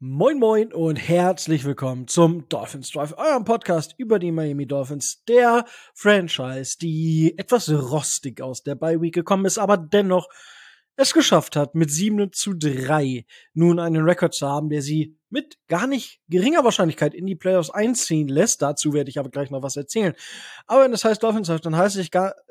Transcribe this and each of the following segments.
Moin Moin und herzlich willkommen zum Dolphins Drive, eurem Podcast über die Miami Dolphins, der Franchise, die etwas rostig aus der Bye Week gekommen ist, aber dennoch es geschafft hat, mit 7:3 nun einen Rekord zu haben, der sie mit gar nicht geringer Wahrscheinlichkeit in die Playoffs einziehen lässt. Dazu werde ich aber gleich noch was erzählen. Aber wenn das heißt Dolphins Drive, dann heißt es,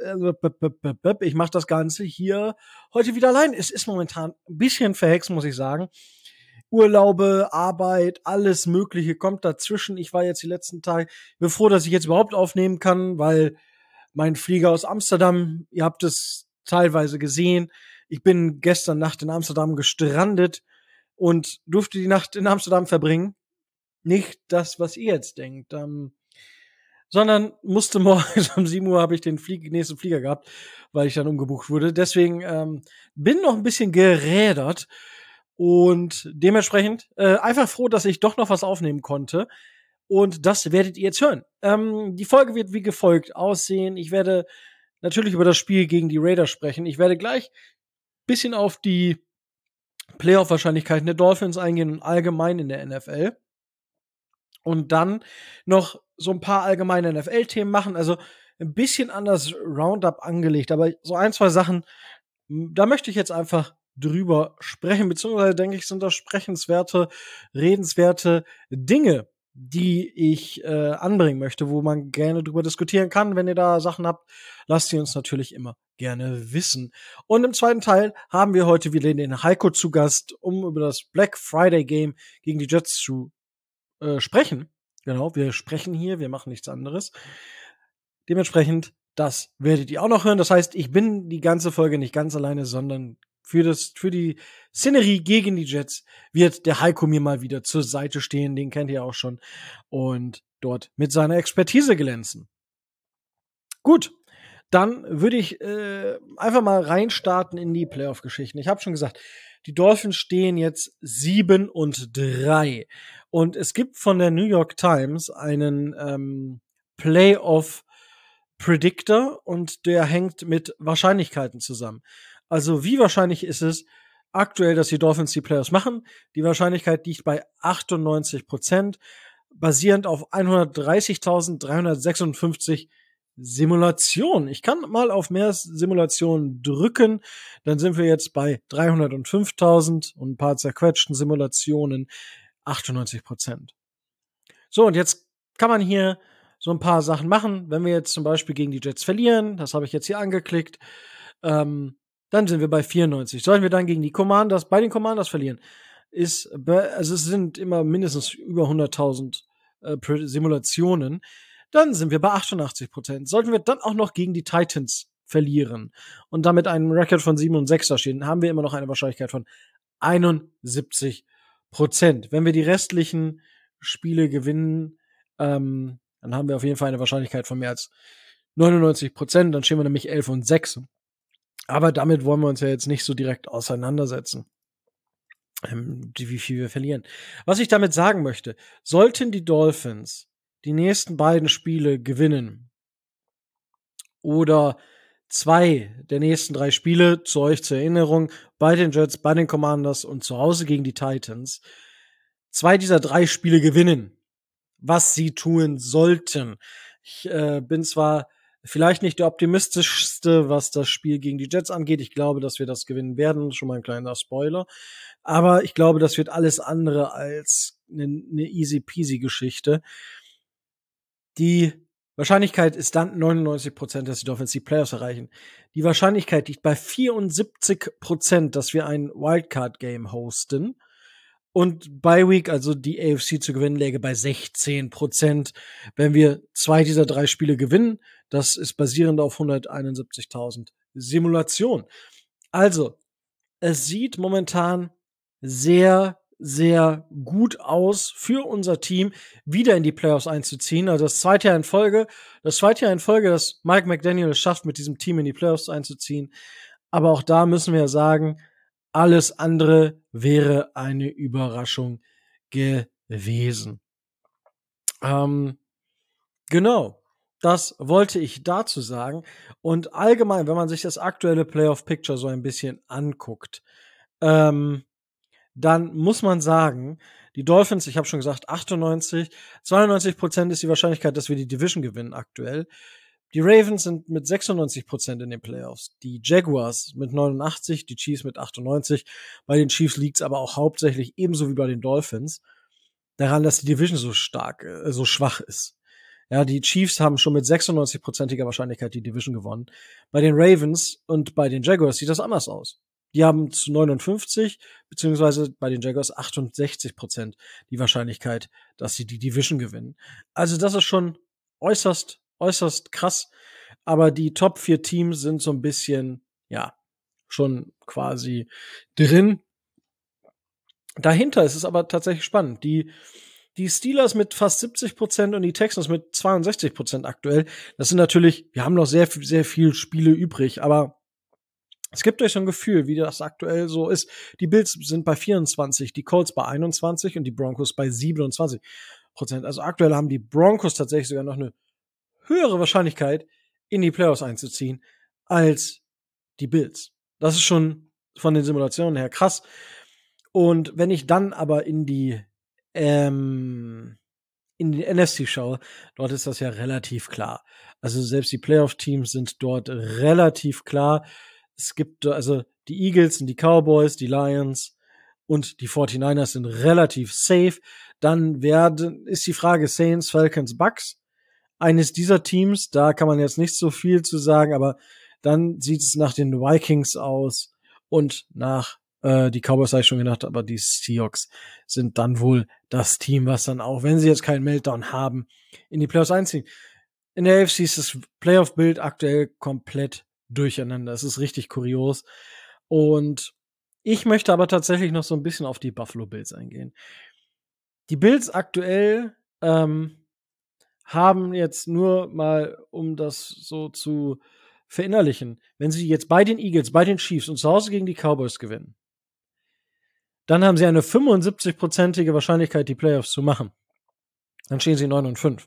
ich mache das Ganze hier heute wieder allein. Es ist momentan ein bisschen verhext, muss ich sagen. Urlaube, Arbeit, alles Mögliche kommt dazwischen. Ich war jetzt die letzten Tage, bin froh, dass ich jetzt überhaupt aufnehmen kann, weil mein Flieger aus Amsterdam, ihr habt es teilweise gesehen, ich bin gestern Nacht in Amsterdam gestrandet und durfte die Nacht in Amsterdam verbringen. Nicht das, was ihr jetzt denkt, sondern musste morgens um 7 Uhr habe ich den nächsten Flieger gehabt, weil ich dann umgebucht wurde. Deswegen bin noch ein bisschen gerädert. Und dementsprechend einfach froh, dass ich doch noch was aufnehmen konnte. Und das werdet ihr jetzt hören. Die Folge wird wie gefolgt aussehen. Ich werde natürlich über das Spiel gegen die Raiders sprechen. Ich werde gleich ein bisschen auf die Playoff-Wahrscheinlichkeiten der Dolphins eingehen und allgemein in der NFL. Und dann noch so ein paar allgemeine NFL-Themen machen. Also ein bisschen anders Roundup angelegt. Aber so ein, zwei Sachen, da möchte ich jetzt einfach drüber sprechen, beziehungsweise denke ich, sind das sprechenswerte, redenswerte Dinge, die ich anbringen möchte, wo man gerne drüber diskutieren kann. Wenn ihr da Sachen habt, lasst sie uns natürlich immer gerne wissen. Und im zweiten Teil haben wir heute wieder den Heiko zu Gast, um über das Black Friday Game gegen die Jets zu sprechen. Genau, wir sprechen hier, wir machen nichts anderes. Dementsprechend, das werdet ihr auch noch hören. Das heißt, ich bin die ganze Folge nicht ganz alleine, sondern für die Szenerie gegen die Jets wird der Heiko mir mal wieder zur Seite stehen. Den kennt ihr auch schon. Und dort mit seiner Expertise glänzen. Gut, dann würde ich einfach mal reinstarten in die Playoff-Geschichten. Ich habe schon gesagt, die Dolphins stehen jetzt 7:3. Und es gibt von der New York Times einen Playoff Predictor und der hängt mit Wahrscheinlichkeiten zusammen. Also wie wahrscheinlich ist es aktuell, dass die Dolphins die Playoffs machen? Die Wahrscheinlichkeit liegt bei 98%, basierend auf 130.356 Simulationen. Ich kann mal auf mehr Simulationen drücken, dann sind wir jetzt bei 305.000 und ein paar zerquetschten Simulationen, 98%. So, und jetzt kann man hier so ein paar Sachen machen. Wenn wir jetzt zum Beispiel gegen die Jets verlieren, das habe ich jetzt hier angeklickt, dann sind wir bei 94. Sollten wir dann gegen die Commanders, bei den Commanders verlieren, also es sind immer mindestens über 100.000 Simulationen, dann sind wir bei 88%. Sollten wir dann auch noch gegen die Titans verlieren und damit einen Rekord von 7-6 da stehen, haben wir immer noch eine Wahrscheinlichkeit von 71%. Wenn wir die restlichen Spiele gewinnen, dann haben wir auf jeden Fall eine Wahrscheinlichkeit von mehr als 99%. Dann stehen wir nämlich 11-6. Aber damit wollen wir uns ja jetzt nicht so direkt auseinandersetzen, wie viel wir verlieren. Was ich damit sagen möchte, sollten die Dolphins die nächsten beiden Spiele gewinnen oder 2 der nächsten 3 Spiele, zu euch zur Erinnerung, bei den Jets, bei den Commanders und zu Hause gegen die Titans, 2 dieser 3 Spiele gewinnen, was sie tun sollten. Ich bin zwar vielleicht nicht der optimistischste, was das Spiel gegen die Jets angeht. Ich glaube, dass wir das gewinnen werden. Schon mal ein kleiner Spoiler. Aber ich glaube, das wird alles andere als eine easy-peasy-Geschichte. Die Wahrscheinlichkeit ist dann 99%, dass die Dolphins die Playoffs erreichen. Die Wahrscheinlichkeit liegt bei 74%, dass wir ein Wildcard-Game hosten. Und Bye Week, also die AFC zu gewinnen, läge bei 16%. Wenn wir 2 dieser 3 Spiele gewinnen, das ist basierend auf 171.000 Simulationen. Also, es sieht momentan sehr, sehr gut aus für unser Team, wieder in die Playoffs einzuziehen. Also das zweite Jahr in Folge, dass Mike McDaniel es schafft, mit diesem Team in die Playoffs einzuziehen. Aber auch da müssen wir ja sagen, alles andere wäre eine Überraschung gewesen. Genau. Das wollte ich dazu sagen. Und allgemein, wenn man sich das aktuelle Playoff-Picture so ein bisschen anguckt, dann muss man sagen, die Dolphins, ich habe schon gesagt, 92% ist die Wahrscheinlichkeit, dass wir die Division gewinnen aktuell. Die Ravens sind mit 96% in den Playoffs. Die Jaguars mit 89, die Chiefs mit 98. Bei den Chiefs liegt es aber auch hauptsächlich ebenso wie bei den Dolphins daran, dass die Division so schwach ist. Ja, die Chiefs haben schon mit 96%iger Wahrscheinlichkeit die Division gewonnen. Bei den Ravens und bei den Jaguars sieht das anders aus. Die haben zu 59, beziehungsweise bei den Jaguars 68% die Wahrscheinlichkeit, dass sie die Division gewinnen. Also das ist schon äußerst krass. Aber die Top 4 Teams sind so ein bisschen, ja, schon quasi drin. Dahinter ist es aber tatsächlich spannend. Die Steelers mit fast 70% und die Texans mit 62% aktuell. Das sind natürlich, wir haben noch sehr viel Spiele übrig, aber es gibt euch so ein Gefühl, wie das aktuell so ist. Die Bills sind bei 24, die Colts bei 21 und die Broncos bei 27%. Also aktuell haben die Broncos tatsächlich sogar noch eine höhere Wahrscheinlichkeit, in die Playoffs einzuziehen, als die Bills. Das ist schon von den Simulationen her krass. Und wenn ich dann aber in die NFC schaue, dort ist das ja relativ klar. Also selbst die Playoff-Teams sind dort relativ klar. Es gibt also die Eagles und die Cowboys, die Lions und die 49ers sind relativ safe. Dann ist die Frage Saints, Falcons, Bucks. Eines dieser Teams, da kann man jetzt nicht so viel zu sagen, aber dann sieht es nach den Vikings aus und nach die Cowboys habe ich schon gedacht, aber die Seahawks sind dann wohl das Team, was dann auch, wenn sie jetzt keinen Meltdown haben, in die Playoffs einziehen. In der AFC ist das Playoff-Bild aktuell komplett durcheinander. Es ist richtig kurios. Und ich möchte aber tatsächlich noch so ein bisschen auf die Buffalo Bills eingehen. Die Bills aktuell haben jetzt nur mal, um das so zu verinnerlichen, wenn sie jetzt bei den Eagles, bei den Chiefs und zu Hause gegen die Cowboys gewinnen, dann haben sie eine 75%ige Wahrscheinlichkeit, die Playoffs zu machen. Dann stehen sie 9-5.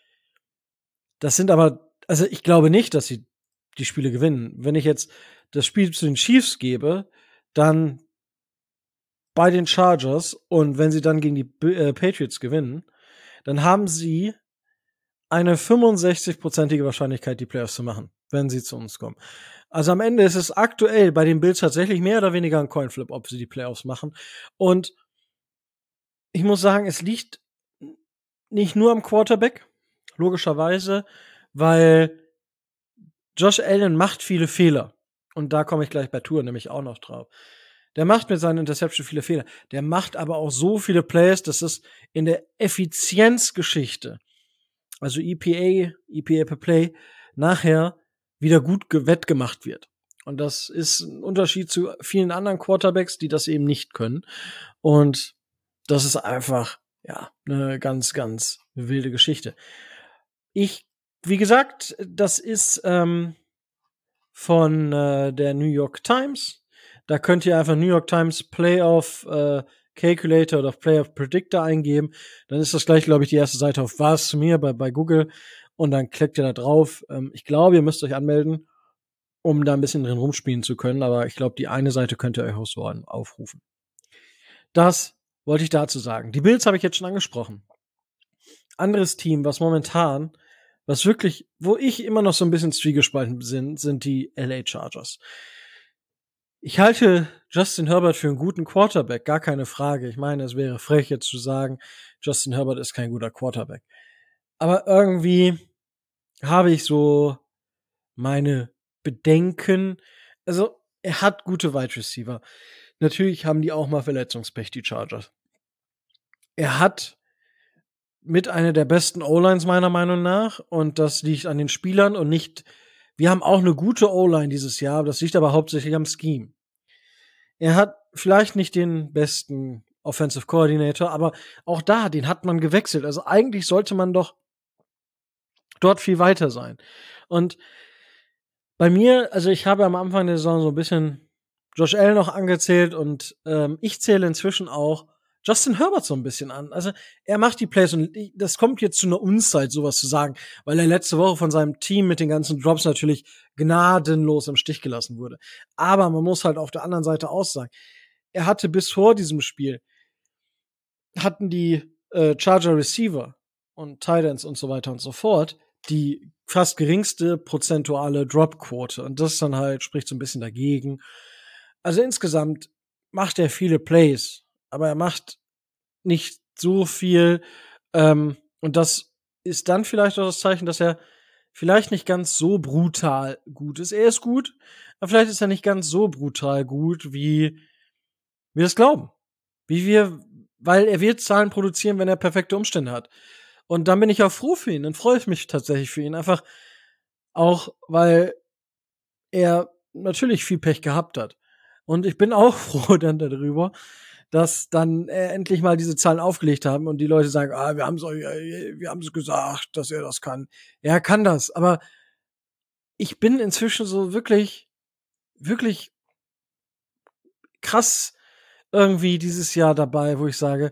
Das sind aber, also ich glaube nicht, dass sie die Spiele gewinnen. Wenn ich jetzt das Spiel zu den Chiefs gebe, dann bei den Chargers und wenn sie dann gegen die Patriots gewinnen, dann haben sie eine 65%ige Wahrscheinlichkeit, die Playoffs zu machen, wenn sie zu uns kommen. Also am Ende ist es aktuell bei den Bills tatsächlich mehr oder weniger ein Coinflip, ob sie die Playoffs machen. Und ich muss sagen, es liegt nicht nur am Quarterback, logischerweise, weil Josh Allen macht viele Fehler. Und da komme ich gleich bei Tour nämlich auch noch drauf. Der macht mit seinen Interception viele Fehler. Der macht aber auch so viele Plays, dass es in der Effizienzgeschichte, also EPA per Play, nachher wieder gut wettgemacht wird. Und das ist ein Unterschied zu vielen anderen Quarterbacks, die das eben nicht können. Und das ist einfach, ja, eine ganz, ganz wilde Geschichte. Wie gesagt, das ist von der New York Times. Da könnt ihr einfach New York Times Playoff Calculator oder Playoff Predictor eingeben. Dann ist das gleich, glaube ich, die erste Seite auf was zu mir bei Google. Und dann klickt ihr da drauf. Ich glaube, ihr müsst euch anmelden, um da ein bisschen drin rumspielen zu können. Aber ich glaube, die eine Seite könnt ihr euch auch so aufrufen. Das wollte ich dazu sagen. Die Bills habe ich jetzt schon angesprochen. Anderes Team, was wirklich, wo ich immer noch so ein bisschen zwiegespalten bin, sind die LA Chargers. Ich halte Justin Herbert für einen guten Quarterback, gar keine Frage. Ich meine, es wäre frech jetzt zu sagen, Justin Herbert ist kein guter Quarterback. Aber irgendwie habe ich so meine Bedenken. Also, er hat gute Wide Receiver. Natürlich haben die auch mal Verletzungspech, die Chargers. Er hat mit einer der besten O-Lines meiner Meinung nach und das liegt an den Spielern und nicht, wir haben auch eine gute O-Line dieses Jahr, das liegt aber hauptsächlich am Scheme. Er hat vielleicht nicht den besten Offensive Coordinator, aber auch da, den hat man gewechselt. Also eigentlich sollte man doch dort viel weiter sein. Und bei mir, also ich habe am Anfang der Saison so ein bisschen Josh Allen noch angezählt und ich zähle inzwischen auch Justin Herbert so ein bisschen an. Also er macht die Plays und das kommt jetzt zu einer Unzeit, sowas zu sagen, weil er letzte Woche von seinem Team mit den ganzen Drops natürlich gnadenlos im Stich gelassen wurde. Aber man muss halt auf der anderen Seite auch sagen, er hatte bis vor diesem Spiel, hatten die Charger Receiver und Tight Ends und so weiter und so fort die fast geringste prozentuale Drop-Quote. Und das dann halt spricht so ein bisschen dagegen. Also insgesamt macht er viele Plays, aber er macht nicht so viel. Und das ist dann vielleicht auch das Zeichen, dass er vielleicht nicht ganz so brutal gut ist. Er ist gut, aber vielleicht ist er nicht ganz so brutal gut, wie wir es glauben. Weil er wird Zahlen produzieren, wenn er perfekte Umstände hat. Und dann bin ich auch froh für ihn. Dann freue ich mich tatsächlich für ihn. Einfach auch, weil er natürlich viel Pech gehabt hat. Und ich bin auch froh dann darüber, dass dann endlich mal diese Zahlen aufgelegt haben und die Leute sagen, wir haben's gesagt, dass er das kann. Er kann das, aber ich bin inzwischen so wirklich, wirklich krass irgendwie dieses Jahr dabei, wo ich sage,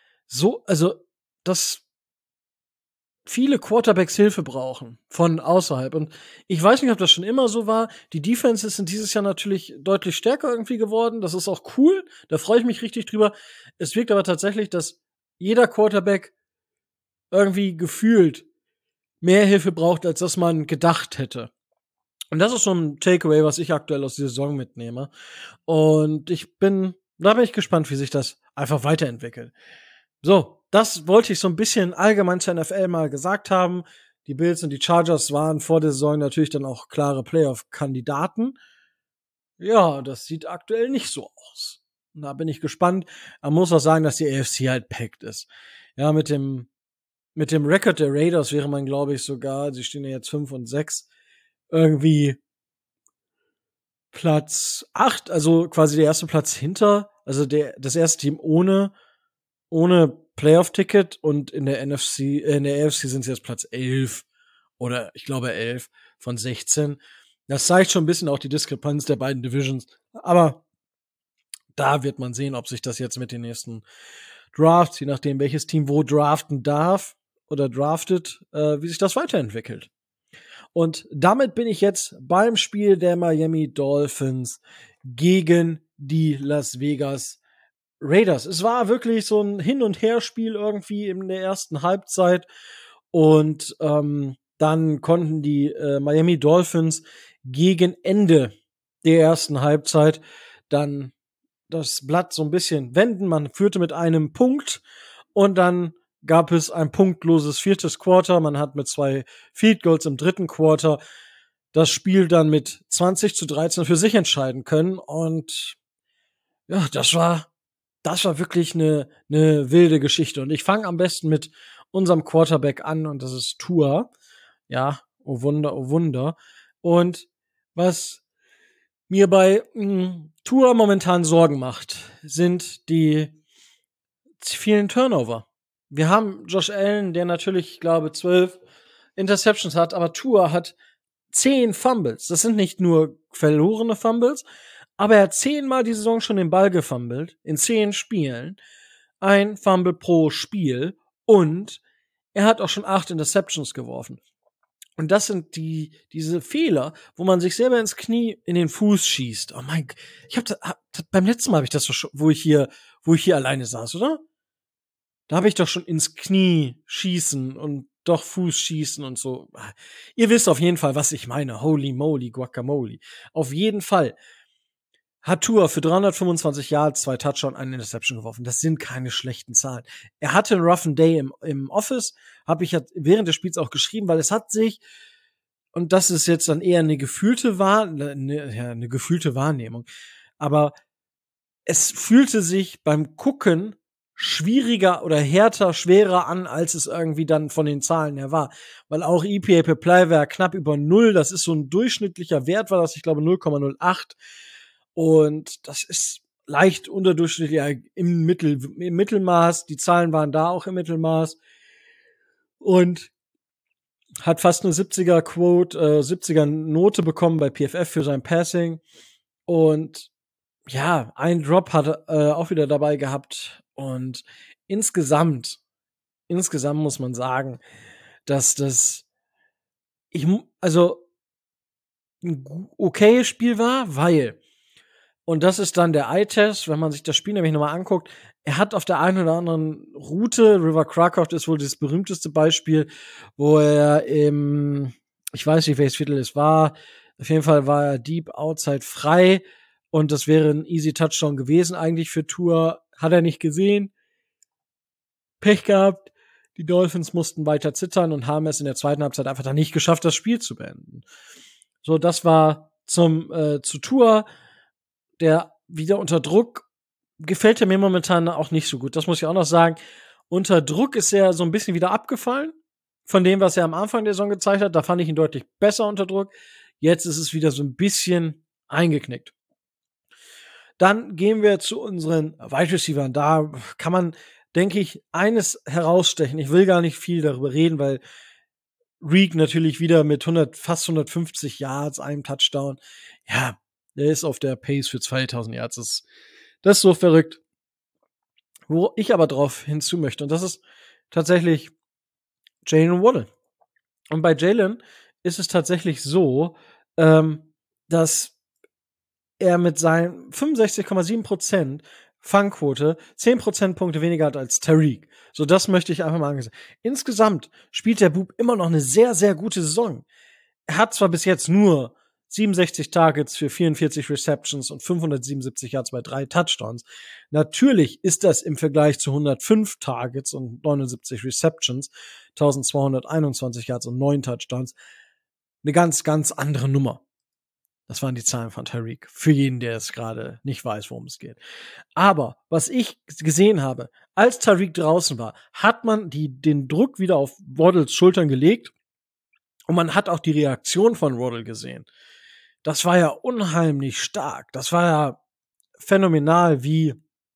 dass viele Quarterbacks Hilfe brauchen von außerhalb. Und ich weiß nicht, ob das schon immer so war. Die Defenses sind dieses Jahr natürlich deutlich stärker irgendwie geworden. Das ist auch cool. Da freue ich mich richtig drüber. Es wirkt aber tatsächlich, dass jeder Quarterback irgendwie gefühlt mehr Hilfe braucht, als dass man gedacht hätte. Und das ist so ein Takeaway, was ich aktuell aus dieser Saison mitnehme. Und da bin ich gespannt, wie sich das einfach weiterentwickelt. So, das wollte ich so ein bisschen allgemein zur NFL mal gesagt haben. Die Bills und die Chargers waren vor der Saison natürlich dann auch klare Playoff-Kandidaten. Ja, das sieht aktuell nicht so aus. Und da bin ich gespannt. Man muss auch sagen, dass die AFC halt packed ist. Ja, mit dem Record der Raiders wäre man, glaube ich, sogar, sie stehen ja jetzt 5-6, irgendwie Platz 8, also quasi der erste Platz hinter, also das erste Team ohne Playoff-Ticket und in der AFC sind sie jetzt Platz 11 oder ich glaube 11 von 16. Das zeigt schon ein bisschen auch die Diskrepanz der beiden Divisions. Aber da wird man sehen, ob sich das jetzt mit den nächsten Drafts, je nachdem welches Team wo draften darf oder draftet, wie sich das weiterentwickelt. Und damit bin ich jetzt beim Spiel der Miami Dolphins gegen die Las Vegas Raiders. Es war wirklich so ein Hin- und Herspiel irgendwie in der ersten Halbzeit. Und dann konnten die Miami Dolphins gegen Ende der ersten Halbzeit dann das Blatt so ein bisschen wenden. Man führte mit einem Punkt und dann gab es ein punktloses viertes Quarter. Man hat mit 2 Field Goals im dritten Quarter das Spiel dann mit 20-13 für sich entscheiden können. Und ja, das war wirklich eine wilde Geschichte. Und ich fange am besten mit unserem Quarterback an und das ist Tua. Ja, oh Wunder, oh Wunder. Und was mir bei Tua momentan Sorgen macht, sind die vielen Turnover. Wir haben Josh Allen, der natürlich, ich glaube, 12 Interceptions hat, aber Tua hat 10 Fumbles. Das sind nicht nur verlorene Fumbles, aber er hat 10-mal die Saison schon den Ball gefummelt, in 10 Spielen. Ein Fumble pro Spiel und er hat auch schon 8 Interceptions geworfen. Und das sind diese Fehler, wo man sich selber ins Knie, in den Fuß schießt. Oh mein Gott, beim letzten Mal habe ich das doch schon, wo ich hier alleine saß, oder? Da habe ich doch schon ins Knie schießen und doch Fuß schießen und so. Ihr wisst auf jeden Fall, was ich meine. Holy moly, guacamole. Auf jeden Fall hat Tua für 325 Yards, 2 Touchdown, 1 Interception geworfen. Das sind keine schlechten Zahlen. Er hatte einen roughen Day im Office, habe ich während des Spiels auch geschrieben, weil es hat sich, und das ist jetzt dann eher eine gefühlte Wahrnehmung, aber es fühlte sich beim Gucken schwieriger oder härter, schwerer an, als es irgendwie dann von den Zahlen her war. Weil auch EPA per Play war knapp über 0. Das ist so ein durchschnittlicher Wert, war das, ich glaube, 0,08. Und das ist leicht unterdurchschnittlich im Mittelmaß. Die Zahlen waren da auch im Mittelmaß. Und hat fast eine 70er Quote, 70er Note bekommen bei PFF für sein Passing. Und ja, ein Drop hat er auch wieder dabei gehabt. Und insgesamt muss man sagen, dass ein okayes Spiel war, weil Und das ist dann der Eye-Test, wenn man sich das Spiel nämlich nochmal anguckt. Er hat auf der einen oder anderen Route, River Krakow ist wohl das berühmteste Beispiel, wo er ich weiß nicht, welches Viertel es war, auf jeden Fall war er deep outside frei und das wäre ein easy Touchdown gewesen eigentlich für Tour. Hat er nicht gesehen. Pech gehabt. Die Dolphins mussten weiter zittern und haben es in der zweiten Halbzeit einfach dann nicht geschafft, das Spiel zu beenden. So, das war zu Tour. Der wieder unter Druck gefällt er mir momentan auch nicht so gut. Das muss ich auch noch sagen. Unter Druck ist er so ein bisschen wieder abgefallen von dem, was er am Anfang der Saison gezeigt hat. Da fand ich ihn deutlich besser unter Druck. Jetzt ist es wieder so ein bisschen eingeknickt. Dann gehen wir zu unseren Wide Receivers. Da kann man, denke ich, eines herausstechen. Ich will gar nicht viel darüber reden, weil Reek natürlich wieder mit fast 150 Yards, einem Touchdown. Ja, der ist auf der Pace für 2000 Yards. Das ist so verrückt. Wo ich aber drauf hinzu möchte, und das ist tatsächlich Jalen Waddle. Und bei Jalen ist es tatsächlich so, dass er mit seinen 65,7% Fangquote 10 Prozentpunkte weniger hat als Tariq. So, das möchte ich einfach mal angesehen. Insgesamt spielt der Bub immer noch eine sehr, sehr gute Saison. Er hat zwar bis jetzt nur 67 Targets für 44 Receptions und 577 Yards bei 3 Touchdowns. Natürlich ist das im Vergleich zu 105 Targets und 79 Receptions, 1221 Yards und 9 Touchdowns eine ganz, ganz andere Nummer. Das waren die Zahlen von Tariq. Für jeden, der es gerade nicht weiß, worum es geht. Aber was ich gesehen habe, als Tariq draußen war, hat man den Druck wieder auf Waddles Schultern gelegt und man hat auch die Reaktion von Waddle gesehen. Das war ja unheimlich stark. Das war ja phänomenal, wie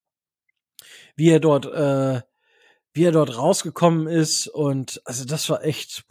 er dort rausgekommen ist. Und also das war echt,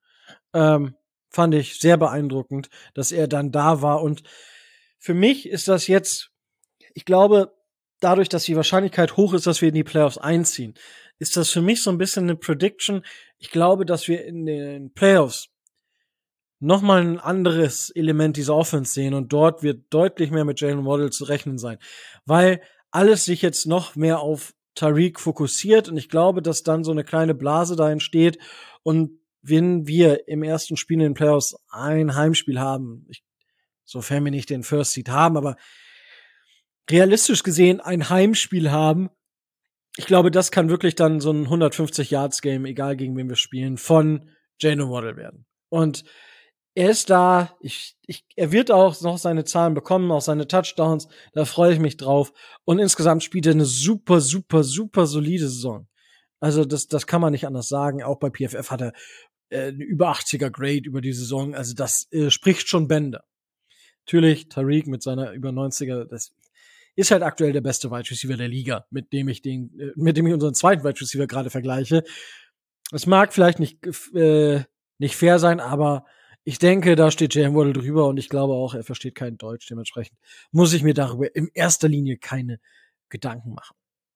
fand ich sehr beeindruckend, dass er dann da war. Und für mich ist das jetzt, ich glaube, dadurch, dass die Wahrscheinlichkeit hoch ist, dass wir in die Playoffs einziehen, ist das für mich so ein bisschen eine Prediction. Ich glaube, dass wir in den Playoffs noch mal ein anderes Element dieser Offense sehen und dort wird deutlich mehr mit Jalen Waddle zu rechnen sein, weil alles sich jetzt noch mehr auf Tariq fokussiert und ich glaube, dass dann so eine kleine Blase da entsteht und wenn wir im ersten Spiel in den Playoffs ein Heimspiel haben, sofern wir nicht den First Seed haben, aber realistisch gesehen ein Heimspiel haben, ich glaube, das kann wirklich dann so ein 150-Yards-Game, egal gegen wen wir spielen, von Jalen Waddle werden. Und er ist da, er wird auch noch seine Zahlen bekommen, auch seine Touchdowns, da freue ich mich drauf. Und insgesamt spielt er eine super, super, super solide Saison. Also das kann man nicht anders sagen. Auch bei PFF hat er eine über 80er Grade über die Saison. Also das spricht schon Bände. Natürlich, Tariq mit seiner über 90er, das ist halt aktuell der beste Wide Receiver der Liga, mit dem ich unseren zweiten Wide Receiver gerade vergleiche. Es mag vielleicht nicht fair sein, aber ich denke, da steht Jalen Waddle drüber und ich glaube auch, er versteht kein Deutsch. Dementsprechend muss ich mir darüber in erster Linie keine Gedanken machen.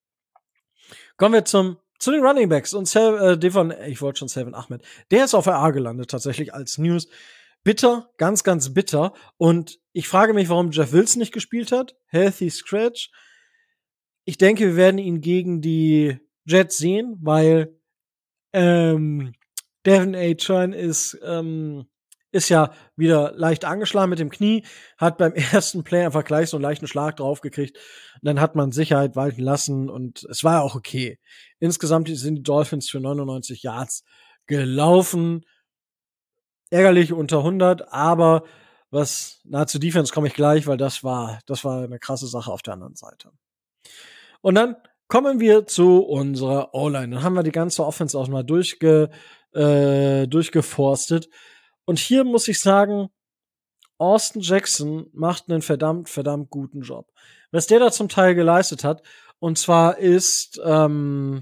Kommen wir zu den Running Backs und ich wollte schon Salvon Ahmed. Der ist auf RA gelandet tatsächlich als News. Bitter, ganz, ganz bitter. Und ich frage mich, warum Jeff Wilson nicht gespielt hat. Healthy Scratch. Ich denke, wir werden ihn gegen die Jets sehen, weil Devin Achane ist ja wieder leicht angeschlagen mit dem Knie, hat beim ersten Play einfach gleich so einen leichten Schlag draufgekriegt. Und dann hat man Sicherheit walten lassen und es war auch okay. Insgesamt sind die Dolphins für 99 Yards gelaufen. Ärgerlich unter 100, aber zu Defense komme ich gleich, weil das war eine krasse Sache auf der anderen Seite. Und dann kommen wir zu unserer O-Line. Dann haben wir die ganze Offense auch mal durchgeforstet. Und hier muss ich sagen, Austin Jackson macht einen verdammt, verdammt guten Job. Was der da zum Teil geleistet hat, und zwar ist, wie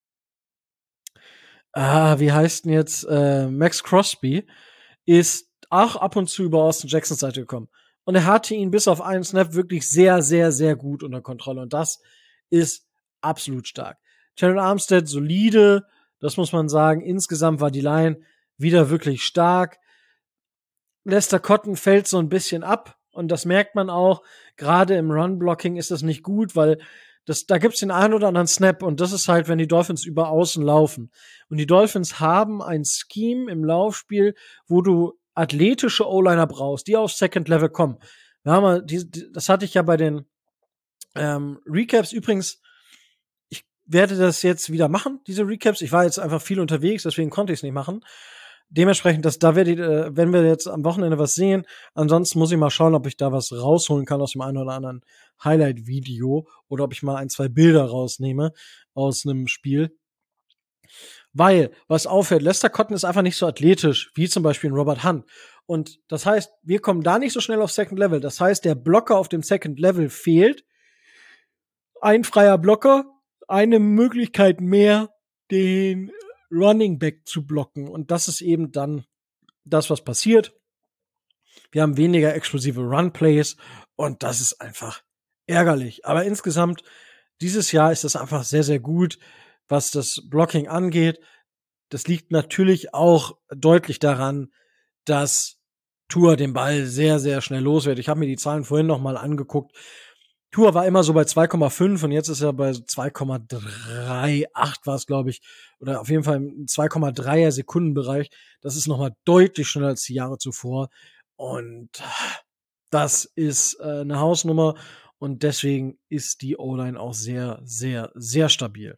heißt denn jetzt, Max Crosby, ist auch ab und zu über Austin Jacksons Seite gekommen. Und er hatte ihn bis auf einen Snap wirklich sehr, sehr, sehr gut unter Kontrolle. Und das ist absolut stark. Terron Armstead solide, das muss man sagen. Insgesamt war die Line wieder wirklich stark. Lester Cotton fällt so ein bisschen ab. Und das merkt man auch. Gerade im Run-Blocking ist das nicht gut, weil da gibt's den einen oder anderen Snap. Und das ist halt, wenn die Dolphins über außen laufen. Und die Dolphins haben ein Scheme im Laufspiel, wo du athletische O-Liner brauchst, die auf Second Level kommen. Das hatte ich ja bei den Recaps. Übrigens, ich werde das jetzt wieder machen, diese Recaps. Ich war jetzt einfach viel unterwegs, deswegen konnte ich es nicht machen. Dementsprechend, wenn wir jetzt am Wochenende was sehen, ansonsten muss ich mal schauen, ob ich da was rausholen kann aus dem einen oder anderen Highlight-Video oder ob ich mal 1, 2 Bilder rausnehme aus einem Spiel. Weil, was auffällt, Lester Cotton ist einfach nicht so athletisch, wie zum Beispiel ein Robert Hunt. Und das heißt, wir kommen da nicht so schnell auf Second Level. Das heißt, der Blocker auf dem Second Level fehlt. Ein freier Blocker, eine Möglichkeit mehr, den Running Back zu blocken. Und das ist eben dann das, was passiert. Wir haben weniger explosive Run-Plays und das ist einfach ärgerlich. Aber insgesamt, dieses Jahr ist das einfach sehr, sehr gut, was das Blocking angeht. Das liegt natürlich auch deutlich daran, dass Tua den Ball sehr, sehr schnell los wird. Ich habe mir die Zahlen vorhin noch mal angeguckt. Tua war immer so bei 2,5 und jetzt ist er bei 2,38 war es, glaube ich. Oder auf jeden Fall im 2,3er Sekundenbereich. Das ist nochmal deutlich schneller als die Jahre zuvor. Und das ist eine Hausnummer. Und deswegen ist die O-Line auch sehr, sehr, sehr stabil.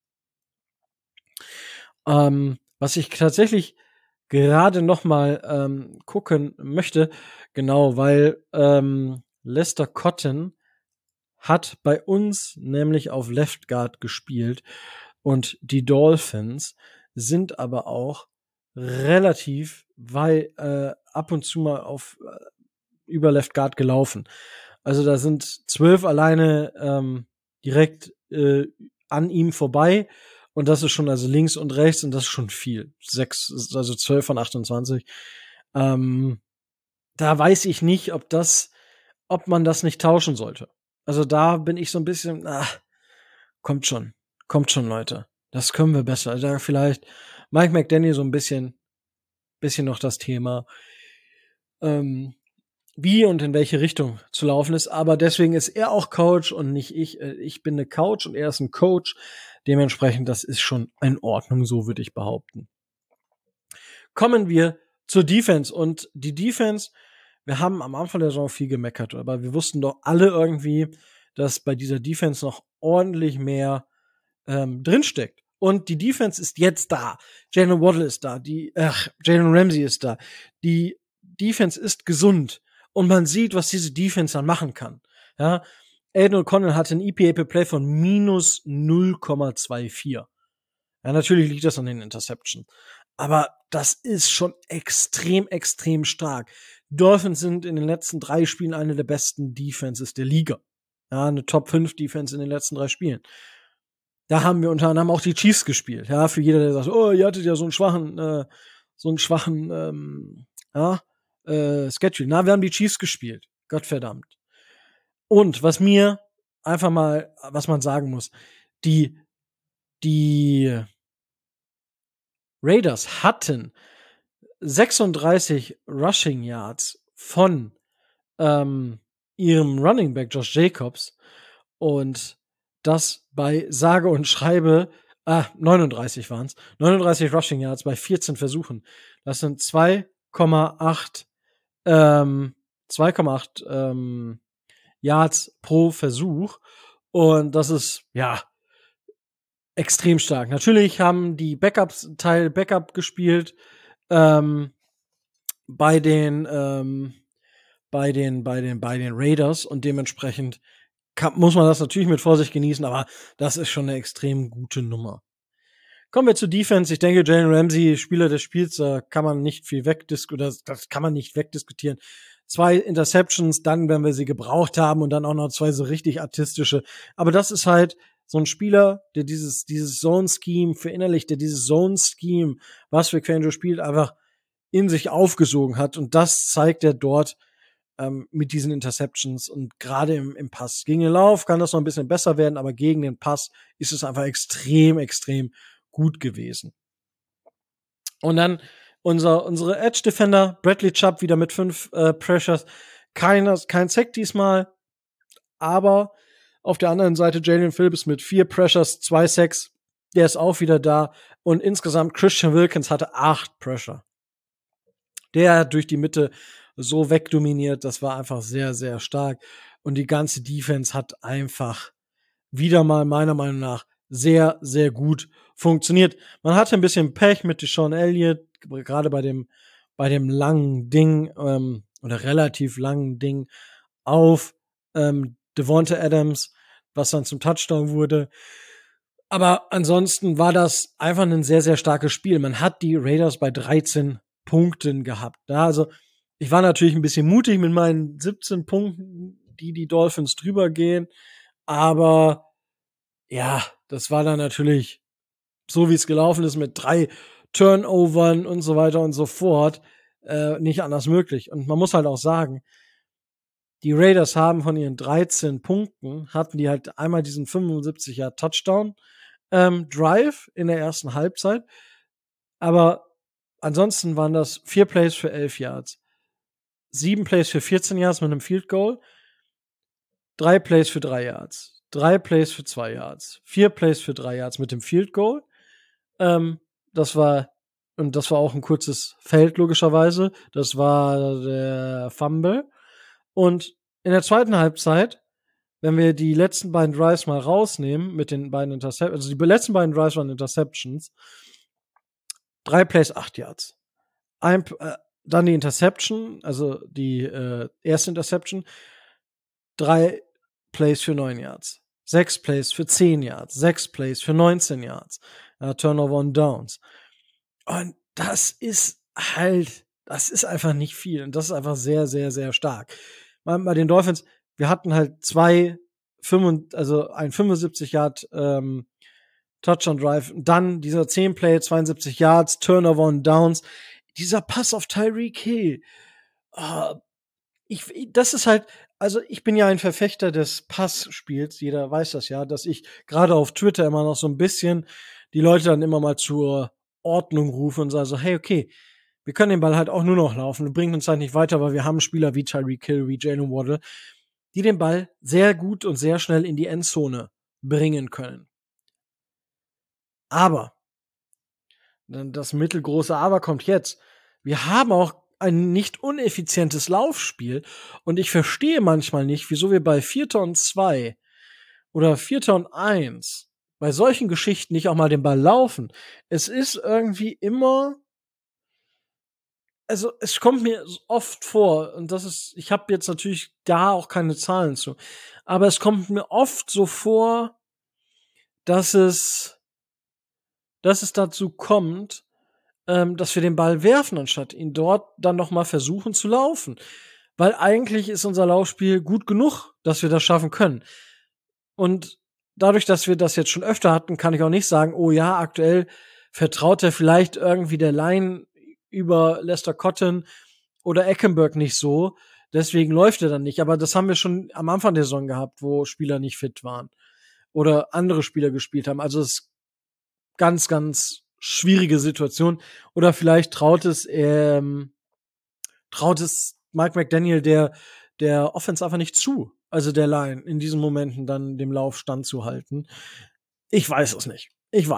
Was ich tatsächlich gerade nochmal gucken möchte, genau, weil Lester Cotton hat bei uns nämlich auf Left Guard gespielt und die Dolphins sind aber auch relativ ab und zu mal über Left Guard gelaufen. Also da sind 12 alleine direkt an ihm vorbei und das ist schon also links und rechts und das ist schon viel. 12 von 28. Da weiß ich nicht, ob man das nicht tauschen sollte. Also da bin ich so ein bisschen, kommt schon, Leute. Das können wir besser. Also vielleicht Mike McDaniel so ein bisschen noch das Thema, wie und in welche Richtung zu laufen ist. Aber deswegen ist er auch Coach und nicht ich. Ich bin eine Couch und er ist ein Coach. Dementsprechend, das ist schon in Ordnung, so würde ich behaupten. Kommen wir zur Defense. Und die Defense, wir haben am Anfang der Saison viel gemeckert, aber wir wussten doch alle irgendwie, dass bei dieser Defense noch ordentlich mehr drinsteckt. Und die Defense ist jetzt da. Jalen Waddle ist da. Jalen Ramsey ist da. Die Defense ist gesund. Und man sieht, was diese Defense dann machen kann. Ja, Aiden O'Connell hatte ein EPA per Play von minus 0,24. Ja, natürlich liegt das an den Interception. Aber das ist schon extrem, extrem stark. Dolphins sind in den letzten 3 Spielen eine der besten Defenses der Liga. Ja, eine Top 5 Defense in den letzten 3 Spielen. Da haben wir unter anderem auch die Chiefs gespielt. Ja, für jeder, der sagt, oh, ihr hattet ja so einen schwachen Schedule. Na, wir haben die Chiefs gespielt. Gottverdammt. Und was man sagen muss, die Raiders hatten 36 Rushing Yards von ihrem Running Back Josh Jacobs und das bei sage und schreibe 39 waren es. 39 Rushing Yards bei 14 Versuchen. Das sind 2,8 Yards pro Versuch. Und das ist, ja, extrem stark. Natürlich haben die Backup gespielt bei den Raiders und dementsprechend muss man das natürlich mit Vorsicht genießen, aber das ist schon eine extrem gute Nummer. Kommen wir zur Defense. Ich denke, Jalen Ramsey, Spieler des Spiels, da kann man nicht viel das kann man nicht wegdiskutieren. 2 Interceptions, dann, wenn wir sie gebraucht haben und dann auch noch 2 so richtig artistische. Aber das ist halt so ein Spieler, der dieses Zone-Scheme verinnerlicht, der dieses Zone-Scheme, was für Quenjo spielt, einfach in sich aufgesogen hat. Und das zeigt er dort mit diesen Interceptions und gerade im Pass. Gegen den Lauf kann das noch ein bisschen besser werden, aber gegen den Pass ist es einfach extrem, extrem gut gewesen. Und dann unsere Edge-Defender, Bradley Chubb wieder mit 5 Pressures. kein Sack diesmal, aber auf der anderen Seite Jalen Phillips mit 4 Pressures, 2 Sacks, der ist auch wieder da. Und insgesamt Christian Wilkins hatte 8 Pressure. Der hat durch die Mitte so wegdominiert, das war einfach sehr, sehr stark. Und die ganze Defense hat einfach wieder mal meiner Meinung nach sehr, sehr gut funktioniert. Man hatte ein bisschen Pech mit Deshaun Elliott, gerade bei dem langen Ding oder relativ langen Ding auf Devonta Adams, was dann zum Touchdown wurde. Aber ansonsten war das einfach ein sehr, sehr starkes Spiel. Man hat die Raiders bei 13 Punkten gehabt. Ja, also ich war natürlich ein bisschen mutig mit meinen 17 Punkten, die Dolphins drüber gehen. Aber ja, das war dann natürlich so, wie es gelaufen ist, mit 3 Turnovern und so weiter und so fort, nicht anders möglich. Und man muss halt auch sagen, die Raiders haben von ihren 13 Punkten, hatten die halt einmal diesen 75er Touchdown Drive in der ersten Halbzeit. Aber ansonsten waren das 4 Plays für 11 Yards, 7 Plays für 14 Yards mit einem Field Goal, 3 Plays für 3 Yards, 3 Plays für 2 Yards, 4 Plays für 3 Yards mit dem Field Goal. Das war auch ein kurzes Feld, logischerweise. Das war der Fumble. Und in der zweiten Halbzeit, wenn wir die letzten beiden Drives mal rausnehmen, mit den beiden Interceptions, also die letzten beiden Drives waren Interceptions, 3 Plays, 8 Yards. Dann die Interception, also die erste Interception, 3 Plays für 9 Yards. 6 Plays für 10 Yards. 6 Plays für 19 Yards. Turnover und Downs. Und das ist einfach nicht viel. Und das ist einfach sehr, sehr, sehr stark. Bei den Dolphins, wir hatten halt ein 75 Yard Touchdown Drive, dann dieser 10 Play, 72 Yards, Turnover und Downs, dieser Pass auf Tyreek Hill. Das ist halt, also ich bin ja ein Verfechter des Passspiels, jeder weiß das ja, dass ich gerade auf Twitter immer noch so ein bisschen die Leute dann immer mal zur Ordnung rufe und sage so, hey, okay, wir können den Ball halt auch nur noch laufen, das bringt uns halt nicht weiter, weil wir haben Spieler wie Tyreek Hill, wie Jalen Waddle, die den Ball sehr gut und sehr schnell in die Endzone bringen können. Aber, das mittelgroße Aber kommt jetzt. Wir haben auch ein nicht uneffizientes Laufspiel und ich verstehe manchmal nicht, wieso wir bei 4. und 2 oder 4. und 1 bei solchen Geschichten nicht auch mal den Ball laufen. Es ist irgendwie immer, also es kommt mir oft vor, und ich habe jetzt natürlich da auch keine Zahlen zu, aber es kommt mir oft so vor, dass es dazu kommt, dass wir den Ball werfen, anstatt ihn dort dann noch mal versuchen zu laufen. Weil eigentlich ist unser Laufspiel gut genug, dass wir das schaffen können. Und dadurch, dass wir das jetzt schon öfter hatten, kann ich auch nicht sagen, oh ja, aktuell vertraut er vielleicht irgendwie der Line über Lester Cotton oder Eckenberg nicht so. Deswegen läuft er dann nicht. Aber das haben wir schon am Anfang der Saison gehabt, wo Spieler nicht fit waren. Oder andere Spieler gespielt haben. Also es ist ganz, ganz schwierige Situation. Oder vielleicht traut es Mike McDaniel der Offense einfach nicht zu. Also der Line in diesen Momenten dann dem Lauf standzuhalten. Ich weiß es nicht.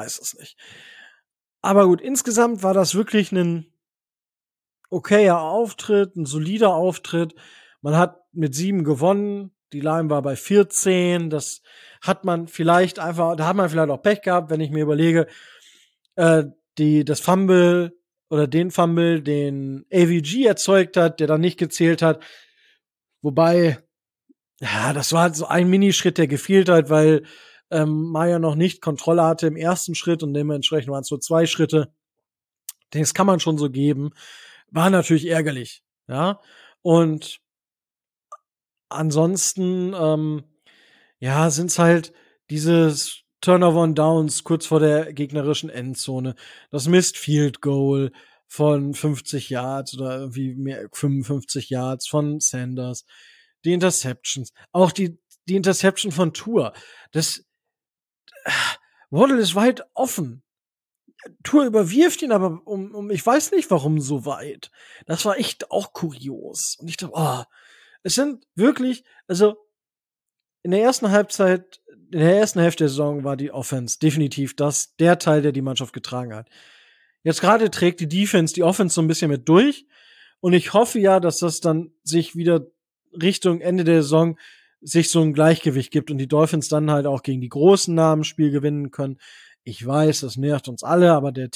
Aber gut, insgesamt war das wirklich ein okayer Auftritt, ein solider Auftritt. Man hat mit 7 gewonnen. Die Line war bei 14. Da hat man vielleicht auch Pech gehabt, wenn ich mir überlege, das Fumble oder den Fumble, den AVG erzeugt hat, der dann nicht gezählt hat. Wobei, ja, das war so ein Minischritt, der gefehlt hat, weil Maya noch nicht Kontrolle hatte im ersten Schritt und dementsprechend waren es so 2 Schritte. Das kann man schon so geben. War natürlich ärgerlich, ja. Und ansonsten, sind's halt dieses Turnover und Downs kurz vor der gegnerischen Endzone. Das Missed Field Goal von 50 Yards oder irgendwie mehr 55 Yards von Sanders. Die Interceptions. Auch die Interception von Tua. Waddle ist weit offen. Tua überwirft ihn aber ich weiß nicht warum so weit. Das war echt auch kurios. Und ich dachte, Es sind wirklich, also in der ersten Halbzeit, in der ersten Hälfte der Saison war die Offense definitiv der Teil, der die Mannschaft getragen hat. Jetzt gerade trägt die Defense die Offense so ein bisschen mit durch. Und ich hoffe ja, dass das dann sich wieder Richtung Ende der Saison sich so ein Gleichgewicht gibt und die Dolphins dann halt auch gegen die großen Namen Spiel gewinnen können. Ich weiß, das nervt uns alle, aber der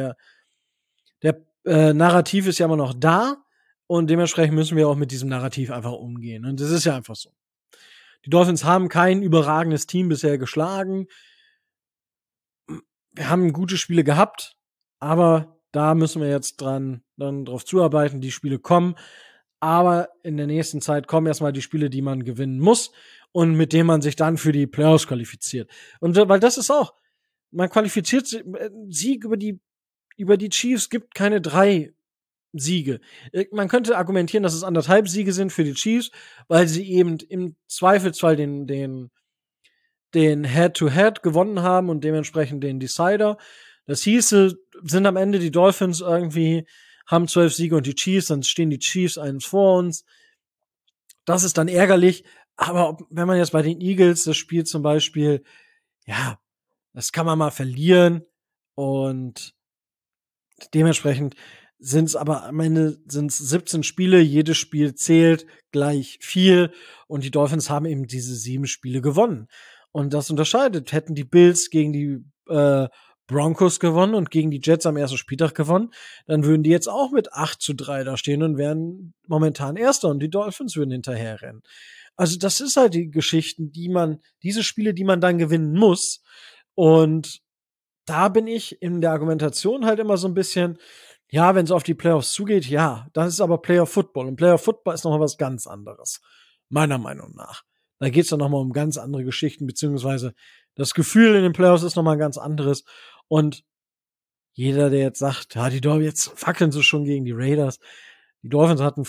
Narrativ ist ja immer noch da und dementsprechend müssen wir auch mit diesem Narrativ einfach umgehen. Und das ist ja einfach so. Die Dolphins haben kein überragendes Team bisher geschlagen. Wir haben gute Spiele gehabt, aber da müssen wir jetzt dann drauf zuarbeiten. Die Spiele kommen, aber in der nächsten Zeit kommen erstmal die Spiele, die man gewinnen muss und mit denen man sich dann für die Playoffs qualifiziert. Und weil das ist auch, man qualifiziert sich, Sieg über die Chiefs gibt keine 3 Siege. Man könnte argumentieren, dass es 1,5 Siege sind für die Chiefs, weil sie eben im Zweifelsfall den Head-to-Head gewonnen haben und dementsprechend den Decider. Das hieße, sind am Ende die Dolphins irgendwie, haben 12 Siege und die Chiefs, dann stehen die Chiefs eins vor uns. Das ist dann ärgerlich, aber wenn man jetzt bei den Eagles das Spiel zum Beispiel, ja, das kann man mal verlieren und dementsprechend sind es aber am Ende sind es 17 Spiele, jedes Spiel zählt gleich viel und die Dolphins haben eben diese 7 Spiele gewonnen. Und das unterscheidet. Hätten die Bills gegen die Broncos gewonnen und gegen die Jets am ersten Spieltag gewonnen, dann würden die jetzt auch mit 8-3 da stehen und wären momentan Erster und die Dolphins würden hinterher rennen. Also das ist halt die Geschichten, diese Spiele, die man dann gewinnen muss. Und da bin ich in der Argumentation halt immer so ein bisschen, ja, wenn es auf die Playoffs zugeht, ja, das ist aber Playoff Football. Und Playoff Football ist nochmal was ganz anderes. Meiner Meinung nach. Da geht's dann nochmal um ganz andere Geschichten, beziehungsweise das Gefühl in den Playoffs ist nochmal ein ganz anderes. Und jeder, der jetzt sagt, ja, die Dolphins, jetzt fackeln sie schon gegen die Raiders. Die Dolphins hatten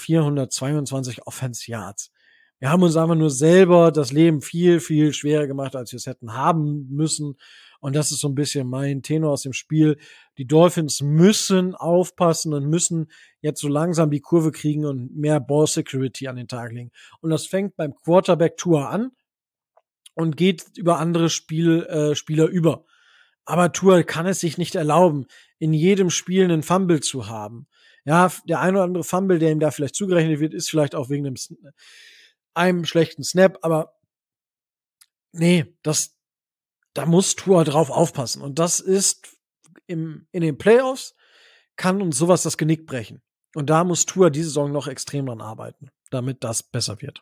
422 Offense Yards. Wir haben uns einfach nur selber das Leben viel, viel schwerer gemacht, als wir es hätten haben müssen. Und das ist so ein bisschen mein Tenor aus dem Spiel. Die Dolphins müssen aufpassen und müssen jetzt so langsam die Kurve kriegen und mehr Ball Security an den Tag legen. Und das fängt beim Quarterback Tua an und geht über andere Spieler über. Aber Tua kann es sich nicht erlauben, in jedem Spiel einen Fumble zu haben. Ja, der ein oder andere Fumble, der ihm da vielleicht zugerechnet wird, ist vielleicht auch wegen einem schlechten Snap, aber nee, da muss Tua drauf aufpassen. Und das ist in den Playoffs kann uns sowas das Genick brechen. Und da muss Tua diese Saison noch extrem dran arbeiten, damit das besser wird.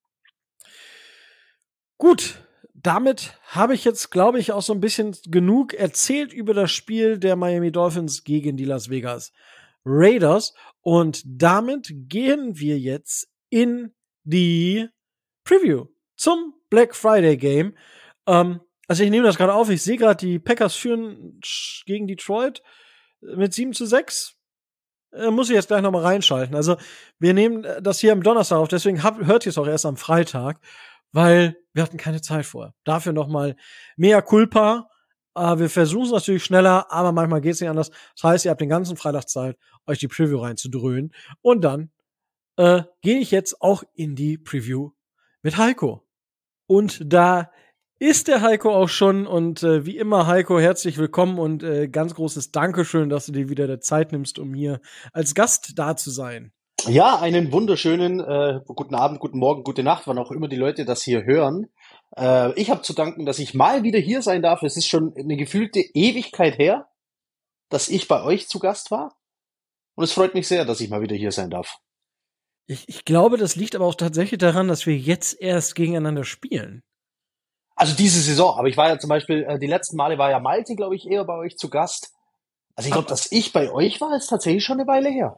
Gut, damit habe ich jetzt, glaube ich, auch so ein bisschen genug erzählt über das Spiel der Miami Dolphins gegen die Las Vegas Raiders. Und damit gehen wir jetzt in die Preview zum Black Friday Game. Also ich nehme das gerade auf, ich sehe gerade, die Packers führen gegen Detroit mit 7-6. Muss ich jetzt gleich noch mal reinschalten. Also wir nehmen das hier am Donnerstag auf, deswegen hört ihr es auch erst am Freitag, weil wir hatten keine Zeit vorher. Dafür noch mal mea culpa. Wir versuchen es natürlich schneller, aber manchmal geht es nicht anders. Das heißt, ihr habt den ganzen Freitag Zeit, euch die Preview reinzudröhnen. Und dann gehe ich jetzt auch in die Preview mit Heiko. Und da ist der Heiko auch schon und wie immer, Heiko, herzlich willkommen und ganz großes Dankeschön, dass du dir wieder der Zeit nimmst, um hier als Gast da zu sein. Ja, einen wunderschönen guten Abend, guten Morgen, gute Nacht, wann auch immer die Leute das hier hören. Ich habe zu danken, dass ich mal wieder hier sein darf. Es ist schon eine gefühlte Ewigkeit her, dass ich bei euch zu Gast war. Und es freut mich sehr, dass ich mal wieder hier sein darf. Ich glaube, das liegt aber auch tatsächlich daran, dass wir jetzt erst gegeneinander spielen. Also diese Saison, aber ich war ja zum Beispiel, die letzten Male war ja Malte, glaube ich, eher bei euch zu Gast. Also ich glaube, dass ich bei euch war, ist tatsächlich schon eine Weile her.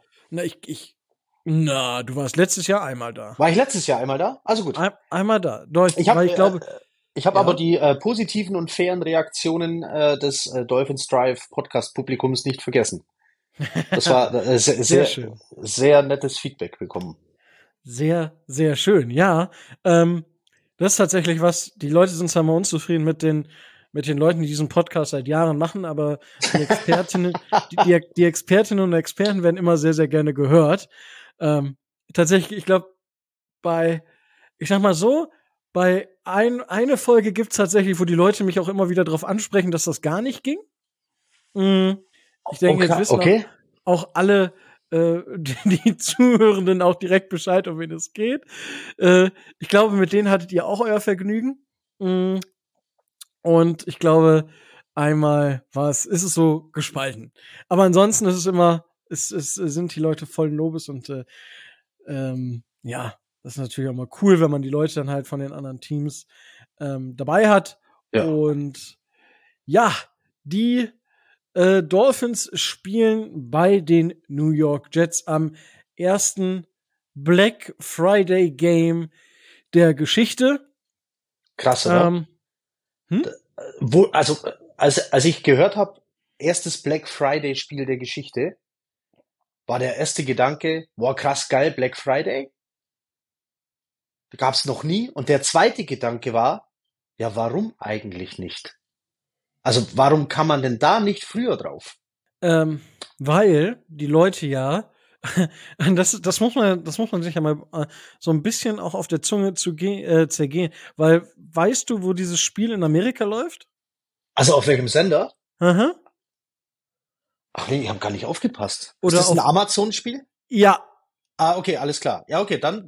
Du warst letztes Jahr einmal da. War ich letztes Jahr einmal da? Also gut. Einmal da. Doch, ich habe aber die positiven und fairen Reaktionen des Dolphins Drive Podcast Publikums nicht vergessen. Das war sehr nettes Feedback bekommen. Sehr, sehr schön. Ja, das ist tatsächlich was, die Leute sind zwar mal unzufrieden mit den Leuten, die diesen Podcast seit Jahren machen, aber die Expertinnen, die Expertinnen und Experten werden immer sehr, sehr gerne gehört. Tatsächlich, ich glaube, ich sag mal so, eine Folge gibt's tatsächlich, wo die Leute mich auch immer wieder darauf ansprechen, dass das gar nicht ging. Ich denke, jetzt wissen auch alle die Zuhörenden auch direkt Bescheid, um wen es geht. Ich glaube, mit denen hattet ihr auch euer Vergnügen. Und ich glaube, einmal ist es so gespalten. Aber ansonsten ist es immer, es sind die Leute vollen Lobes und ja, das ist natürlich auch mal cool, wenn man die Leute dann halt von den anderen Teams dabei hat. Ja. Und ja, die Dolphins spielen bei den New York Jets am ersten Black Friday Game der Geschichte. Krass, oder? Als ich gehört habe, erstes Black Friday Spiel der Geschichte, war der erste Gedanke, boah, krass geil, Black Friday. Gab's noch nie. Und der zweite Gedanke war, ja, warum eigentlich nicht? Also, warum kann man denn da nicht früher drauf? Weil die Leute ja, das muss man sich ja mal so ein bisschen auch auf der Zunge zergehen. Weil, weißt du, wo dieses Spiel in Amerika läuft? Also, auf welchem Sender? Aha. Ach nee, ich habe gar nicht aufgepasst. Oder ist das ein Amazon-Spiel? Ja. Ah, okay, alles klar. Ja, okay, dann,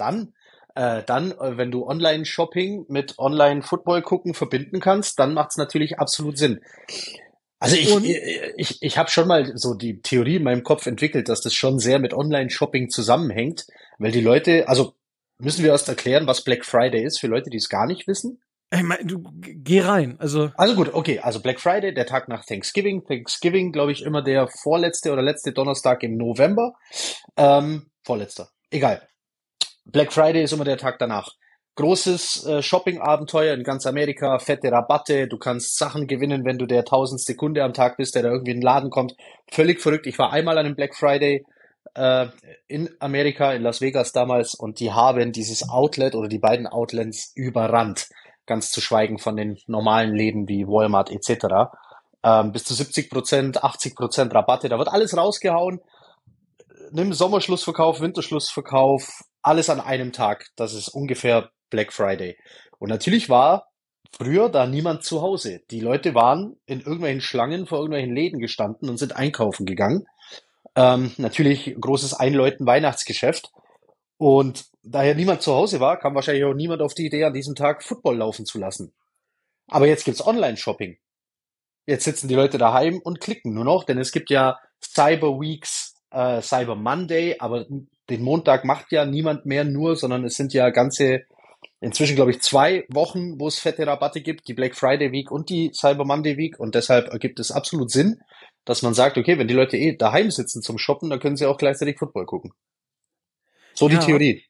wenn du Online-Shopping mit Online-Football gucken verbinden kannst, dann macht's natürlich absolut Sinn. Also ich habe schon mal so die Theorie in meinem Kopf entwickelt, dass das schon sehr mit Online-Shopping zusammenhängt, weil die Leute, also müssen wir erst erklären, was Black Friday ist, für Leute, die es gar nicht wissen? Ich mein, du geh rein. Also gut, okay, also Black Friday, der Tag nach Thanksgiving. Thanksgiving, glaube ich, immer der vorletzte oder letzte Donnerstag im November. Vorletzter. Egal. Black Friday ist immer der Tag danach. Großes Shopping-Abenteuer in ganz Amerika, fette Rabatte, du kannst Sachen gewinnen, wenn du der 1000. Kunde am Tag bist, der da irgendwie in den Laden kommt. Völlig verrückt. Ich war einmal an einem Black Friday in Amerika, in Las Vegas damals, und die haben dieses Outlet oder die beiden Outlets überrannt. Ganz zu schweigen von den normalen Läden wie Walmart etc. Bis zu 70%, 80% Rabatte, da wird alles rausgehauen. Nimm Sommerschlussverkauf, Winterschlussverkauf, alles an einem Tag. Das ist ungefähr Black Friday. Und natürlich war früher da niemand zu Hause. Die Leute waren in irgendwelchen Schlangen vor irgendwelchen Läden gestanden und sind einkaufen gegangen. Natürlich großes Einläuten Weihnachtsgeschäft. Und daher niemand zu Hause war, kam wahrscheinlich auch niemand auf die Idee, an diesem Tag Football laufen zu lassen. Aber jetzt gibt's Online-Shopping. Jetzt sitzen die Leute daheim und klicken nur noch, denn es gibt ja Cyber Weeks, Cyber Monday, aber den Montag macht ja niemand mehr nur, sondern es sind ja inzwischen glaube ich 2 Wochen, wo es fette Rabatte gibt, die Black Friday Week und die Cyber Monday Week, und deshalb ergibt es absolut Sinn, dass man sagt, okay, wenn die Leute daheim sitzen zum Shoppen, dann können sie auch gleichzeitig Football gucken. So die Theorie.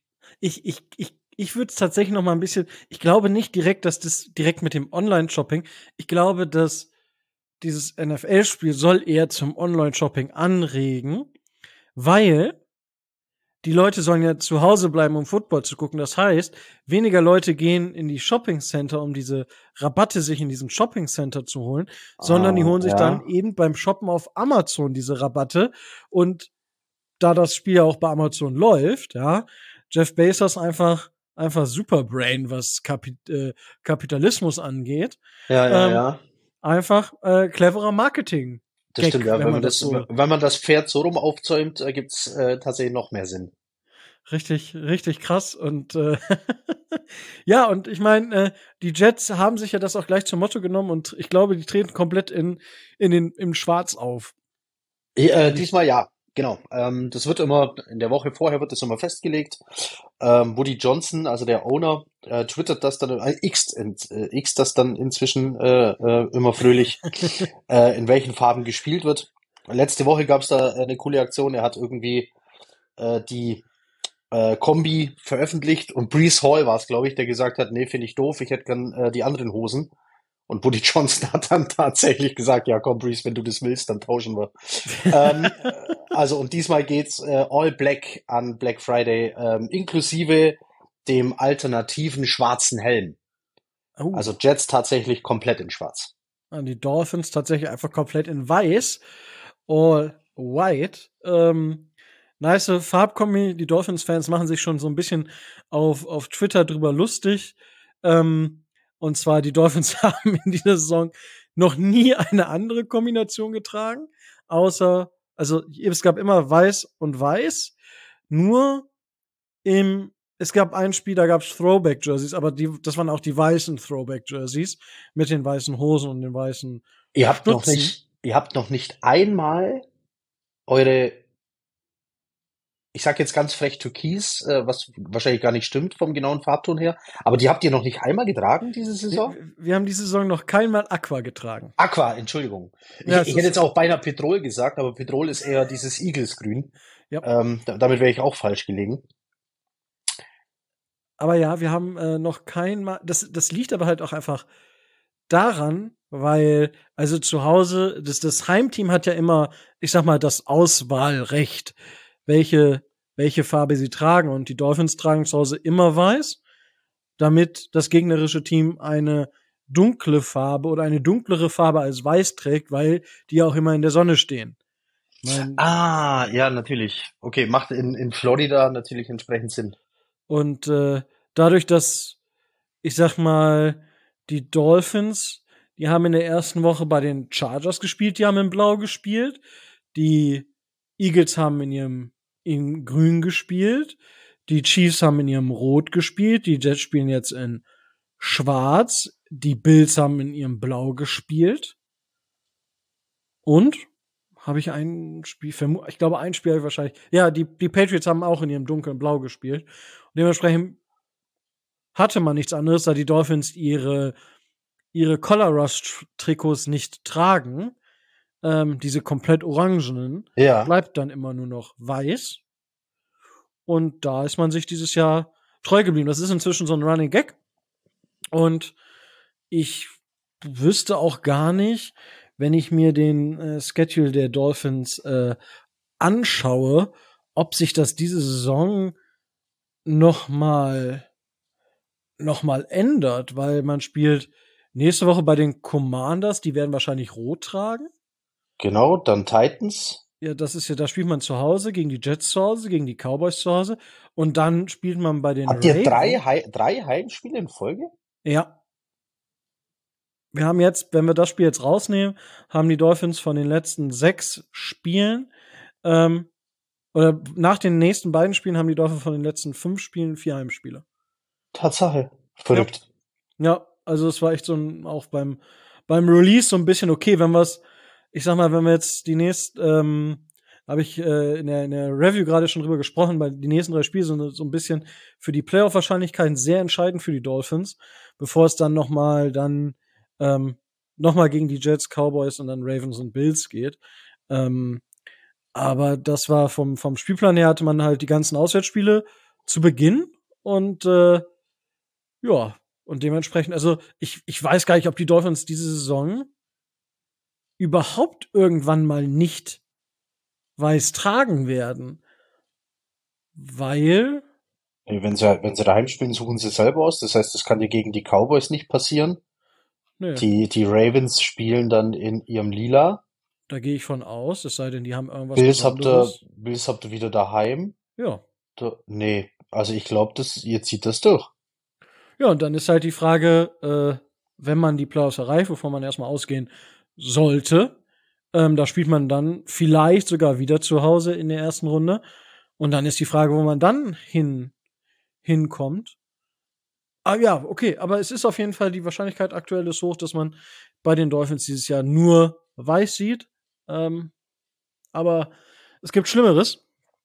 Ich würde es tatsächlich noch mal ein bisschen, ich glaube nicht direkt, dass das direkt mit dem Online-Shopping, ich glaube, dass dieses NFL-Spiel soll eher zum Online-Shopping anregen, weil die Leute sollen ja zu Hause bleiben, um Football zu gucken. Das heißt, weniger Leute gehen in die Shopping-Center, um diese Rabatte sich in diesem Shopping-Center zu holen, sondern die holen sich dann eben beim Shoppen auf Amazon diese Rabatte. Und da das Spiel ja auch bei Amazon läuft, ja, Jeff Bezos einfach Superbrain, was Kapitalismus angeht. Ja. Einfach cleverer Marketing. Das stimmt, ja. Wenn man das Pferd so rum aufzäumt, gibt's tatsächlich noch mehr Sinn. Richtig, richtig krass. Und ja, und ich meine, die Jets haben sich ja das auch gleich zum Motto genommen, und ich glaube, die treten komplett im Schwarz auf. Diesmal ja, genau. Das wird immer, in der Woche vorher wird das immer festgelegt. Woody Johnson, also der Owner, twittert das dann, X das dann inzwischen immer fröhlich, in welchen Farben gespielt wird. Letzte Woche gab es da eine coole Aktion. Er hat irgendwie die Kombi veröffentlicht, und Breece Hall war es, glaube ich, der gesagt hat, nee, finde ich doof, ich hätte gern die anderen Hosen. Und Woody Johnson hat dann tatsächlich gesagt, ja komm Breece, wenn du das willst, dann tauschen wir. Und diesmal geht's all black an Black Friday, inklusive dem alternativen schwarzen Helm. Oh. Also Jets tatsächlich komplett in schwarz. Die Dolphins tatsächlich einfach komplett in weiß. All white. nice Farbkombi. Die Dolphins-Fans machen sich schon so ein bisschen auf Twitter drüber lustig. Und zwar, die Dolphins haben in dieser Saison noch nie eine andere Kombination getragen, außer, also es gab immer weiß und weiß, nur es gab ein Spiel, da gab es Throwback-Jerseys, aber das waren auch die weißen Throwback-Jerseys mit den weißen Hosen und den weißen Ihr Stutzen. habt noch nicht einmal eure, ich sag jetzt ganz frech Türkis, was wahrscheinlich gar nicht stimmt vom genauen Farbton her, aber die habt ihr noch nicht einmal getragen diese Saison? Wir haben diese Saison noch keinmal Aqua getragen. Aqua, Entschuldigung. Ja, Ich hätte jetzt auch beinahe Petrol gesagt, aber Petrol ist eher dieses Eaglesgrün. ja. Damit wäre ich auch falsch gelegen. Aber ja, wir haben noch keinmal. Das liegt aber halt auch einfach daran, weil, also zu Hause, das Heimteam hat ja immer, ich sag mal, das Auswahlrecht, welche Farbe sie tragen. Und die Dolphins tragen zu Hause immer weiß, damit das gegnerische Team eine dunkle Farbe oder eine dunklere Farbe als weiß trägt, weil die auch immer in der Sonne stehen. Ja, natürlich. Okay, macht in Florida natürlich entsprechend Sinn. Und dadurch, dass, ich sag mal, die Dolphins, die haben in der ersten Woche bei den Chargers gespielt, die haben in Blau gespielt. Die Eagles haben in Grün gespielt. Die Chiefs haben in ihrem Rot gespielt. Die Jets spielen jetzt in Schwarz. Die Bills haben in ihrem Blau gespielt. Und habe ich ein Spiel, ich glaube, ein Spiel habe ich wahrscheinlich. Ja, die Patriots haben auch in ihrem dunklen Blau gespielt. Und dementsprechend hatte man nichts anderes, da die Dolphins ihre Collar Rush Trikots nicht tragen. Diese komplett orangenen, Ja, bleibt dann immer nur noch weiß. Und da ist man sich dieses Jahr treu geblieben. Das ist inzwischen so ein Running Gag. Und ich wüsste auch gar nicht, wenn ich mir den Schedule der Dolphins anschaue, ob sich das diese Saison noch mal ändert, weil man spielt nächste Woche bei den Commanders, die werden wahrscheinlich rot tragen. genau, dann Titans. Ja, da spielt man zu Hause gegen die Jets zu Hause, gegen die Cowboys zu Hause und dann spielt man bei den Habt ihr Ravens. drei Heimspiele in Folge? Ja. Wir haben jetzt, wenn wir das Spiel jetzt rausnehmen, haben die Dolphins von den letzten 6 Spielen, oder nach den nächsten beiden Spielen haben die Dolphins von den letzten 5 Spielen 4 Heimspiele. Tatsache. Verrückt. Ja, also es war echt auch beim Release so ein bisschen okay, wenn wir jetzt die nächsten, habe ich in der Review gerade schon drüber gesprochen, weil die nächsten 3 Spiele sind so ein bisschen für die Playoff-Wahrscheinlichkeiten sehr entscheidend für die Dolphins, bevor es dann noch mal gegen die Jets, Cowboys und dann Ravens und Bills geht. Aber das war vom Spielplan her hatte man halt die ganzen Auswärtsspiele zu Beginn und ja, und dementsprechend, also ich weiß gar nicht, ob die Dolphins diese Saison überhaupt irgendwann mal nicht weiß tragen werden. Weil, Wenn sie daheim spielen, suchen sie selber aus. Das heißt, das kann dir gegen die Cowboys nicht passieren. ne, Die Ravens spielen dann in ihrem Lila. da gehe ich von aus, es sei denn, die haben irgendwas Besonderes. Bills habt ihr wieder daheim. Ja. Nee, also ich glaube, ihr zieht das durch. Ja, und dann ist halt die Frage, wenn man die Playoffs erreicht, wovon man erstmal ausgehen sollte, da spielt man dann vielleicht sogar wieder zu Hause in der ersten Runde. Und dann ist die Frage, wo man dann hinkommt. Ah ja, okay, aber es ist auf jeden Fall, die Wahrscheinlichkeit aktuell ist hoch, dass man bei den Dolphins dieses Jahr nur weiß sieht. Aber es gibt Schlimmeres.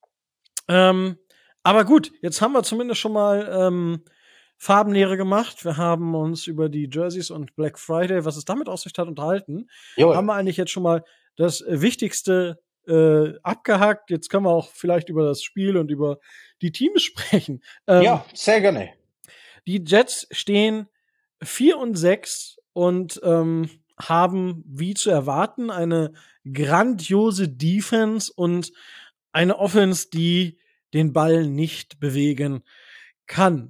Aber gut, jetzt haben wir zumindest schon mal Farbenlehre gemacht. Wir haben uns über die Jerseys und Black Friday, was es damit auf sich hat, unterhalten. Jawohl. Haben wir eigentlich jetzt schon mal das Wichtigste abgehakt. Jetzt können wir auch vielleicht über das Spiel und über die Teams sprechen. Ja, sehr gerne. Die Jets stehen 4-6 und haben, wie zu erwarten, eine grandiose Defense und eine Offense, die den Ball nicht bewegen kann.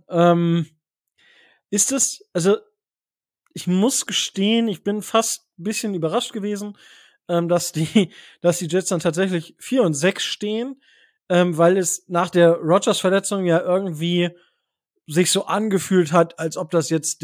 Also ich muss gestehen, ich bin fast ein bisschen überrascht gewesen, dass die Jets dann tatsächlich 4-6 stehen. weil es nach der Rodgers-Verletzung ja irgendwie sich so angefühlt hat, als ob das jetzt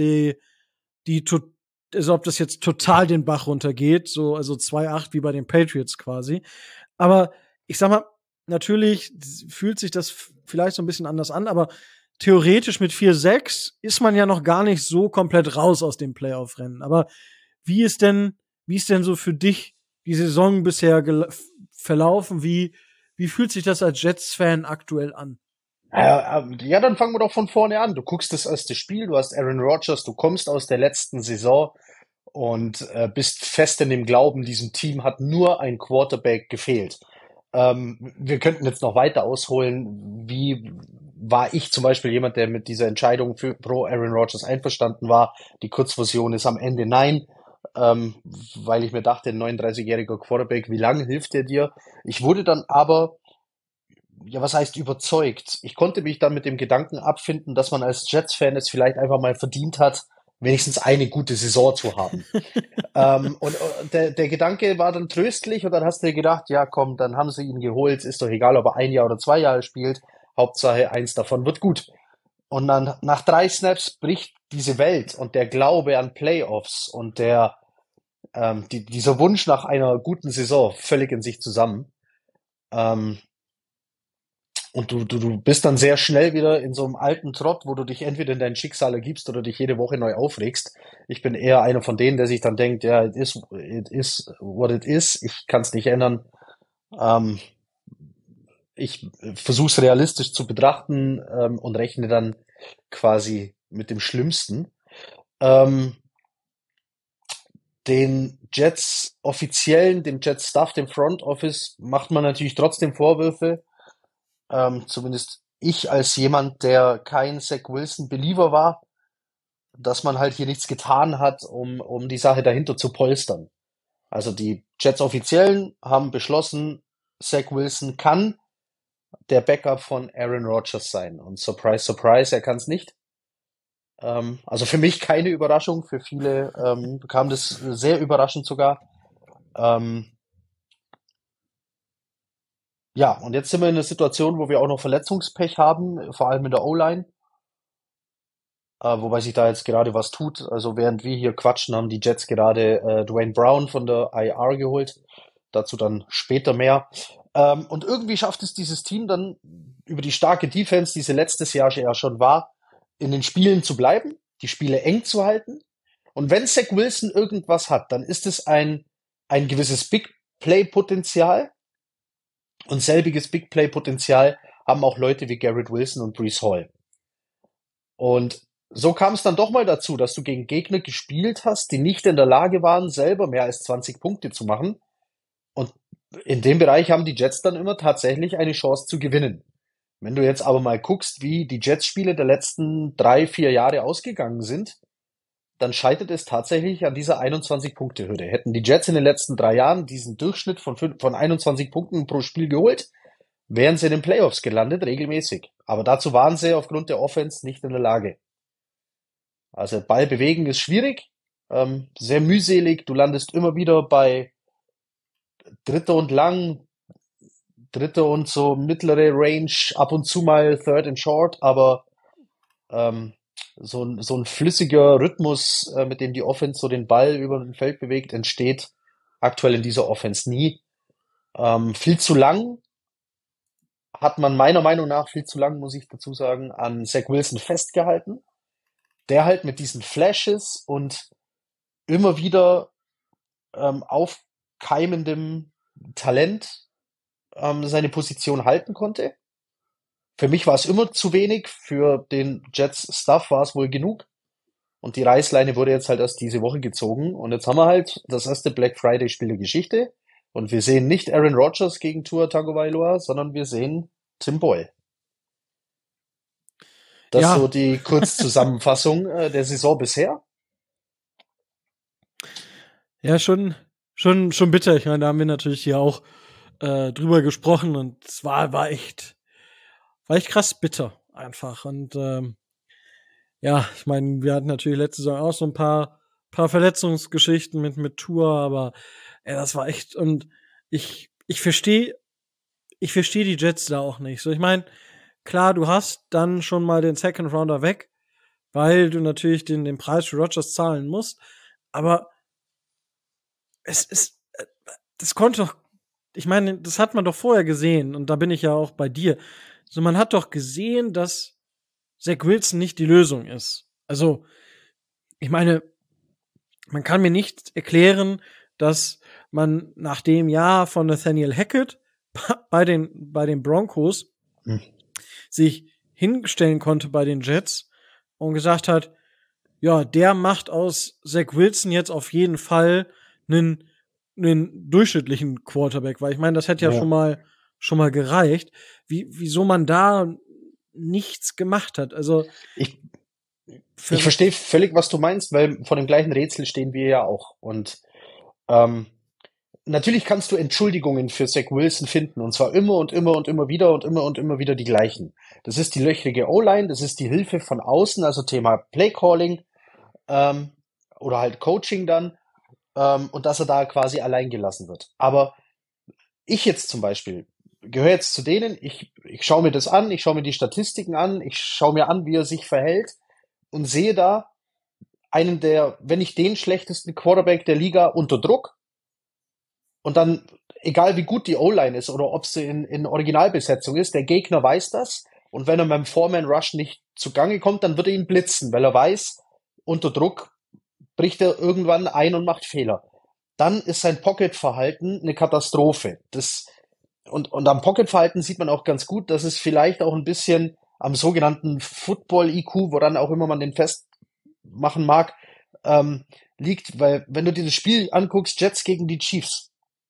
als ob das jetzt total den Bach runtergeht, so, also 2-8 wie bei den Patriots quasi. Aber ich sag mal, natürlich fühlt sich das vielleicht so ein bisschen anders an, aber theoretisch mit 4-6 ist man ja noch gar nicht so komplett raus aus dem Playoff-Rennen. Aber wie ist denn so für dich die Saison bisher verlaufen? Wie fühlt sich das als Jets-Fan aktuell an? Ja, dann fangen wir doch von vorne an. Du guckst das erste Spiel, du hast Aaron Rodgers, du kommst aus der letzten Saison und bist fest in dem Glauben, diesem Team hat nur ein Quarterback gefehlt. Wir könnten jetzt noch weiter ausholen, wie war ich zum Beispiel jemand, der mit dieser Entscheidung pro Aaron Rodgers einverstanden war. Die Kurzversion ist am Ende nein, weil ich mir dachte, ein 39-jähriger Quarterback, wie lange hilft der dir? Ich wurde dann aber, ja, was heißt überzeugt? Ich konnte mich dann mit dem Gedanken abfinden, dass man als Jets-Fan es vielleicht einfach mal verdient hat, wenigstens eine gute Saison zu haben. Der Gedanke war dann tröstlich und dann hast du dir gedacht, ja komm, dann haben sie ihn geholt, ist doch egal, ob er 1 Jahr oder 2 Jahre spielt, Hauptsache eins davon wird gut. Und dann nach 3 Snaps bricht diese Welt und der Glaube an Playoffs und dieser Wunsch nach einer guten Saison völlig in sich zusammen. Ähm, und du bist dann sehr schnell wieder in so einem alten Trott, wo du dich entweder in dein Schicksal ergibst oder dich jede Woche neu aufregst. Ich bin eher einer von denen, der sich dann denkt, ja, it is what it is. Ich kann es nicht ändern. Ähm, Ich versuche es realistisch zu betrachten und rechne dann quasi mit dem Schlimmsten. Ähm, Den Jets Offiziellen, dem Jets Staff, dem Front Office macht man natürlich trotzdem Vorwürfe. Zumindest ich als jemand, der kein Zach Wilson Believer war, dass man halt hier nichts getan hat, um die Sache dahinter zu polstern. Also die Jets Offiziellen haben beschlossen, Zach Wilson kann der Backup von Aaron Rodgers sein. Und surprise, surprise, er kann es nicht. Also für mich keine Überraschung, für viele kam das sehr überraschend sogar. Ähm, ja, und jetzt sind wir in einer Situation, wo wir auch noch Verletzungspech haben, vor allem in der O-Line. Wobei sich da jetzt gerade was tut. Also während wir hier quatschen, haben die Jets gerade Dwayne Brown von der IR geholt. Dazu dann später mehr. Und irgendwie schafft es dieses Team dann über die starke Defense, die sie letztes Jahr ja schon war, in den Spielen zu bleiben, die Spiele eng zu halten. Und wenn Zach Wilson irgendwas hat, dann ist es ein gewisses Big Play Potenzial. Und selbiges Big Play Potenzial haben auch Leute wie Garrett Wilson und Breece Hall. Und so kam es dann doch mal dazu, dass du gegen Gegner gespielt hast, die nicht in der Lage waren, selber mehr als 20 Punkte zu machen. Und in dem Bereich haben die Jets dann immer tatsächlich eine Chance zu gewinnen. Wenn du jetzt aber mal guckst, wie die Jets-Spiele der letzten 3, 4 Jahre ausgegangen sind, dann scheitert es tatsächlich an dieser 21-Punkte-Hürde. Hätten die Jets in den letzten 3 Jahren diesen Durchschnitt von 21 Punkten pro Spiel geholt, wären sie in den Playoffs gelandet, regelmäßig. Aber dazu waren sie aufgrund der Offense nicht in der Lage. Also Ball bewegen ist schwierig, sehr mühselig. Du landest immer wieder bei Dritte und lang, Dritte und so mittlere Range, ab und zu mal Third and Short, aber ähm, so ein flüssiger Rhythmus, mit dem die Offense so den Ball über den Feld bewegt, entsteht aktuell in dieser Offense nie. Viel zu lang hat man meiner Meinung nach viel zu lang, muss ich dazu sagen, an Zach Wilson festgehalten, der halt mit diesen Flashes und immer wieder aufkeimendem Talent seine Position halten konnte. Für mich war es immer zu wenig, für den Jets-Staff war es wohl genug. Und die Reißleine wurde jetzt halt erst diese Woche gezogen. Und jetzt haben wir halt das erste Black Friday-Spiel der Geschichte. Und wir sehen nicht Aaron Rodgers gegen Tua Tagovailoa, sondern wir sehen Tim Boyle. Das ist so die Kurzzusammenfassung der Saison bisher. Ja, schon bitter. Ich meine, da haben wir natürlich hier auch drüber gesprochen und es war echt krass bitter einfach. Und ja, ich meine, wir hatten natürlich letzte Saison auch so ein paar Verletzungsgeschichten mit Tour, aber das war echt, und ich verstehe ich verstehe die Jets da auch nicht. So, ich meine, klar, du hast dann schon mal den Second Rounder weg, weil du natürlich den Preis für Rodgers zahlen musst. Aber das konnte doch, ich meine, das hat man doch vorher gesehen und da bin ich ja auch bei dir. So, man hat doch gesehen, dass Zach Wilson nicht die Lösung ist. Also, ich meine, man kann mir nicht erklären, dass man nach dem Jahr von Nathaniel Hackett bei den Broncos sich hinstellen konnte bei den Jets und gesagt hat, ja, der macht aus Zach Wilson jetzt auf jeden Fall einen durchschnittlichen Quarterback, weil ich meine, das hätte ja schon mal gereicht. Wieso man da nichts gemacht hat. Also Ich verstehe völlig, was du meinst, weil vor dem gleichen Rätsel stehen wir ja auch. Und natürlich kannst du Entschuldigungen für Zach Wilson finden, und zwar immer und immer und immer wieder und immer wieder die gleichen. Das ist die löchrige O-Line, das ist die Hilfe von außen, also Thema Playcalling oder halt Coaching dann, und dass er da quasi allein gelassen wird. Aber ich jetzt zum Beispiel gehöre jetzt zu denen, ich schaue mir das an, ich schaue mir die Statistiken an, ich schaue mir an, wie er sich verhält und sehe da einen der, wenn nicht den schlechtesten Quarterback der Liga unter Druck. Und dann, egal wie gut die O-Line ist oder ob sie in Originalbesetzung ist, der Gegner weiß das. Und wenn er beim Four-Man-Rush nicht zugange kommt, dann wird er ihn blitzen, weil er weiß, unter Druck bricht er irgendwann ein und macht Fehler. Dann ist sein Pocket-Verhalten eine Katastrophe. Und am Pocket-Verhalten sieht man auch ganz gut, dass es vielleicht auch ein bisschen am sogenannten Football-IQ, woran auch immer man den festmachen mag, liegt. Weil wenn du dir das Spiel anguckst, Jets gegen die Chiefs,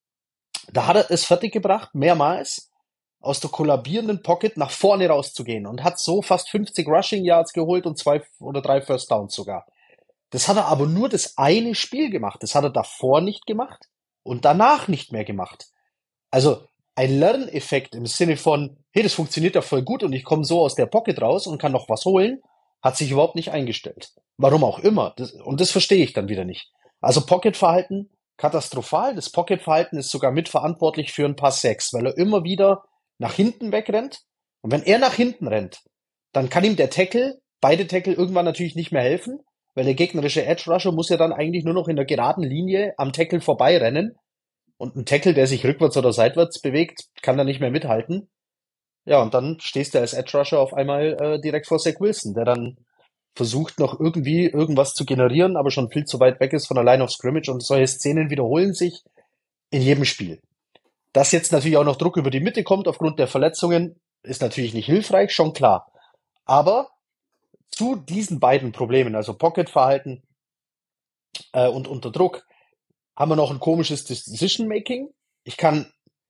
da hat er es fertiggebracht, mehrmals aus der kollabierenden Pocket nach vorne rauszugehen und hat so fast 50 Rushing Yards geholt und 2 oder 3 First Downs sogar. Das hat er aber nur das eine Spiel gemacht. Das hat er davor nicht gemacht und danach nicht mehr gemacht. Also ein Lerneffekt im Sinne von, hey, das funktioniert ja voll gut und ich komme so aus der Pocket raus und kann noch was holen, hat sich überhaupt nicht eingestellt. Warum auch immer. Und das verstehe ich dann wieder nicht. Also Pocket-Verhalten katastrophal. Das Pocket-Verhalten ist sogar mitverantwortlich für ein paar Sacks, weil er immer wieder nach hinten wegrennt. Und wenn er nach hinten rennt, dann kann ihm der Tackle, beide Tackle irgendwann natürlich nicht mehr helfen, weil der gegnerische Edge-Rusher muss ja dann eigentlich nur noch in der geraden Linie am Tackle vorbeirennen. Und ein Tackle, der sich rückwärts oder seitwärts bewegt, kann da nicht mehr mithalten. Ja, und dann stehst du als Edge-Rusher auf einmal direkt vor Zach Wilson, der dann versucht noch irgendwie irgendwas zu generieren, aber schon viel zu weit weg ist von der Line of Scrimmage, und solche Szenen wiederholen sich in jedem Spiel. Dass jetzt natürlich auch noch Druck über die Mitte kommt aufgrund der Verletzungen, ist natürlich nicht hilfreich, schon klar. Aber zu diesen beiden Problemen, also Pocket-Verhalten und unter Druck, haben wir noch ein komisches Decision-Making. Ich kann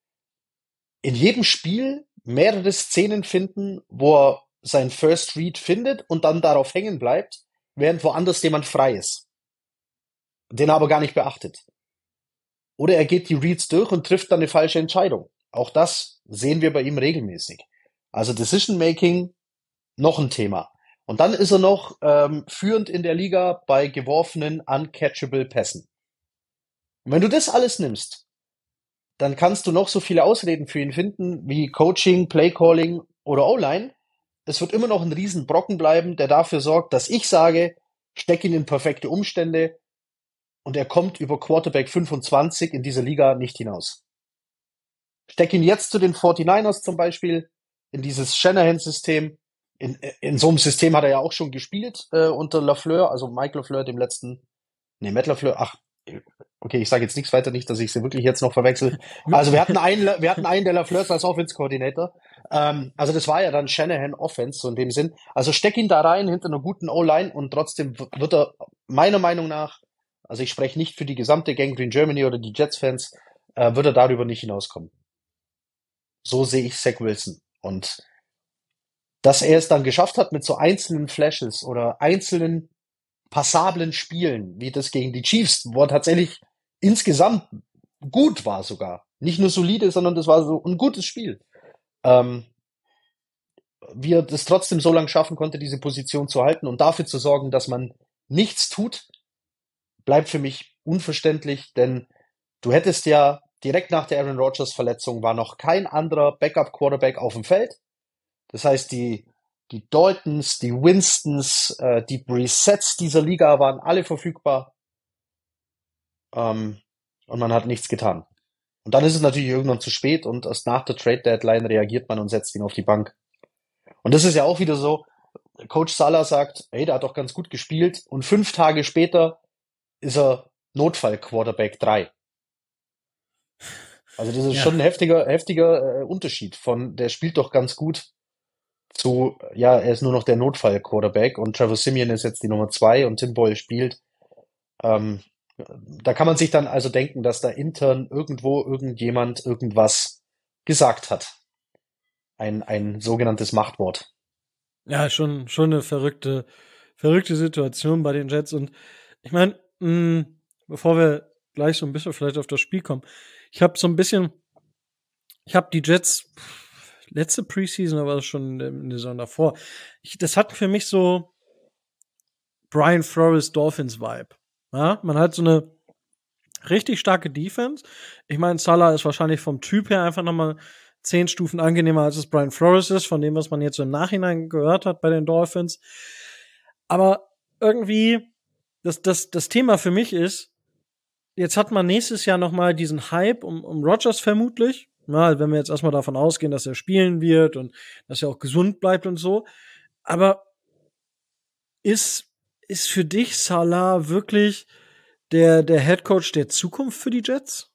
in jedem Spiel mehrere Szenen finden, wo er sein First Read findet und dann darauf hängen bleibt, während woanders jemand frei ist, den er aber gar nicht beachtet. Oder er geht die Reads durch und trifft dann eine falsche Entscheidung. Auch das sehen wir bei ihm regelmäßig. Also Decision Making, noch ein Thema. Und dann ist er noch führend in der Liga bei geworfenen uncatchable Pässen. Und wenn du das alles nimmst, dann kannst du noch so viele Ausreden für ihn finden, wie Coaching, Playcalling oder O-Line. Es wird immer noch ein Riesenbrocken bleiben, der dafür sorgt, dass ich sage, steck ihn in perfekte Umstände und er kommt über Quarterback 25 in dieser Liga nicht hinaus. Steck ihn jetzt zu den 49ers zum Beispiel, in dieses Shanahan-System. In so einem System hat er ja auch schon gespielt unter LaFleur, also Mike LaFleur, Matt LaFleur, okay, ich sage jetzt nichts weiter, nicht, dass ich sie wirklich jetzt noch verwechsel. Also wir hatten einen der LaFleurs als Offense-Coordinator. Also das war ja dann Shanahan Offense, so in dem Sinn. Also steck ihn da rein hinter einer guten O-Line und trotzdem wird er meiner Meinung nach, also ich spreche nicht für die gesamte Gang Green Germany oder die Jets-Fans, wird er darüber nicht hinauskommen. So sehe ich Zach Wilson. Und dass er es dann geschafft hat mit so einzelnen Flashes oder einzelnen passablen Spielen, wie das gegen die Chiefs, wo er tatsächlich insgesamt gut war sogar. Nicht nur solide, sondern das war so ein gutes Spiel. Wie er das trotzdem so lange schaffen konnte, diese Position zu halten und dafür zu sorgen, dass man nichts tut, bleibt für mich unverständlich, denn du hättest ja direkt nach der Aaron Rodgers Verletzung war noch kein anderer Backup Quarterback auf dem Feld. Das heißt, die Daltons, die Winstons, die Brissetts dieser Liga waren alle verfügbar. Und man hat nichts getan. Und dann ist es natürlich irgendwann zu spät und erst nach der Trade Deadline reagiert man und setzt ihn auf die Bank. Und das ist ja auch wieder so, Coach Salah sagt, ey, der hat doch ganz gut gespielt und 5 Tage später ist er Notfall-Quarterback 3. Also das ist Ja. schon ein heftiger Unterschied von, der spielt doch ganz gut zu, ja, er ist nur noch der Notfall-Quarterback und Trevor Siemian ist jetzt die Nummer 2 und Tim Boyle spielt. Ähm, Da kann man sich dann also denken, dass da intern irgendwo irgendjemand irgendwas gesagt hat. Ein sogenanntes Machtwort. Ja, schon eine verrückte Situation bei den Jets. Und ich meine, bevor wir gleich so ein bisschen vielleicht auf das Spiel kommen, ich habe die Jets letzte Preseason, aber das schon in der Saison davor. Das hat für mich so Brian Flores Dolphins Vibe. Ja, man hat so eine richtig starke Defense. Ich meine, Salah ist wahrscheinlich vom Typ her einfach nochmal 10 Stufen angenehmer, als es Brian Flores ist, von dem, was man jetzt so im Nachhinein gehört hat bei den Dolphins. Aber irgendwie, das Thema für mich ist, jetzt hat man nächstes Jahr nochmal diesen Hype um Rodgers vermutlich. Na, wenn wir jetzt erstmal davon ausgehen, dass er spielen wird und dass er auch gesund bleibt und so. Aber ist für dich Salah wirklich der Headcoach der Zukunft für die Jets?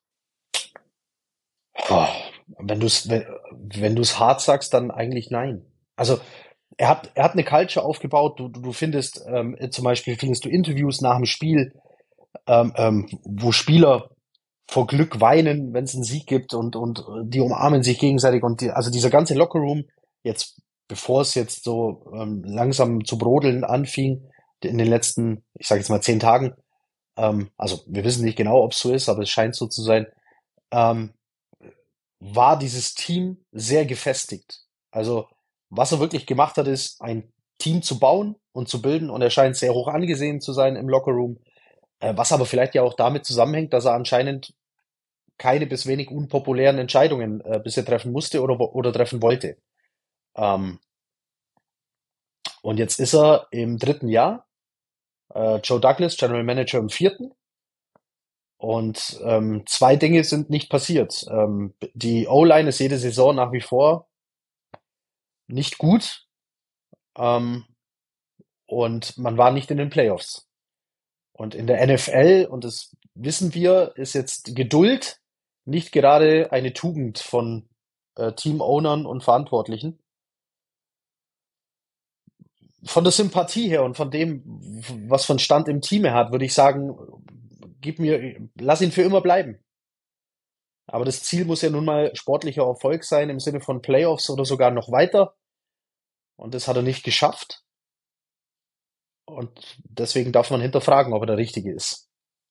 Oh, wenn du's hart sagst, dann eigentlich nein. Also er hat eine Culture aufgebaut. Du findest zum Beispiel findest du Interviews nach dem Spiel, wo Spieler vor Glück weinen, wenn es einen Sieg gibt und die umarmen sich gegenseitig und also dieser ganze Lockerroom jetzt, bevor es jetzt so langsam zu brodeln anfing in den letzten, ich sage jetzt mal 10 Tagen, also wir wissen nicht genau, ob es so ist, aber es scheint so zu sein, ähm, war dieses Team sehr gefestigt. Also was er wirklich gemacht hat, ist ein Team zu bauen und zu bilden und er scheint sehr hoch angesehen zu sein im Lockerroom, was aber vielleicht ja auch damit zusammenhängt, dass er anscheinend keine bis wenig unpopulären Entscheidungen bisher treffen musste oder treffen wollte. Ähm, und jetzt ist er im 3. Jahr, Joe Douglas, General Manager im 4. Und 2 Dinge sind nicht passiert. Die O-Line ist jede Saison nach wie vor nicht gut ähm, und man war nicht in den Playoffs. Und in der NFL, und das wissen wir, ist jetzt Geduld nicht gerade eine Tugend von Team-Ownern und Verantwortlichen. Von der Sympathie her und von dem, was von Stand im Team er hat, würde ich sagen, lass ihn für immer bleiben. Aber das Ziel muss ja nun mal sportlicher Erfolg sein im Sinne von Playoffs oder sogar noch weiter. Und das hat er nicht geschafft. Und deswegen darf man hinterfragen, ob er der Richtige ist.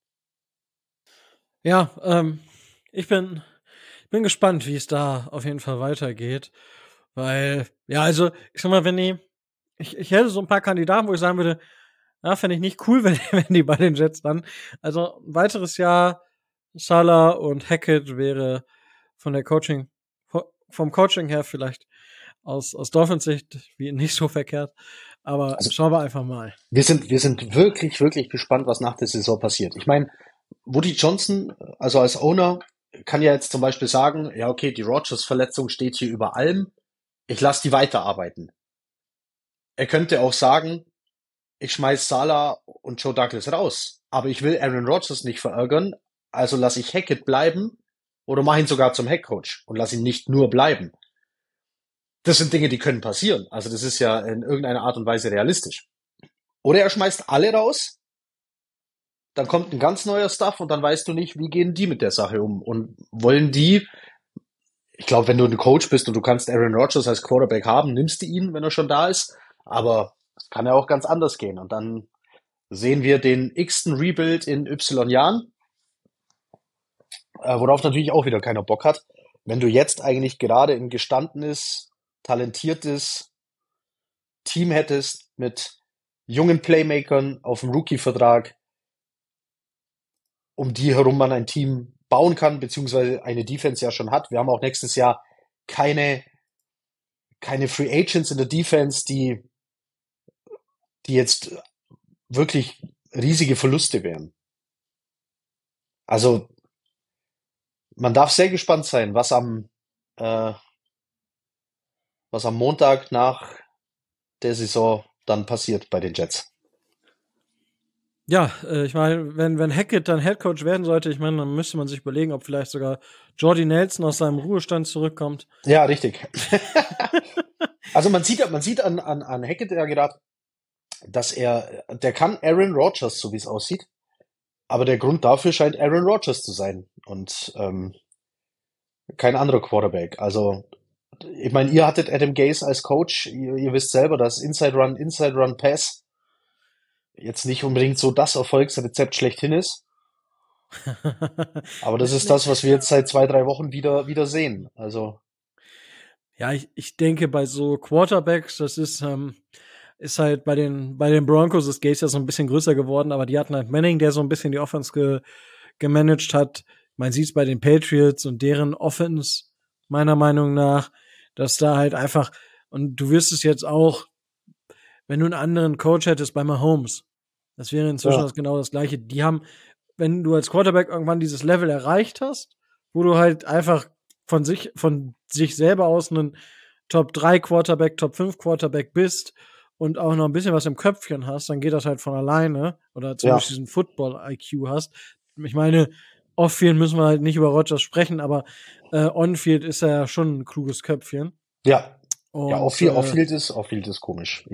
Ja, ich bin gespannt, wie es da auf jeden Fall weitergeht. Weil, ja, also, ich sag mal, ich hätte so ein paar Kandidaten, wo ich sagen würde, ja, fände ich nicht cool, wenn die bei den Jets dann. Also, ein weiteres Jahr Salah und Hackett wäre von der vom Coaching her vielleicht aus Dolphins Sicht wie nicht so verkehrt. Aber Also schauen wir einfach mal. wir sind wirklich, wirklich gespannt, was nach der Saison passiert. Ich meine, Woody Johnson, also als Owner, kann ja jetzt zum Beispiel sagen, ja, okay, die Rodgers-Verletzung steht hier über allem. Ich lasse die weiterarbeiten. Er könnte auch sagen, ich schmeiß Salah und Joe Douglas raus. Aber ich will Aaron Rodgers nicht verärgern, also lasse ich Hackett bleiben oder mache ihn sogar zum Headcoach und lasse ihn nicht nur bleiben. Das sind Dinge, die können passieren. Also das ist ja in irgendeiner Art und Weise realistisch. Oder er schmeißt alle raus, dann kommt ein ganz neuer Stuff und dann weißt du nicht, wie gehen die mit der Sache um und wollen die, ich glaube, wenn du ein Coach bist und du kannst Aaron Rodgers als Quarterback haben, nimmst du ihn, wenn er schon da ist, aber es kann ja auch ganz anders gehen und dann sehen wir den x-ten Rebuild in Y Jahren, worauf natürlich auch wieder keiner Bock hat. Wenn du jetzt eigentlich gerade ein gestandenes, talentiertes Team hättest mit jungen Playmakern auf dem Rookie-Vertrag, um die herum man ein Team bauen kann, beziehungsweise eine Defense ja schon hat. Wir haben auch nächstes Jahr keine Free Agents in der Defense, die jetzt wirklich riesige Verluste wären. Also man darf sehr gespannt sein, was am Montag nach der Saison dann passiert bei den Jets. Ja, ich meine, wenn Hackett dann Headcoach werden sollte, ich meine, dann müsste man sich überlegen, ob vielleicht sogar Jordy Nelson aus seinem Ruhestand zurückkommt. Ja, richtig. Also man sieht an Hackett ja gerade, dass der kann Aaron Rodgers, so wie es aussieht. Aber der Grund dafür scheint Aaron Rodgers zu sein und kein anderer Quarterback. Also ich meine, ihr hattet Adam Gase als Coach, ihr wisst selber, dass Inside Run, Pass jetzt nicht unbedingt so das Erfolgsrezept schlechthin ist. Aber das ist das, was wir jetzt seit 2-3 Wochen wieder sehen. Also ja, ich denke bei so Quarterbacks, das ist halt bei den Broncos ist Gase ja so ein bisschen größer geworden, aber die hatten halt Manning, der so ein bisschen die Offense gemanagt hat. Man sieht es bei den Patriots und deren Offense, meiner Meinung nach, dass da halt einfach, und du wirst es jetzt auch, wenn du einen anderen Coach hättest bei Mahomes, das wäre inzwischen genau das Gleiche. Die haben, wenn du als Quarterback irgendwann dieses Level erreicht hast, wo du halt einfach von sich selber aus einen Top 3 Quarterback, Top 5 Quarterback bist und auch noch ein bisschen was im Köpfchen hast, dann geht das halt von alleine, oder zumindest diesen Football-IQ hast. Ich meine, Off-Field müssen wir halt nicht über Rodgers sprechen, aber On-Field ist er ja schon ein kluges Köpfchen. Ja. Und, ja, Off-Field ist komisch.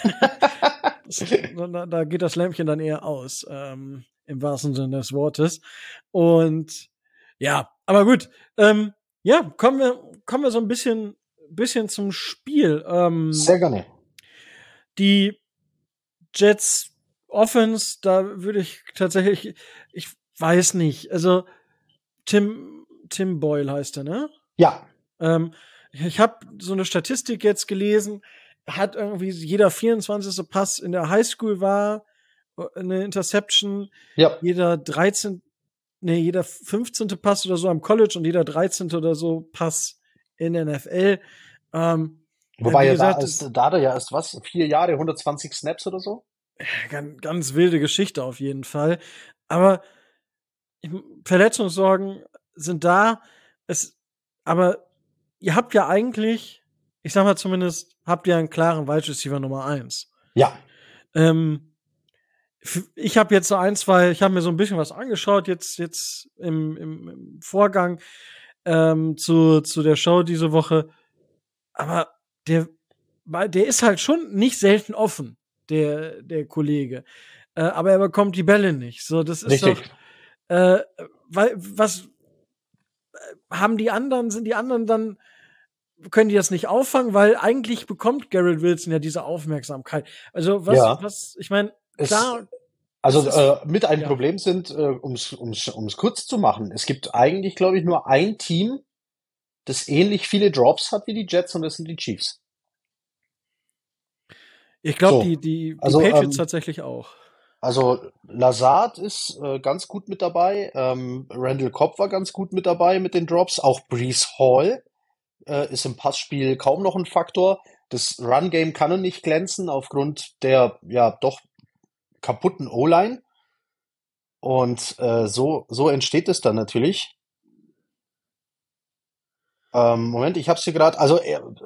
Da geht das Lämpchen dann eher aus, im wahrsten Sinne des Wortes. Und ja, aber gut. Ja, kommen wir so ein bisschen zum Spiel. Sehr gerne. Die Jets Offense, da würde ich tatsächlich, ich weiß nicht, also Tim Boyle heißt er, ne? Ja. Ich habe so eine Statistik jetzt gelesen, hat irgendwie jeder 24. Pass in der Highschool war eine Interception, Ja. jeder 15. Pass oder so am College und jeder 13. oder so Pass in der NFL. Wobei ja da hat er ja erst 4 Jahre, 120 Snaps oder so? Ganz, ganz wilde Geschichte auf jeden Fall. Aber Verletzungssorgen sind da. Aber ihr habt ja eigentlich, ich sag mal zumindest, habt ihr einen klaren Wide Receiver Nummer 1. Ja. Ich habe jetzt so ich habe mir so ein bisschen was angeschaut, jetzt im Vorgang zu der Show diese Woche. Aber der ist halt schon nicht selten offen, der Kollege. Aber er bekommt die Bälle nicht. So, das ist richtig. Doch, was haben sind die anderen dann, können die das nicht auffangen? Weil eigentlich bekommt Garrett Wilson ja diese Aufmerksamkeit. Also was ich meine, klar. Mit einem Problem sind, um's kurz zu machen, es gibt eigentlich, glaube ich, nur ein Team, das ähnlich viele Drops hat wie die Jets, und das sind die Chiefs. Ich glaube, die Patriots tatsächlich auch. Also Lazard ist ganz gut mit dabei, Randall Cobb war ganz gut mit dabei mit den Drops, auch Breece Hall ist im Passspiel kaum noch ein Faktor. Das Run-Game kann er nicht glänzen aufgrund der ja doch kaputten O-Line. Und so entsteht es dann natürlich. Moment, ich hab's hier gerade. Also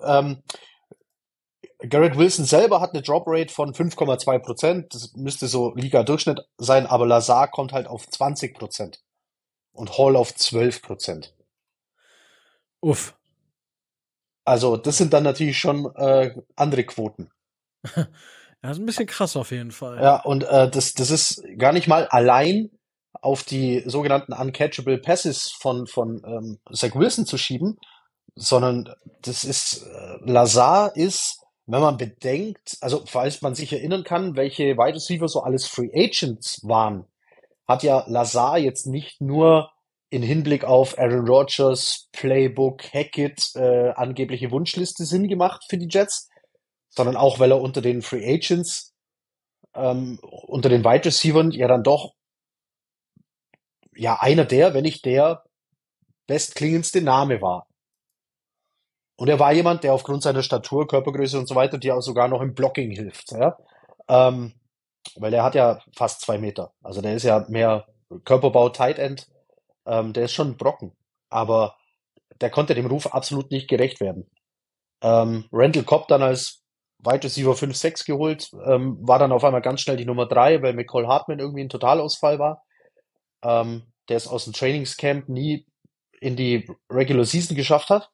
Garrett Wilson selber hat eine Drop-Rate von 5,2%. Das müsste so Liga-Durchschnitt sein, aber Lazar kommt halt auf 20% und Hall auf 12%. Uff. Also das sind dann natürlich schon andere Quoten. Ja, ist ein bisschen krass auf jeden Fall. Ja, und das ist gar nicht mal allein auf die sogenannten uncatchable Passes von Zach Wilson zu schieben, sondern das ist Lazar ist, wenn man bedenkt, also falls man sich erinnern kann, welche Wide Receiver so alles Free Agents waren, hat ja Lazar jetzt nicht nur in Hinblick auf Aaron Rodgers, Playbook, Hackett, angebliche Wunschliste Sinn gemacht für die Jets, sondern auch, weil er unter den Free Agents, unter den Wide Receivern ja dann doch ja, einer der, wenn nicht der bestklingendste Name war. Und er war jemand, der aufgrund seiner Statur, Körpergröße und so weiter, dir auch sogar noch im Blocking hilft, ja. Ähm, weil er hat ja fast 2 Meter. Also der ist ja mehr Körperbau Tight End. Der ist schon ein Brocken. Aber der konnte dem Ruf absolut nicht gerecht werden. Randall Cobb dann als Wide Receiver 5, 6 geholt, war dann auf einmal ganz schnell die Nummer 3, weil McCall Hartman irgendwie ein Totalausfall war. Der es aus dem Trainingscamp nie in die Regular Season geschafft hat.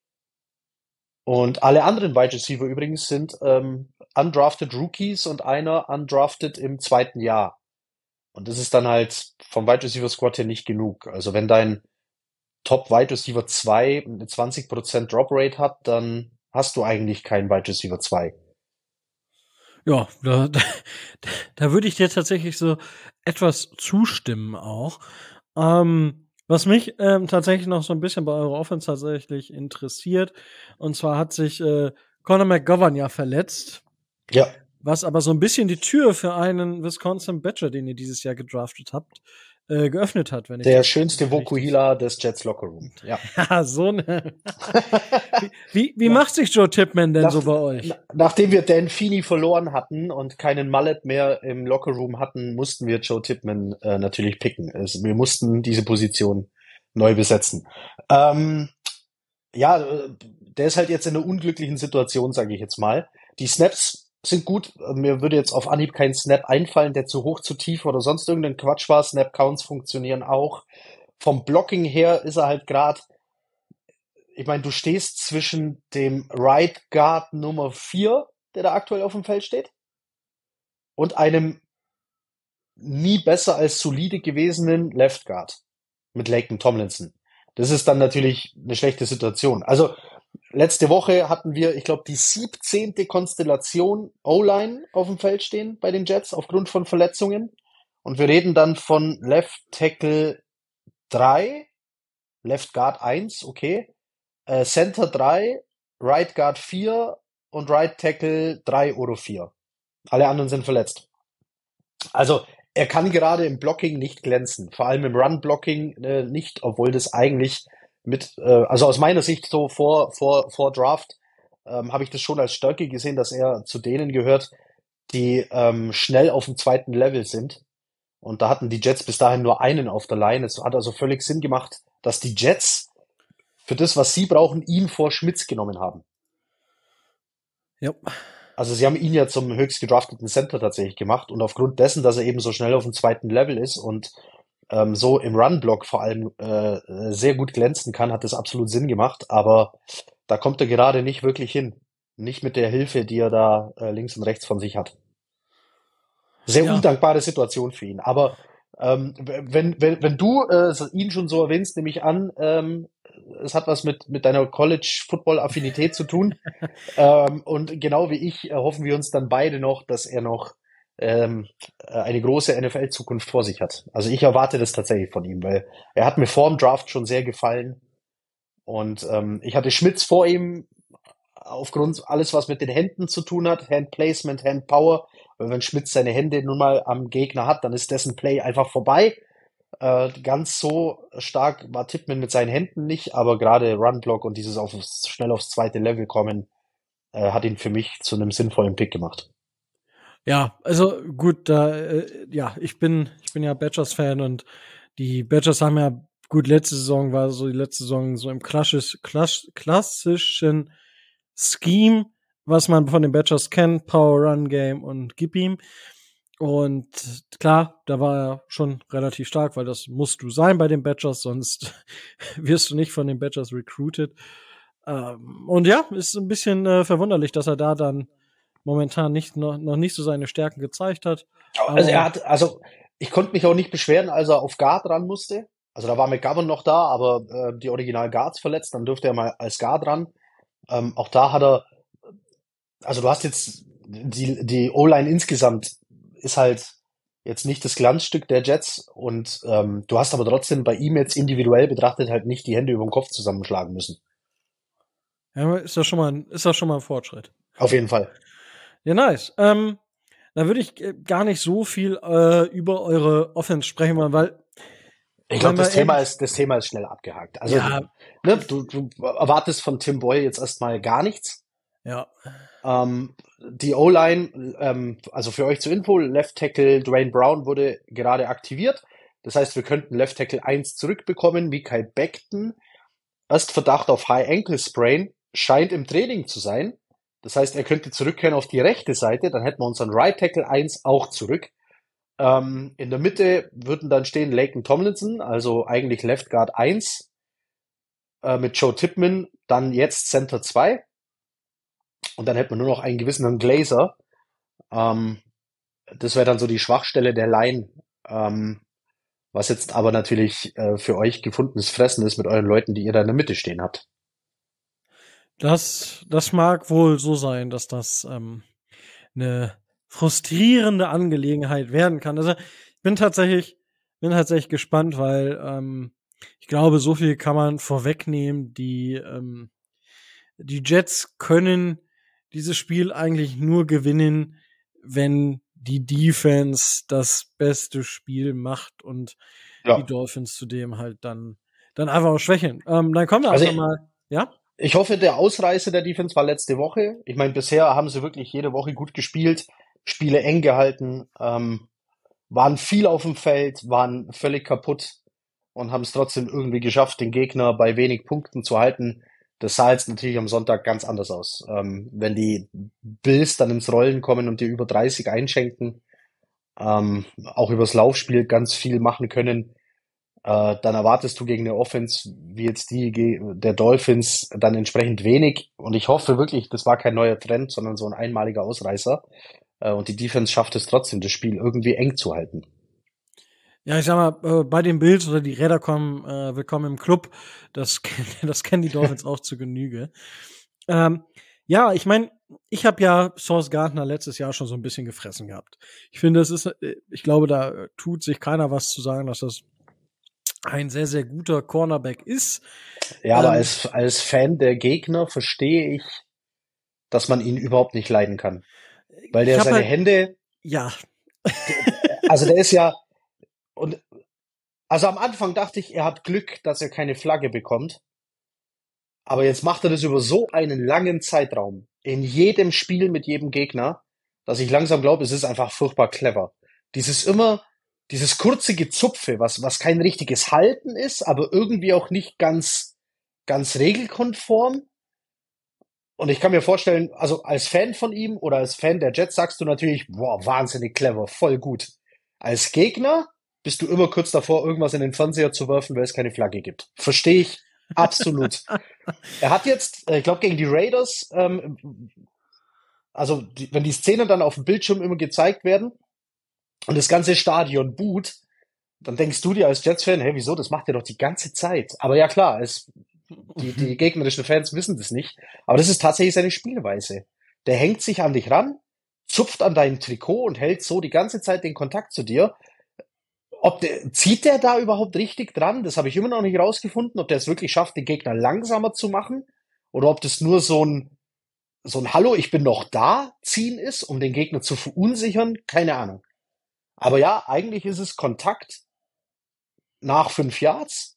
Und alle anderen Wide Receiver übrigens sind undrafted Rookies und einer undrafted im zweiten Jahr. Und das ist dann halt vom Wide Receiver Squad her nicht genug. Also wenn dein Top Wide Receiver 2 eine 20% Drop Rate hat, dann hast du eigentlich keinen Wide Receiver 2. Ja, da würde ich dir tatsächlich so etwas zustimmen auch. Was mich tatsächlich noch so ein bisschen bei eurer Offense tatsächlich interessiert, und zwar hat sich Conor McGovern ja verletzt, Ja, was aber so ein bisschen die Tür für einen Wisconsin Badger, den ihr dieses Jahr gedraftet habt, geöffnet hat, wenn ich der das schönste richtig. Vokuhila des Jets Locker Room. Ja. Ja, so ne. Wie macht sich Joe Tippmann denn so bei euch? Nachdem wir Dan Feeney verloren hatten und keinen Mallet mehr im Lockerroom hatten, mussten wir Joe Tippmann natürlich picken. Wir mussten diese Position neu besetzen. Ja, der ist halt jetzt in einer unglücklichen Situation, sage ich jetzt mal. Die Snaps sind gut. Mir würde jetzt auf Anhieb kein Snap einfallen, der zu hoch, zu tief oder sonst irgendein Quatsch war. Snap-Counts funktionieren auch. Vom Blocking her ist er halt gerade, ich meine, du stehst zwischen dem Right Guard Nummer 4, der da aktuell auf dem Feld steht, und einem nie besser als solide gewesenen Left Guard mit Laken Tomlinson. Das ist dann natürlich eine schlechte Situation. Also letzte Woche hatten wir, ich glaube, die 17. Konstellation O-Line auf dem Feld stehen bei den Jets aufgrund von Verletzungen. Und wir reden dann von Left Tackle 3, Left Guard 1, okay, Center 3, Right Guard 4 und Right Tackle 3 oder 4. Alle anderen sind verletzt. Also er kann gerade im Blocking nicht glänzen, vor allem im Run-Blocking nicht, obwohl das eigentlich also aus meiner Sicht so vor Draft habe ich das schon als Stärke gesehen, dass er zu denen gehört, die schnell auf dem zweiten Level sind. Und da hatten die Jets bis dahin nur einen auf der Line. Es hat also völlig Sinn gemacht, dass die Jets für das, was sie brauchen, ihn vor Schmitz genommen haben. Ja. Also sie haben ihn ja zum höchst gedrafteten Center tatsächlich gemacht und aufgrund dessen, dass er eben so schnell auf dem zweiten Level ist und so im Run-Block vor allem sehr gut glänzen kann, hat das absolut Sinn gemacht, aber da kommt er gerade nicht wirklich hin. Nicht mit der Hilfe, die er da links und rechts von sich hat. Sehr Ja. undankbare Situation für ihn. Aber wenn du ihn schon so erwähnst, nehme ich an, es hat was mit deiner College-Football-Affinität zu tun. Und genau wie ich hoffen wir uns dann beide noch, dass er noch eine große NFL-Zukunft vor sich hat. Also ich erwarte das tatsächlich von ihm, weil er hat mir vor dem Draft schon sehr gefallen. Und ich hatte Schmitz vor ihm aufgrund alles, was mit den Händen zu tun hat, Hand Placement, Hand Power. Weil wenn Schmitz seine Hände nun mal am Gegner hat, dann ist dessen Play einfach vorbei. Ganz so stark war Tippmann mit seinen Händen nicht, aber gerade Run-Block und dieses schnell aufs zweite Level kommen, hat ihn für mich zu einem sinnvollen Pick gemacht. Ja, also gut, ja, ich bin ja Badgers-Fan und die Badgers haben ja, gut, letzte Saison war so die letzte Saison so im klassischen Scheme, was man von den Badgers kennt, Power Run Game und Gib ihm. Und klar, da war er schon relativ stark, weil das musst du sein bei den Badgers, sonst wirst du nicht von den Badgers recruited. Und ja, ist ein bisschen verwunderlich, dass er da dann momentan noch nicht so seine Stärken gezeigt hat. Also ich konnte mich auch nicht beschweren, als er auf Guard ran musste. Also da war McGovern noch da, aber die Original Guards verletzt, dann durfte er mal als Guard ran. Auch da hat er, also du hast jetzt die O-Line insgesamt ist halt jetzt nicht das Glanzstück der Jets und du hast aber trotzdem bei ihm jetzt individuell betrachtet halt nicht die Hände über den Kopf zusammenschlagen müssen. Ja, ist das schon mal ein Fortschritt. Auf jeden Fall. Ja, nice. Da würde ich gar nicht so viel über eure Offense sprechen wollen, weil Ich glaube, Wenn wir das Thema ist schnell abgehakt. Also, ja, ne, du erwartest von Tim Boyle jetzt erstmal gar nichts. ja, Die O-Line, also für euch zur Info, Left Tackle Dwayne Brown wurde gerade aktiviert. Das heißt, wir könnten Left Tackle 1 zurückbekommen. Mikael Becton, erst Verdacht auf High Ankle Sprain, scheint im Training zu sein. Das heißt, er könnte zurückkehren auf die rechte Seite. Dann hätten wir unseren Right Tackle 1 auch zurück. In der Mitte würden dann stehen Laken Tomlinson, also eigentlich Left Guard 1, mit Joe Tippmann, dann jetzt Center 2. Und dann hätte man nur noch einen gewissen Herrn Glazer. Das wäre dann so die Schwachstelle der Line, was jetzt aber natürlich für euch gefundenes Fressen ist mit euren Leuten, die ihr da in der Mitte stehen habt. das mag wohl so sein, dass das eine frustrierende Angelegenheit werden kann. Also ich bin tatsächlich gespannt, weil ich glaube, so viel kann man vorwegnehmen. Die Jets können dieses Spiel eigentlich nur gewinnen, wenn die Defense das beste Spiel macht und die Dolphins zudem halt dann einfach auch schwächeln. Dann kommen wir einfach mal, ja? Ich hoffe, der Ausreißer der Defense war letzte Woche. Ich meine, bisher haben sie wirklich jede Woche gut gespielt, Spiele eng gehalten, waren viel auf dem Feld, waren völlig kaputt und haben es trotzdem irgendwie geschafft, den Gegner bei wenig Punkten zu halten. Das sah jetzt natürlich am Sonntag ganz anders aus. Wenn die Bills dann ins Rollen kommen und dir über 30 einschenken, auch übers Laufspiel ganz viel machen können, dann erwartest du gegen eine Offense wie jetzt die der Dolphins dann entsprechend wenig. Und ich hoffe wirklich, das war kein neuer Trend, sondern so ein einmaliger Ausreißer. Und die Defense schafft es trotzdem, das Spiel irgendwie eng zu halten. Ja, ich sag mal, bei den Bills oder die Räder kommen, willkommen im Club. Das kennen die Dolphins auch zu Genüge. Ja, ich meine, ich habe ja Sauce Gardner letztes Jahr schon so ein bisschen gefressen gehabt. Ich finde, ich glaube, da tut sich keiner was zu sagen, dass das ein sehr, sehr guter Cornerback ist. Ja, aber als Fan der Gegner verstehe ich, dass man ihn überhaupt nicht leiden kann. Weil der seine Hände. Ja. Also der ist ja. Und also am Anfang dachte ich, er hat Glück, dass er keine Flagge bekommt. Aber jetzt macht er das über so einen langen Zeitraum. In jedem Spiel mit jedem Gegner, dass ich langsam glaube, es ist einfach furchtbar clever. Dieses kurze Gezupfe, was kein richtiges Halten ist, aber irgendwie auch nicht ganz regelkonform. Und ich kann mir vorstellen, also als Fan von ihm oder als Fan der Jets sagst du natürlich, boah, wahnsinnig clever, voll gut. Als Gegner bist du immer kurz davor, irgendwas in den Fernseher zu werfen, weil es keine Flagge gibt. Verstehe ich absolut. Er hat jetzt, ich glaube, gegen die Raiders, wenn die Szenen dann auf dem Bildschirm immer gezeigt werden und das ganze Stadion boot, dann denkst du dir als Jets-Fan, hey, wieso, das macht er doch die ganze Zeit. Aber ja klar, die gegnerischen Fans wissen das nicht. Aber das ist tatsächlich seine Spielweise. Der hängt sich an dich ran, zupft an deinem Trikot und hält so die ganze Zeit den Kontakt zu dir. Zieht der da überhaupt richtig dran? Das habe ich immer noch nicht rausgefunden, ob der es wirklich schafft, den Gegner langsamer zu machen oder ob das nur so ein Hallo, ich bin noch da ziehen ist, um den Gegner zu verunsichern. Keine Ahnung. Aber ja, eigentlich ist es Kontakt nach 5 Yards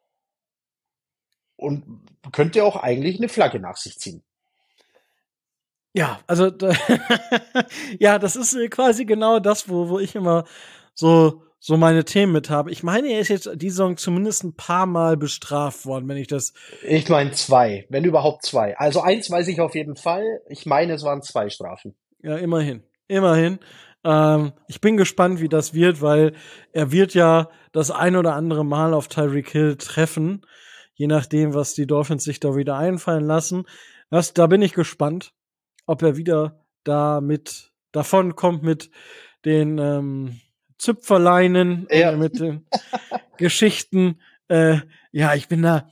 und könnte auch eigentlich eine Flagge nach sich ziehen. Ja, also ja, das ist quasi genau das, wo ich immer so meine Themen mit habe. Ich meine, er ist jetzt die Saison zumindest ein paar Mal bestraft worden, wenn ich das. Ich meine 2, wenn überhaupt 2. Also 1 weiß ich auf jeden Fall. Ich meine, es waren 2 Strafen. Ja, immerhin. Ich bin gespannt, wie das wird, weil er wird ja das ein oder andere Mal auf Tyreek Hill treffen, je nachdem, was die Dolphins sich da wieder einfallen lassen. Da bin ich gespannt, ob er wieder davon kommt mit den Züpferleinen und mit den Geschichten. Ja, ich bin da.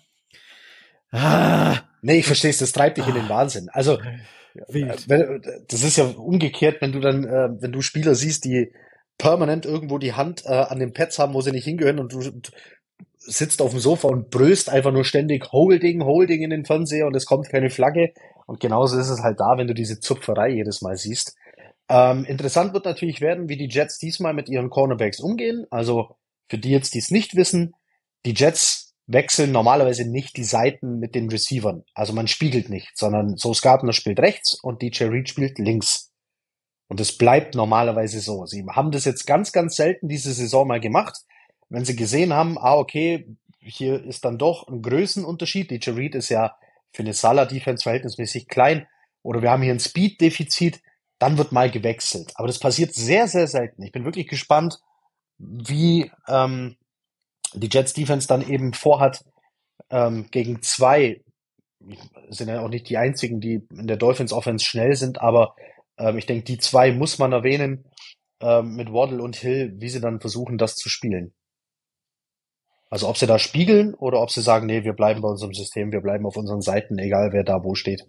Nee, ich verstehe es, das treibt dich in den Wahnsinn. Also, das ist ja umgekehrt, wenn du Spieler siehst, die permanent irgendwo die Hand an den Pads haben, wo sie nicht hingehören und du sitzt auf dem Sofa und brüllst einfach nur ständig Holding in den Fernseher und es kommt keine Flagge. Und genauso ist es halt da, wenn du diese Zupferei jedes Mal siehst. Interessant wird natürlich werden, wie die Jets diesmal mit ihren Cornerbacks umgehen. Also für die jetzt, die es nicht wissen, die Jets wechseln normalerweise nicht die Seiten mit den Receivern. Also man spiegelt nicht, sondern Sauce Gardner spielt rechts und DJ Reed spielt links. Und es bleibt normalerweise so. Sie haben das jetzt ganz, ganz selten diese Saison mal gemacht. Wenn sie gesehen haben, okay, hier ist dann doch ein Größenunterschied. DJ Reed ist ja für eine Salah-Defense verhältnismäßig klein. Oder wir haben hier ein Speed-Defizit. Dann wird mal gewechselt. Aber das passiert sehr, sehr selten. Ich bin wirklich gespannt, wie die Jets-Defense dann eben vorhat, gegen zwei, sind ja auch nicht die einzigen, die in der Dolphins-Offense schnell sind, aber ich denke, die zwei muss man erwähnen, mit Waddle und Hill, wie sie dann versuchen, das zu spielen. Also ob sie da spiegeln oder ob sie sagen, nee, wir bleiben bei unserem System, wir bleiben auf unseren Seiten, egal wer da wo steht.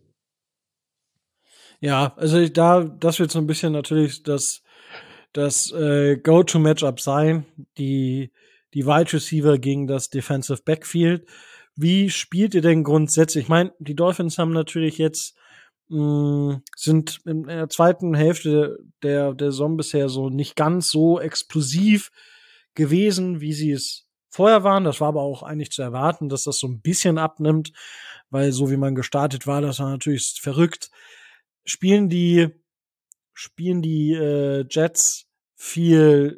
Ja, also das wird so ein bisschen natürlich das Go-to-Matchup sein, die Wide Receiver gegen das Defensive Backfield. Wie spielt ihr denn grundsätzlich? Ich meine, die Dolphins haben natürlich jetzt sind in der zweiten Hälfte der Saison bisher so nicht ganz so explosiv gewesen, wie sie es vorher waren. Das war aber auch eigentlich zu erwarten, dass das so ein bisschen abnimmt, weil so wie man gestartet war, das war natürlich verrückt. Spielen die Jets viel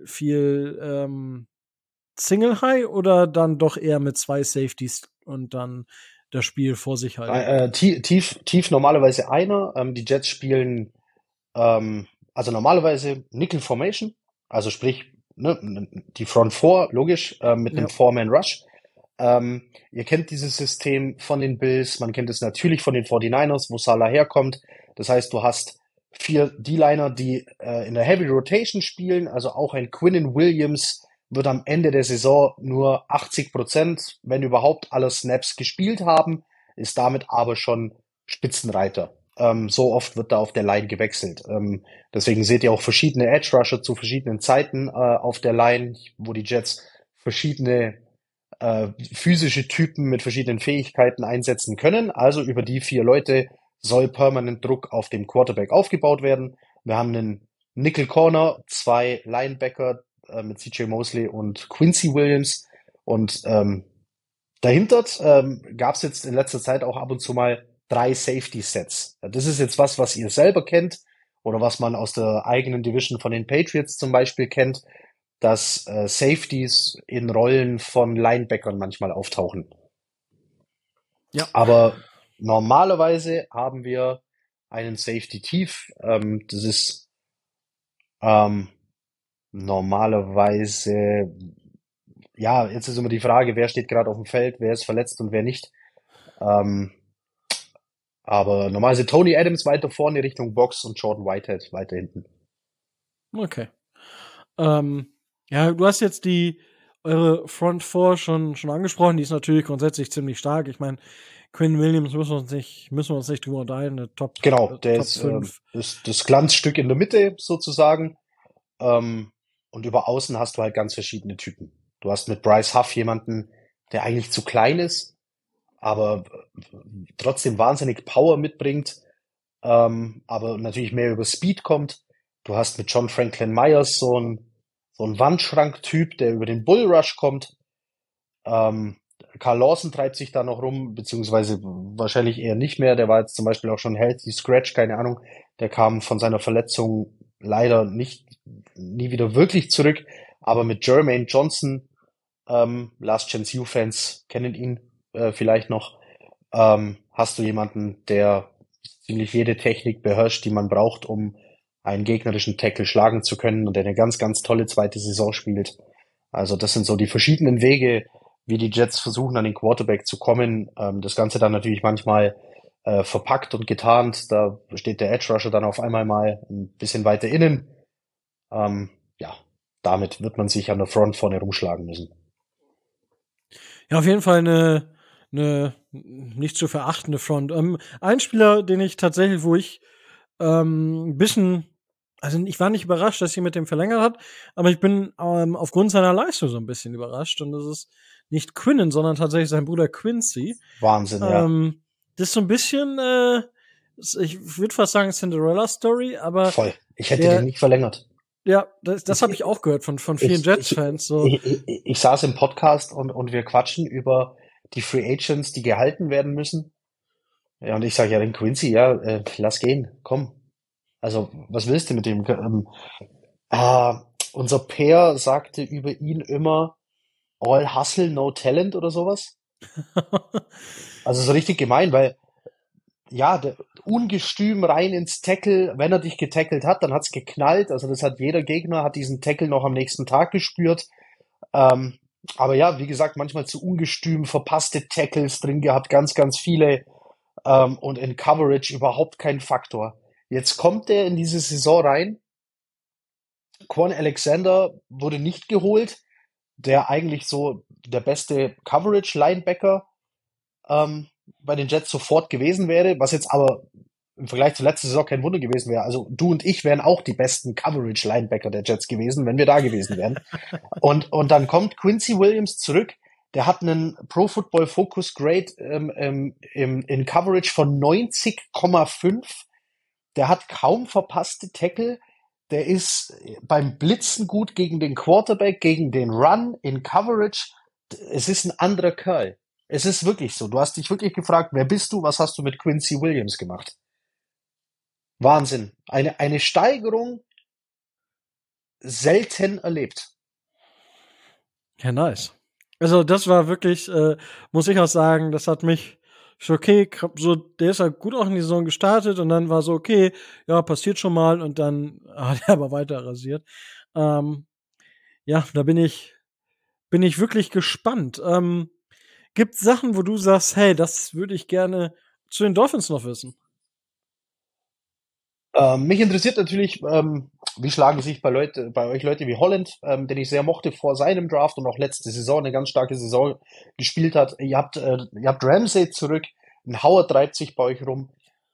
Single High oder dann doch eher mit 2 Safeties und dann das Spiel vor sich halten? Tief normalerweise einer. Die Jets spielen also normalerweise Nickel Formation, also sprich ne, die Front Four, logisch, mit einem Four-Man-Rush. Ihr kennt dieses System von den Bills, man kennt es natürlich von den 49ers, wo Salah herkommt. Das heißt, du hast 4 D-Liner, die in der Heavy Rotation spielen, also auch ein Quinnen Williams wird am Ende der Saison nur 80%, wenn überhaupt, aller Snaps gespielt haben, ist damit aber schon Spitzenreiter. So oft wird da auf der Line gewechselt. Deswegen seht ihr auch verschiedene Edge Rusher zu verschiedenen Zeiten auf der Line, wo die Jets verschiedene physische Typen mit verschiedenen Fähigkeiten einsetzen können. Also über die 4 Leute soll permanent Druck auf dem Quarterback aufgebaut werden. Wir haben einen Nickel Corner, 2 Linebacker mit CJ Mosley und Quincy Williams. Und dahinter gab es jetzt in letzter Zeit auch ab und zu mal 3 Safety-Sets. Das ist jetzt was ihr selber kennt oder was man aus der eigenen Division von den Patriots zum Beispiel kennt, dass Safeties in Rollen von Linebackern manchmal auftauchen. Ja. Aber normalerweise haben wir einen Safety tief. Das ist normalerweise, ja, jetzt ist immer die Frage, wer steht gerade auf dem Feld, wer ist verletzt und wer nicht. Aber normalerweise Tony Adams weiter vorne Richtung Box und Jordan Whitehead weiter hinten. Okay. Ja, du hast jetzt eure Front Four schon angesprochen. Die ist natürlich grundsätzlich ziemlich stark. Ich meine, Quinn Williams müssen wir uns nicht drüber unterhalten. Eine Genau, der Top ist 5. das Glanzstück in der Mitte sozusagen. Und über außen hast du halt ganz verschiedene Typen. Du hast mit Bryce Huff jemanden, der eigentlich zu klein ist, aber trotzdem wahnsinnig Power mitbringt, aber natürlich mehr über Speed kommt. Du hast mit John Franklin Myers so ein Wandschrank-Typ, der über den Bullrush kommt. Carl Lawson treibt sich da noch rum, beziehungsweise wahrscheinlich eher nicht mehr. Der war jetzt zum Beispiel auch schon healthy scratch, keine Ahnung. Der kam von seiner Verletzung leider nie wieder wirklich zurück. Aber mit Jermaine Johnson, Last Chance U-Fans kennen ihn vielleicht noch, hast du jemanden, der ziemlich jede Technik beherrscht, die man braucht, um einen gegnerischen Tackle schlagen zu können und der eine ganz, ganz tolle zweite Saison spielt. Also das sind so die verschiedenen Wege, wie die Jets versuchen, an den Quarterback zu kommen. Das Ganze dann natürlich manchmal verpackt und getarnt. Da steht der Edge Rusher dann auf einmal mal ein bisschen weiter innen. Ja, damit wird man sich an der Front vorne rumschlagen müssen. Ja, auf jeden Fall eine nicht zu verachtende Front. Ein Spieler, den ich tatsächlich, wo ich ein bisschen, also ich war nicht überrascht, dass sie mit dem verlängert hat, aber ich bin aufgrund seiner Leistung so ein bisschen überrascht. Und das ist nicht Quinnen, sondern tatsächlich sein Bruder Quincy. Wahnsinn, ja. Das ist so ein bisschen, ich würde fast sagen Cinderella-Story, aber voll. Ich hätte den nicht verlängert. Ja, das habe ich auch gehört von vielen Jets-Fans. So. Ich saß im Podcast und wir quatschen über die Free Agents, die gehalten werden müssen. Ja, und ich sage, ja, den Quincy, ja, lass gehen, komm. Also, was willst du mit dem? Unser Peer sagte über ihn immer All Hustle, no Talent oder sowas. Also so richtig gemein, weil ja, ungestüm rein ins Tackle, wenn er dich getackelt hat, dann hat's geknallt. Also das hat jeder Gegner, hat diesen Tackle noch am nächsten Tag gespürt. Ähm, aber ja, wie gesagt, manchmal zu ungestüm, verpasste Tackles drin gehabt, ganz, ganz viele. Und in Coverage überhaupt kein Faktor. Jetzt kommt er in diese Saison rein. Quan Alexander wurde nicht geholt, der eigentlich so der beste Coverage-Linebacker bei den Jets sofort gewesen wäre, was jetzt aber im Vergleich zur letzten Saison kein Wunder gewesen wäre. Also du und ich wären auch die besten Coverage-Linebacker der Jets gewesen, wenn wir da gewesen wären. Und dann kommt Quincy Williams zurück. Der hat einen Pro Football Focus Grade in Coverage von 90,5. Der hat kaum verpasste Tackle. Der ist beim Blitzen gut gegen den Quarterback, gegen den Run in Coverage. Es ist ein anderer Kerl. Es ist wirklich so. Du hast dich wirklich gefragt, wer bist du? Was hast du mit Quincy Williams gemacht? Wahnsinn. Eine Steigerung selten erlebt. Ja, nice. Also das war wirklich, muss ich auch sagen, das hat mich schockiert. So, der ist halt gut auch in die Saison gestartet und dann war so, okay, ja, passiert schon mal und dann hat er aber weiter rasiert. Ja, da bin ich wirklich gespannt. Gibt's Sachen, wo du sagst, hey, das würde ich gerne zu den Dolphins noch wissen? Mich interessiert natürlich, wie schlagen sich bei euch Leute wie Holland, den ich sehr mochte vor seinem Draft und auch letzte Saison eine ganz starke Saison gespielt hat. Ihr habt Ramsey zurück, ein Howard treibt sich bei euch rum.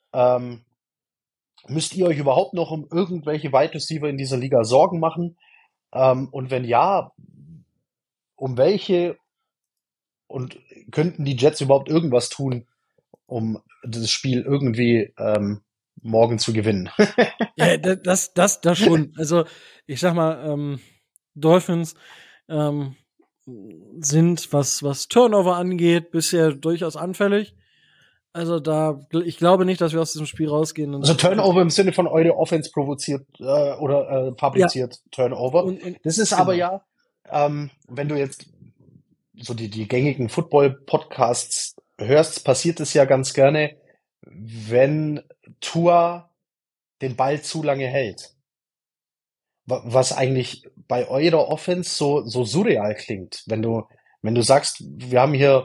Müsst ihr euch überhaupt noch um irgendwelche Wide Receiver in dieser Liga Sorgen machen? Und wenn ja, um welche? Und könnten die Jets überhaupt irgendwas tun, um das Spiel irgendwie morgen zu gewinnen? Ja, das schon. Also, ich sag mal, Dolphins sind, was Turnover angeht, bisher durchaus anfällig. Also ich glaube nicht, dass wir aus diesem Spiel rausgehen. Also Turnover im Sinne von eure Offense provoziert oder fabriziert Turnover. Das ist aber ja, wenn du jetzt so die gängigen Football-Podcasts hörst, passiert es ja ganz gerne, wenn Tua den Ball zu lange hält. Was eigentlich bei eurer Offense so surreal klingt, wenn du sagst, wir haben hier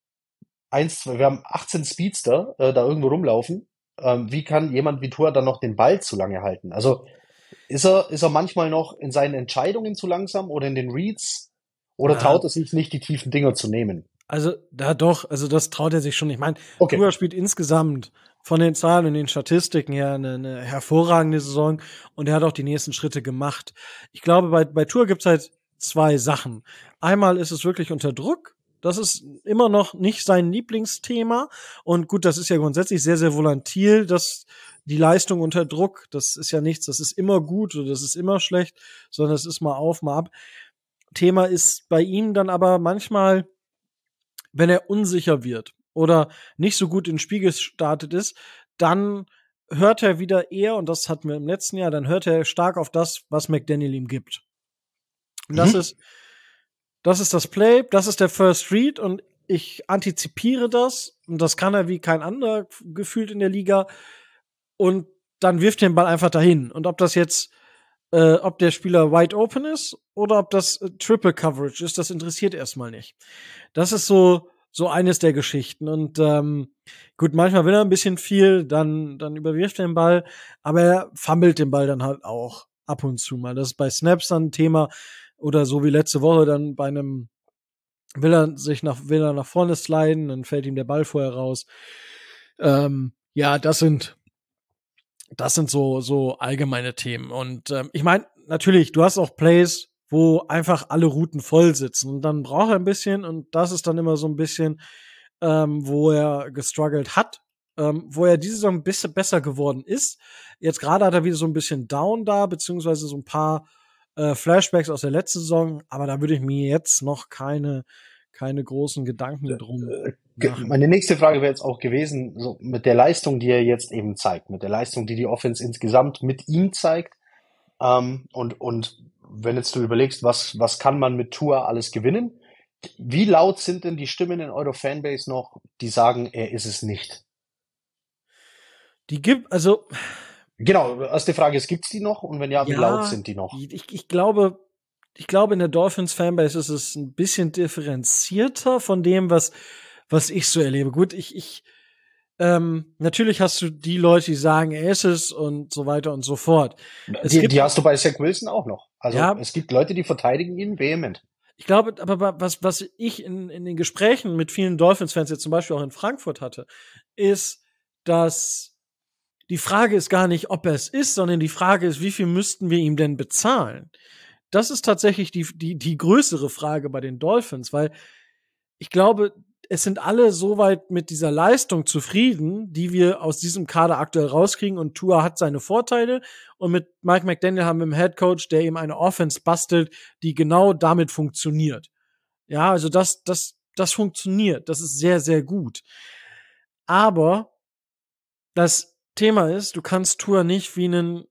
wir haben 18 Speedster da irgendwo rumlaufen. Wie kann jemand wie Tua dann noch den Ball zu lange halten? Also ist er manchmal noch in seinen Entscheidungen zu langsam oder in den Reads? Oder traut er sich nicht, die tiefen Dinger zu nehmen? Also, doch, also das traut er sich schon. Ich meine, okay. Tua spielt insgesamt von den Zahlen und den Statistiken her eine hervorragende Saison und er hat auch die nächsten Schritte gemacht. Ich glaube, bei Tua gibt's halt zwei Sachen. Einmal ist es wirklich unter Druck. Das ist immer noch nicht sein Lieblingsthema. Und gut, das ist ja grundsätzlich sehr, sehr volatil, dass die Leistung unter Druck, das ist ja nichts, das ist immer gut oder das ist immer schlecht, sondern es ist mal auf, mal ab. Thema ist bei ihm dann aber manchmal, wenn er unsicher wird oder nicht so gut ins Spiel gestartet ist, dann hört er wieder eher, und das hatten wir im letzten Jahr, dann hört er stark auf das, was McDaniel ihm gibt. Und das ist das Play, das ist der First Read und ich antizipiere das und das kann er wie kein anderer gefühlt in der Liga und dann wirft er den Ball einfach dahin. Und ob das jetzt ob der Spieler wide open ist oder ob das Triple Coverage ist, das interessiert erstmal nicht. Das ist so eines der Geschichten. Und gut, manchmal will er ein bisschen viel, dann überwirft er den Ball, aber er fummelt den Ball dann halt auch ab und zu mal. Das ist bei Snaps dann ein Thema oder so wie letzte Woche dann bei einem will er nach vorne sliden, dann fällt ihm der Ball vorher raus. Ja, das sind so allgemeine Themen. Und ich meine, natürlich, du hast auch Plays, wo einfach alle Routen voll sitzen. Und dann braucht er ein bisschen, und das ist dann immer so ein bisschen, wo er gestruggelt hat. wo er diese Saison ein bisschen besser geworden ist. Jetzt gerade hat er wieder so ein bisschen Down da, beziehungsweise so ein paar Flashbacks aus der letzten Saison, aber da würde ich mir jetzt noch keine großen Gedanken drum machen. Meine nächste Frage wäre jetzt auch gewesen, so mit der Leistung, die er jetzt eben zeigt, mit der Leistung, die die Offense insgesamt mit ihm zeigt, und wenn jetzt du überlegst, was kann man mit Tua alles gewinnen, wie laut sind denn die Stimmen in eurer Fanbase noch, die sagen, er ist es nicht? Also Genau, erste Frage ist, gibt's die noch? Und wenn ja, wie laut sind die noch? Ich glaube, in der Dolphins-Fanbase ist es ein bisschen differenzierter von dem, was ich so erlebe. Gut, natürlich hast du die Leute, die sagen, er ist es und so weiter und so fort. Die hast du bei Zach Wilson auch noch. Also ja, es gibt Leute, die verteidigen ihn vehement. Ich glaube, aber was ich in den Gesprächen mit vielen Dolphins-Fans jetzt zum Beispiel auch in Frankfurt hatte, ist, dass die Frage ist gar nicht, ob er es ist, sondern die Frage ist, wie viel müssten wir ihm denn bezahlen? Das ist tatsächlich die größere Frage bei den Dolphins, weil ich glaube, es sind alle soweit mit dieser Leistung zufrieden, die wir aus diesem Kader aktuell rauskriegen, und Tua hat seine Vorteile, und mit Mike McDaniel haben wir einen Headcoach, der ihm eine Offense bastelt, die genau damit funktioniert. Ja, also das funktioniert, das ist sehr, sehr gut. Aber das Thema ist, du kannst Tua nicht wie einen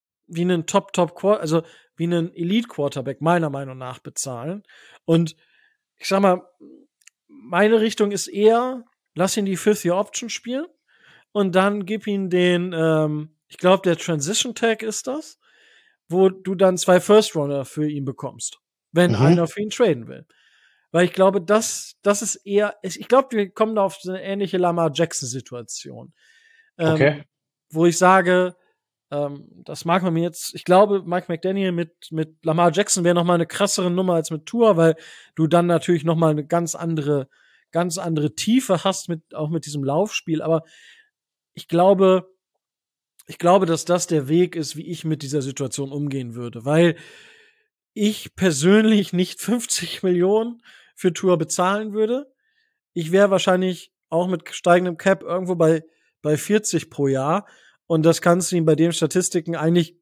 also wie einen Elite-Quarterback meiner Meinung nach bezahlen. Und ich sag mal, meine Richtung ist eher, lass ihn die Fifth-Year-Option spielen und dann gib ihn den, ich glaube, der Transition-Tag ist das, wo du dann 2 First-Rounder für ihn bekommst, wenn einer für ihn traden will. Weil ich glaube, das ist eher, ich glaube, wir kommen da auf so eine ähnliche Lamar-Jackson-Situation. Okay. Wo ich sage, das mag man mir jetzt, ich glaube, Mike McDaniel mit Lamar Jackson wäre noch mal eine krassere Nummer als mit Tua, weil du dann natürlich noch mal eine ganz andere Tiefe hast auch mit diesem Laufspiel. Aber ich glaube, dass das der Weg ist, wie ich mit dieser Situation umgehen würde, weil ich persönlich nicht 50 Millionen für Tua bezahlen würde. Ich wäre wahrscheinlich auch mit steigendem Cap irgendwo bei 40 pro Jahr. Und das kannst du ihm bei den Statistiken eigentlich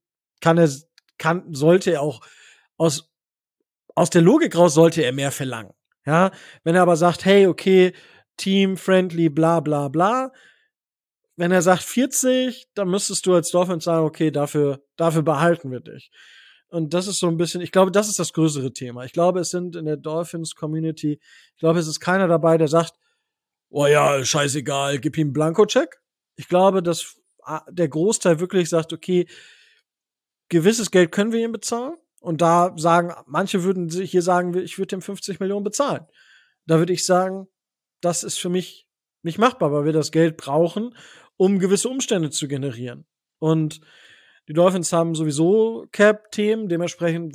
sollte er auch aus der Logik raus sollte er mehr verlangen. Ja, wenn er aber sagt, hey, okay, team-friendly, bla, bla, bla. Wenn er sagt 40, dann müsstest du als Dolphins sagen, okay, dafür behalten wir dich. Und das ist so ein bisschen, ich glaube, das ist das größere Thema. Ich glaube, es sind in der Dolphins-Community, ich glaube, es ist keiner dabei, der sagt, oh ja, scheißegal, gib ihm einen Blanko-Check. Ich glaube, dass der Großteil wirklich sagt, okay, gewisses Geld können wir ihm bezahlen. Und da sagen, manche würden hier sagen, ich würde ihm 50 Millionen bezahlen. Da würde ich sagen, das ist für mich nicht machbar, weil wir das Geld brauchen, um gewisse Umstände zu generieren. Und die Dolphins haben sowieso Cap-Themen, dementsprechend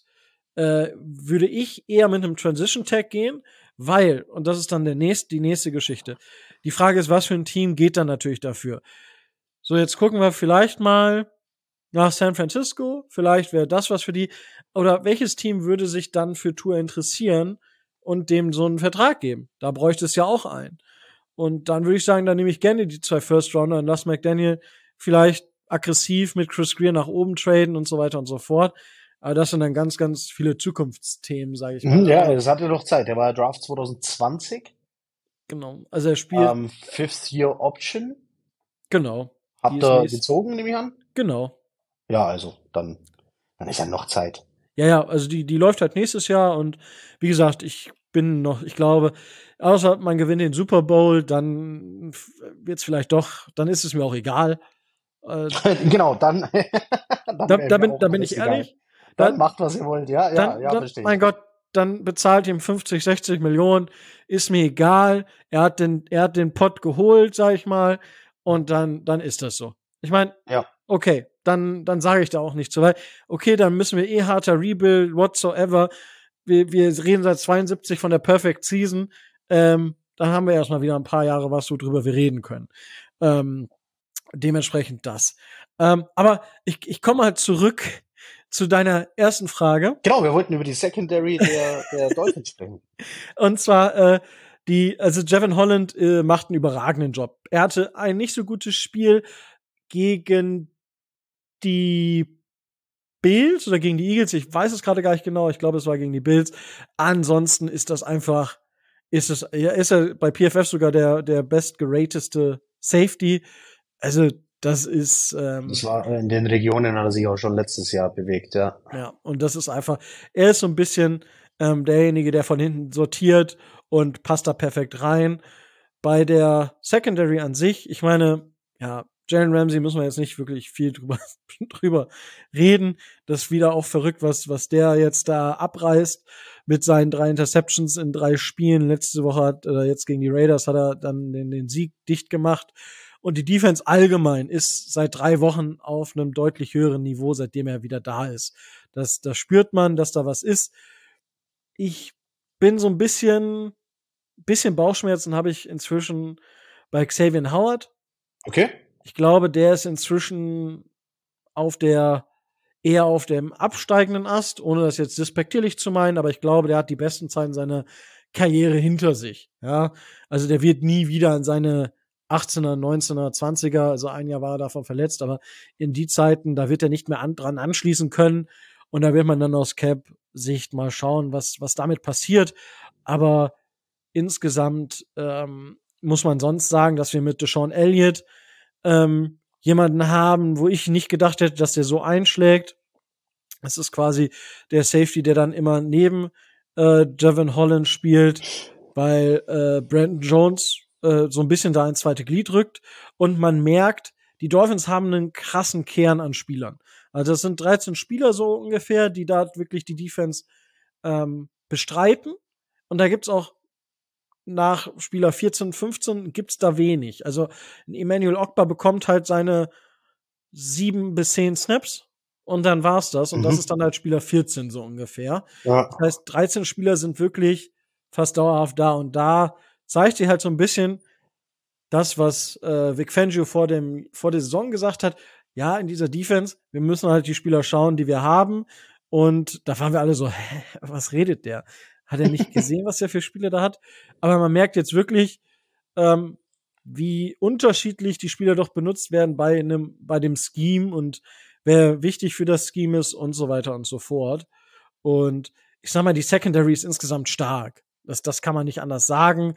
würde ich eher mit einem Transition-Tag gehen, weil, und das ist dann die nächste Geschichte, die Frage ist, was für ein Team geht dann natürlich dafür? So, jetzt gucken wir vielleicht mal nach San Francisco, vielleicht wäre das was für die, oder welches Team würde sich dann für Tua interessieren und dem so einen Vertrag geben? Da bräuchte es ja auch einen. Und dann würde ich sagen, dann nehme ich gerne die 2 First-Rounder und lass McDaniel vielleicht aggressiv mit Chris Greer nach oben traden und so weiter und so fort. Aber das sind dann ganz, ganz viele Zukunftsthemen, sage ich mal. Ja, das hatte doch Zeit. Der war Draft 2020. Genau. Also er spielt Fifth Year Option. Genau. Habt ihr gezogen, nehme ich an? Genau. Ja, also dann ist ja noch Zeit. Ja, also die läuft halt nächstes Jahr, und wie gesagt, ich glaube, außer man gewinnt den Super Bowl, dann wird's vielleicht doch, dann ist es mir auch egal. Genau, dann bin ich ehrlich. Dann macht, was ihr wollt, ja, verstehe ich. Mein Gott, dann bezahlt ihm 50, 60 Millionen, ist mir egal. Er hat den Pott geholt, sag ich mal, und dann ist das so. Ich meine, ja. Okay, dann sage ich da auch nichts so, weil, okay, dann müssen wir harter Rebuild, whatsoever. Wir reden seit 72 von der Perfect Season. Dann haben wir erstmal wieder ein paar Jahre was, worüber wir reden können. Dementsprechend das. Aber ich komme halt zurück zu deiner ersten Frage. Genau, wir wollten über die Secondary der Dolphins sprechen. Und zwar Also Jevon Holland macht einen überragenden Job. Er hatte ein nicht so gutes Spiel gegen die Bills oder gegen die Eagles, ich weiß es gerade gar nicht genau, ich glaube, es war gegen die Bills. Ansonsten ist das einfach, ist er bei PFF sogar der bestgerateste Safety. Also, das ist Das war in den Regionen, hat er sich auch schon letztes Jahr bewegt, ja. ja, und das ist einfach, er ist so ein bisschen derjenige, der von hinten sortiert und passt da perfekt rein. Bei der Secondary an sich, ich meine, ja, Jalen Ramsey müssen wir jetzt nicht wirklich viel drüber reden. Das ist wieder auch verrückt, was der jetzt da abreißt mit seinen 3 Interceptions in 3 Spielen. Letzte Woche jetzt gegen die Raiders hat er dann den Sieg dicht gemacht. Und die Defense allgemein ist seit 3 Wochen auf einem deutlich höheren Niveau, seitdem er wieder da ist. Das spürt man, dass da was ist. Ich bin so ein bisschen Bauchschmerzen habe ich inzwischen bei Xavier Howard. Okay. Ich glaube, der ist inzwischen eher auf dem absteigenden Ast, ohne das jetzt despektierlich zu meinen, aber ich glaube, der hat die besten Zeiten seiner Karriere hinter sich. Ja, also der wird nie wieder in seine 18er, 19er, 20er, also ein Jahr war er davon verletzt, aber in die Zeiten, da wird er nicht mehr dran anschließen können und da wird man dann aus Cap-Sicht mal schauen, was damit passiert, aber insgesamt muss man sonst sagen, dass wir mit DeSean Elliott jemanden haben, wo ich nicht gedacht hätte, dass der so einschlägt. Es ist quasi der Safety, der dann immer neben Jevon Holland spielt, weil Brandon Jones so ein bisschen da ins zweite Glied rückt. Und man merkt, die Dolphins haben einen krassen Kern an Spielern. Also das sind 13 Spieler so ungefähr, die da wirklich die Defense bestreiten. Und da gibt's auch nach Spieler 14, 15 gibt's da wenig. Also Emmanuel Ogbah bekommt halt seine 7 bis 10 Snaps und dann war's das. Und das ist dann halt Spieler 14 so ungefähr. Ja. Das heißt, 13 Spieler sind wirklich fast dauerhaft da. Und da zeigt sich halt so ein bisschen das, was Vic Fangio vor der Saison gesagt hat. Ja, in dieser Defense, wir müssen halt die Spieler schauen, die wir haben. Und da waren wir alle so, hä, was redet der? Hat er nicht gesehen, was er für Spieler da hat? Aber man merkt jetzt wirklich, wie unterschiedlich die Spieler doch benutzt werden bei dem Scheme und wer wichtig für das Scheme ist und so weiter und so fort. Und ich sag mal, die Secondary ist insgesamt stark. Das kann man nicht anders sagen.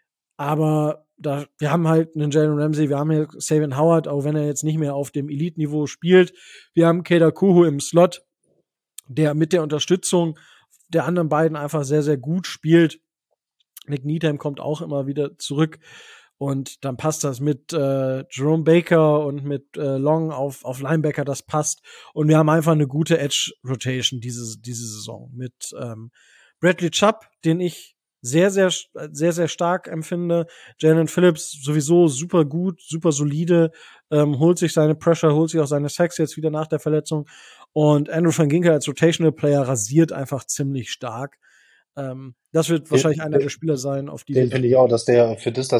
Aber wir haben halt einen Jalen Ramsey, wir haben hier Xavier Howard, auch wenn er jetzt nicht mehr auf dem Elite-Niveau spielt. Wir haben Keita Kuhu im Slot, der mit der Unterstützung der anderen beiden einfach sehr, sehr gut spielt. Nick Needham kommt auch immer wieder zurück. Und dann passt das mit Jerome Baker und mit Long auf Linebacker, das passt. Und wir haben einfach eine gute Edge-Rotation diese Saison mit Bradley Chubb, den ich sehr, sehr, sehr, sehr stark empfinde. Jalen Phillips sowieso super gut, super solide, holt sich seine Pressure, holt sich auch seine Sacks jetzt wieder nach der Verletzung. Und Andrew Van Ginkel als Rotational Player rasiert einfach ziemlich stark. Das wird wahrscheinlich einer der Spieler sein, auf die den finde ich auch, dass der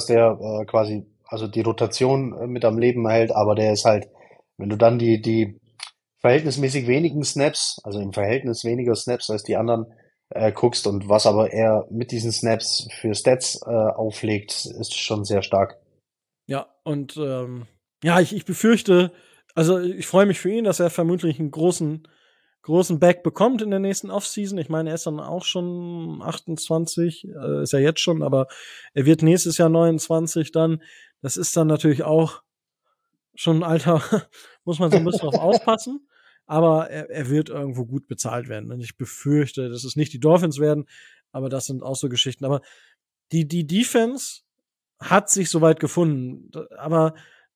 quasi, also die Rotation mit am Leben hält, aber der ist halt, wenn du dann die verhältnismäßig wenigen Snaps, also im Verhältnis weniger Snaps als die anderen guckst und was aber er mit diesen Snaps für Stats auflegt, ist schon sehr stark. Ja, und ja, ich befürchte, also ich freue mich für ihn, dass er vermutlich einen großen Back bekommt in der nächsten Offseason. Ich meine, er ist dann auch schon 28, ist er jetzt schon, aber er wird nächstes Jahr 29 dann. Das ist dann natürlich auch schon ein Alter, muss man so ein bisschen drauf aufpassen. Aber er wird irgendwo gut bezahlt werden. Und ich befürchte, dass es nicht die Dolphins werden, aber das sind auch so Geschichten. Aber die Defense hat sich soweit gefunden. Aber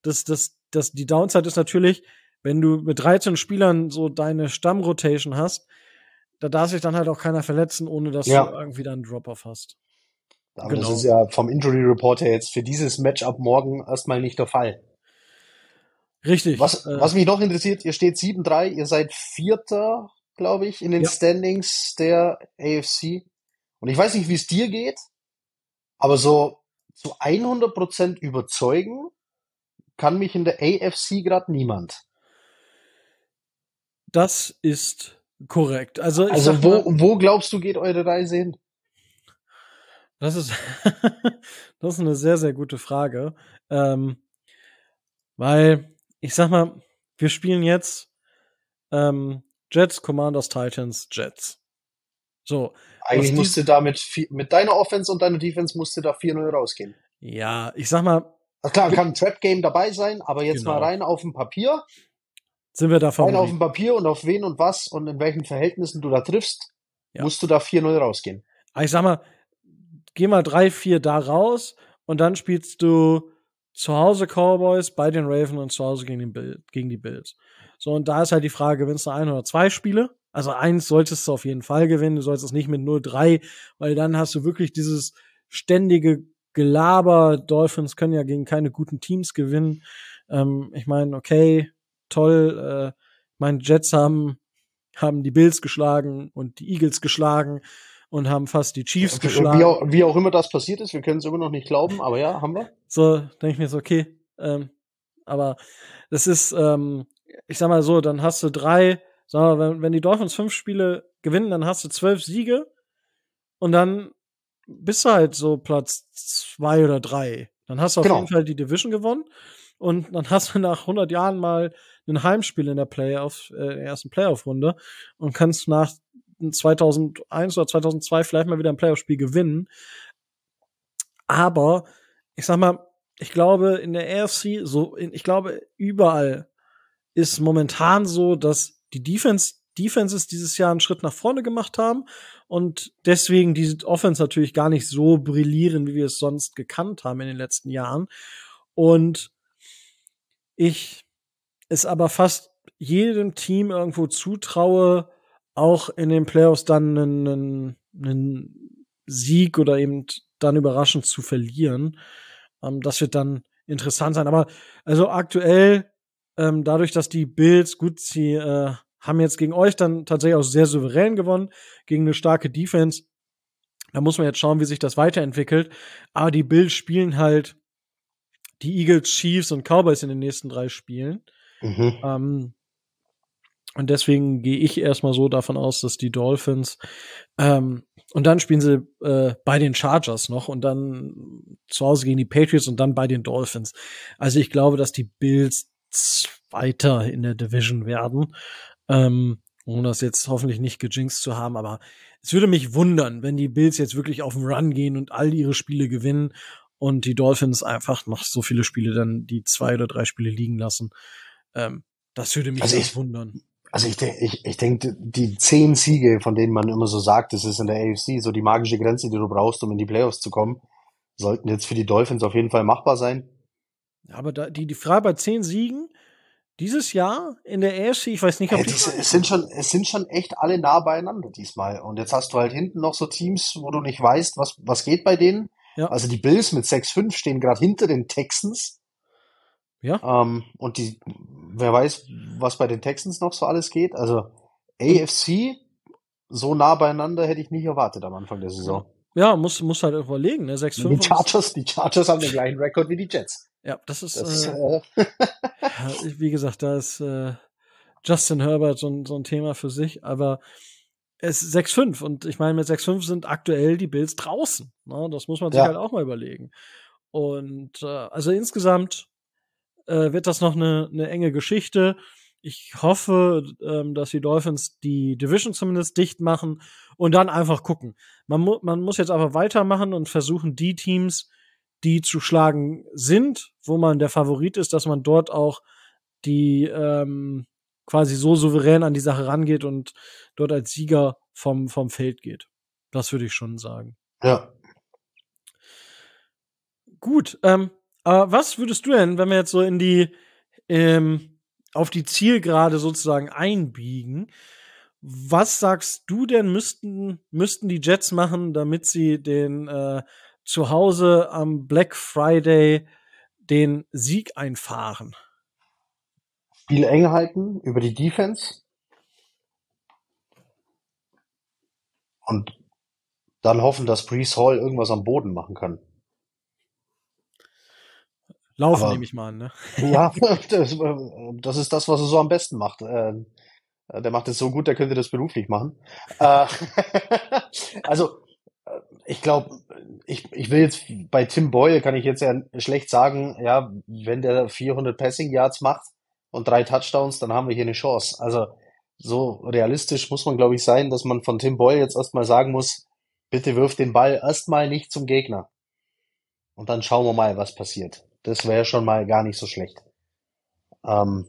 die Downside ist natürlich, wenn du mit 13 Spielern so deine Stammrotation hast, da darf sich dann halt auch keiner verletzen, ohne dass du irgendwie dann einen Drop-Off hast. Aber das ist ja vom Injury Report her jetzt für dieses Matchup morgen erstmal nicht der Fall. Richtig. Was mich noch interessiert, ihr steht 7-3, ihr seid Vierter, glaube ich, in den Standings der AFC. Und ich weiß nicht, wie es dir geht, aber so zu 100% überzeugen kann mich in der AFC gerade niemand. Das ist korrekt. Also wo glaubst du, geht eure Reise hin? Das ist, das ist eine sehr, sehr gute Frage. Weil, ich sag mal, wir spielen jetzt Jets, Commanders, Titans, Jets. So. Eigentlich musst du da mit deiner Offense und deiner Defense musst du da 4-0 rausgehen. Ja, ich sag mal. Na klar, kann ein Trap-Game dabei sein, aber jetzt Genau. mal rein auf dem Papier. Sind wir da rein auf dem Papier und auf wen und was und in welchen Verhältnissen du da triffst, musst du da 4-0 rausgehen. Aber ich sag mal, geh mal 3-4 da raus und dann spielst du zu Hause Cowboys, bei den Ravens und zu Hause gegen die Bills. So, und da ist halt die Frage, gewinnst du 1 oder 2 Spiele? Also 1 solltest du auf jeden Fall gewinnen, du solltest es nicht mit 0-3, weil dann hast du wirklich dieses ständige Gelaber. Dolphins können ja gegen keine guten Teams gewinnen. Ich meine, okay, toll, meine Jets haben die Bills geschlagen und die Eagles geschlagen und haben fast die Chiefs geschlagen. Wie auch immer das passiert ist, wir können es immer noch nicht glauben, aber ja, haben wir. So, denke ich mir so, okay, aber das ist, ich sag mal so, dann hast du sag mal, wenn die Dolphins 5 Spiele gewinnen, dann hast du 12 Siege und dann bist du halt so Platz 2 oder 3. Dann hast du auf jeden Fall die Division gewonnen und dann hast du nach 100 Jahren mal ein Heimspiel in der ersten Playoff-Runde und kannst nach 2001 oder 2002 vielleicht mal wieder ein Playoff-Spiel gewinnen. Aber ich sag mal, ich glaube in der AFC ich glaube überall ist momentan so, dass die Defenses dieses Jahr einen Schritt nach vorne gemacht haben und deswegen diese Offense natürlich gar nicht so brillieren, wie wir es sonst gekannt haben in den letzten Jahren. Und ich es aber fast jedem Team irgendwo zutraue, auch in den Playoffs dann einen Sieg oder eben dann überraschend zu verlieren. Das wird dann interessant sein. Aber also aktuell, dadurch, dass die Bills, gut, sie haben jetzt gegen euch dann tatsächlich auch sehr souverän gewonnen, gegen eine starke Defense. Da muss man jetzt schauen, wie sich das weiterentwickelt. Aber die Bills spielen halt die Eagles, Chiefs und Cowboys in den nächsten 3 Spielen. Und deswegen gehe ich erstmal so davon aus, dass die Dolphins und dann spielen sie bei den Chargers noch und dann zu Hause gegen die Patriots und dann bei den Dolphins. Also ich glaube, dass die Bills Zweiter in der Division werden. Um das jetzt hoffentlich nicht gejinxt zu haben, aber es würde mich wundern, wenn die Bills jetzt wirklich auf den Run gehen und all ihre Spiele gewinnen und die Dolphins einfach noch so viele Spiele dann die 2 oder 3 Spiele liegen lassen. Das würde mich nicht wundern. Also ich denke, die 10 Siege, von denen man immer so sagt, das ist in der AFC so die magische Grenze, die du brauchst, um in die Playoffs zu kommen, sollten jetzt für die Dolphins auf jeden Fall machbar sein. Aber die Frage bei 10 Siegen dieses Jahr in der AFC, ich weiß nicht, ob es sind schon echt alle nah beieinander diesmal. Und jetzt hast du halt hinten noch so Teams, wo du nicht weißt, was geht bei denen. Ja. Also die Bills mit 6-5 stehen gerade hinter den Texans. Ja. Und wer weiß, was bei den Texans noch so alles geht. Also AFC so nah beieinander hätte ich nicht erwartet am Anfang der Saison. Ja, muss halt überlegen, ne? 6-5. Die Chargers haben den gleichen Rekord wie die Jets. Ja, das ist wie gesagt, da ist Justin Herbert so ein Thema für sich, aber es ist 6-5 und ich meine, mit 6-5 sind aktuell die Bills draußen. Ne? Das muss man sich halt auch mal überlegen. Und also insgesamt wird das noch eine enge Geschichte. Ich hoffe, dass die Dolphins die Division zumindest dicht machen und dann einfach gucken. Man muss jetzt einfach weitermachen und versuchen, die Teams, die zu schlagen sind, wo man der Favorit ist, dass man dort auch die quasi so souverän an die Sache rangeht und dort als Sieger vom Feld geht. Das würde ich schon sagen. Ja. Gut, aber was würdest du denn, wenn wir jetzt so in die auf die Zielgerade sozusagen einbiegen, was sagst du denn müssten die Jets machen, damit sie den zu Hause am Black Friday den Sieg einfahren? Spiel eng halten über die Defense und dann hoffen, dass Breece Hall irgendwas am Boden machen kann. Laufen nehme ich mal an, ne? Ja, das ist das, was er so am besten macht. Der macht es so gut, der könnte das beruflich machen. Also ich glaube, ich will jetzt bei Tim Boyle kann ich jetzt ja schlecht sagen, ja, wenn der 400 Passing Yards macht und 3 Touchdowns, dann haben wir hier eine Chance. Also so realistisch muss man, glaube ich, sein, dass man von Tim Boyle jetzt erstmal sagen muss, bitte wirf den Ball erstmal nicht zum Gegner und dann schauen wir mal, was passiert. Das wäre schon mal gar nicht so schlecht. Ähm,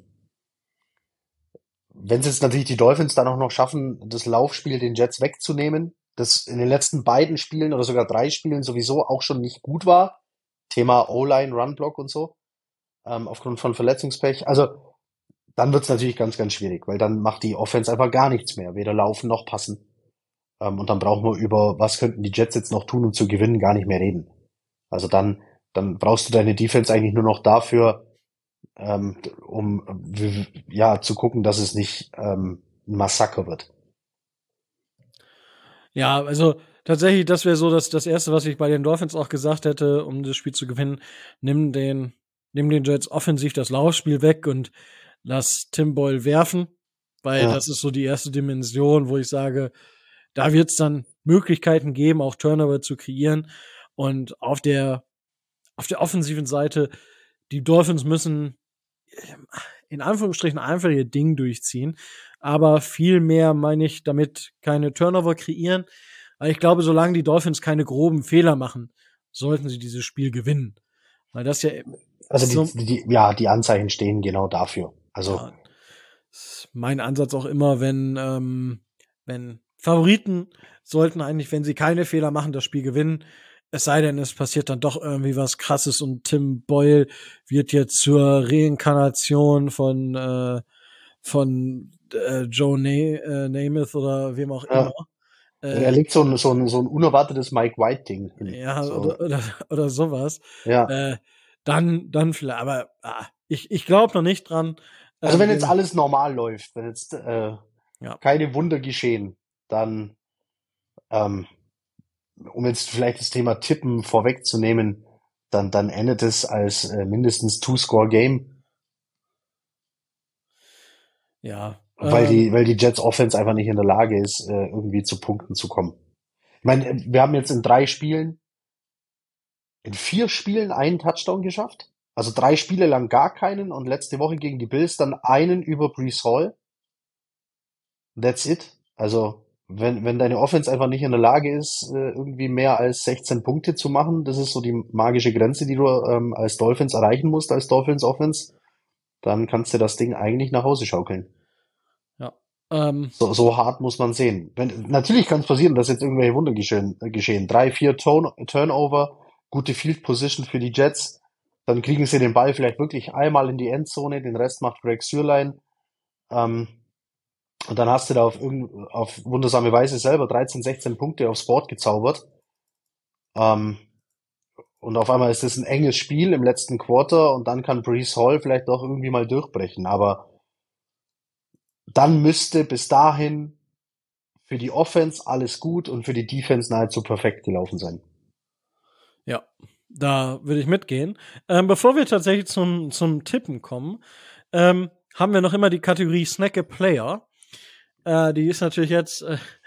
Wenn es jetzt natürlich die Dolphins dann auch noch schaffen, das Laufspiel den Jets wegzunehmen, das in den letzten beiden Spielen oder sogar 3 Spielen sowieso auch schon nicht gut war, Thema O-Line, Run-Block und so, aufgrund von Verletzungspech. Also dann wird's natürlich ganz, ganz schwierig, weil dann macht die Offense einfach gar nichts mehr, weder laufen noch passen. Und dann brauchen wir über, was könnten die Jets jetzt noch tun, um zu gewinnen, gar nicht mehr reden. Also dann brauchst du deine Defense eigentlich nur noch dafür, um ja zu gucken, dass es nicht ein Massaker wird. Ja, also tatsächlich, das wäre so das Erste, was ich bei den Dolphins auch gesagt hätte, um das Spiel zu gewinnen. Nimm den Jets offensiv das Laufspiel weg und lass Tim Boyle werfen, weil Ja, das ist so die erste Dimension, wo ich sage, da wird es dann Möglichkeiten geben, auch Turnover zu kreieren. Und auf der offensiven Seite, die Dolphins müssen in Anführungsstrichen einfach ihr Ding durchziehen. Aber viel mehr meine ich damit keine Turnover kreieren. Weil ich glaube, solange die Dolphins keine groben Fehler machen, sollten sie dieses Spiel gewinnen. Weil das ja also so, ja, die Anzeichen stehen genau dafür. Also ja, ist mein Ansatz auch immer, wenn Favoriten sollten eigentlich, wenn sie keine Fehler machen, das Spiel gewinnen. Es sei denn, es passiert dann doch irgendwie was Krasses und Tim Boyle wird jetzt zur Reinkarnation von Joe Namath oder wem auch immer. ja, er Äh, legt so ein unerwartetes Mike White-Ding hin. ja, So, oder sowas. ja. Äh, dann vielleicht, aber ich glaube noch nicht dran. Also wenn jetzt Den, alles normal läuft, wenn jetzt ja. keine Wunder geschehen, dann, ähm, um jetzt vielleicht das Thema Tippen vorwegzunehmen, dann endet es als mindestens Two-Score-Game, Ja, weil die Jets Offense einfach nicht in der Lage ist, irgendwie zu Punkten zu kommen. Ich meine, wir haben jetzt in 4 Spielen einen Touchdown geschafft. Also 3 Spiele lang gar keinen und letzte Woche gegen die Bills dann einen über Breece Hall. That's it. Also wenn deine Offense einfach nicht in der Lage ist, irgendwie mehr als 16 Punkte zu machen, das ist so die magische Grenze, die du als Dolphins erreichen musst, als Dolphins Offense, dann kannst du das Ding eigentlich nach Hause schaukeln. ja. So hart muss man sehen. Natürlich kann es passieren, dass jetzt irgendwelche Wunder geschehen. 3, 4 Turnover, gute Field Position für die Jets. Dann kriegen sie den Ball vielleicht wirklich einmal in die Endzone, den Rest macht Greg Sürlein. Ähm, und dann hast du da auf wundersame Weise selber 13, 16 Punkte aufs Board gezaubert. Ähm, und auf einmal ist es ein enges Spiel im letzten Quarter und dann kann Breece Hall vielleicht doch irgendwie mal durchbrechen. Aber dann müsste bis dahin für die Offense alles gut und für die Defense nahezu perfekt gelaufen sein. Ja, da würde ich mitgehen. Bevor wir tatsächlich zum Tippen kommen, haben wir noch immer die Kategorie Snack a Player. Die ist natürlich jetzt,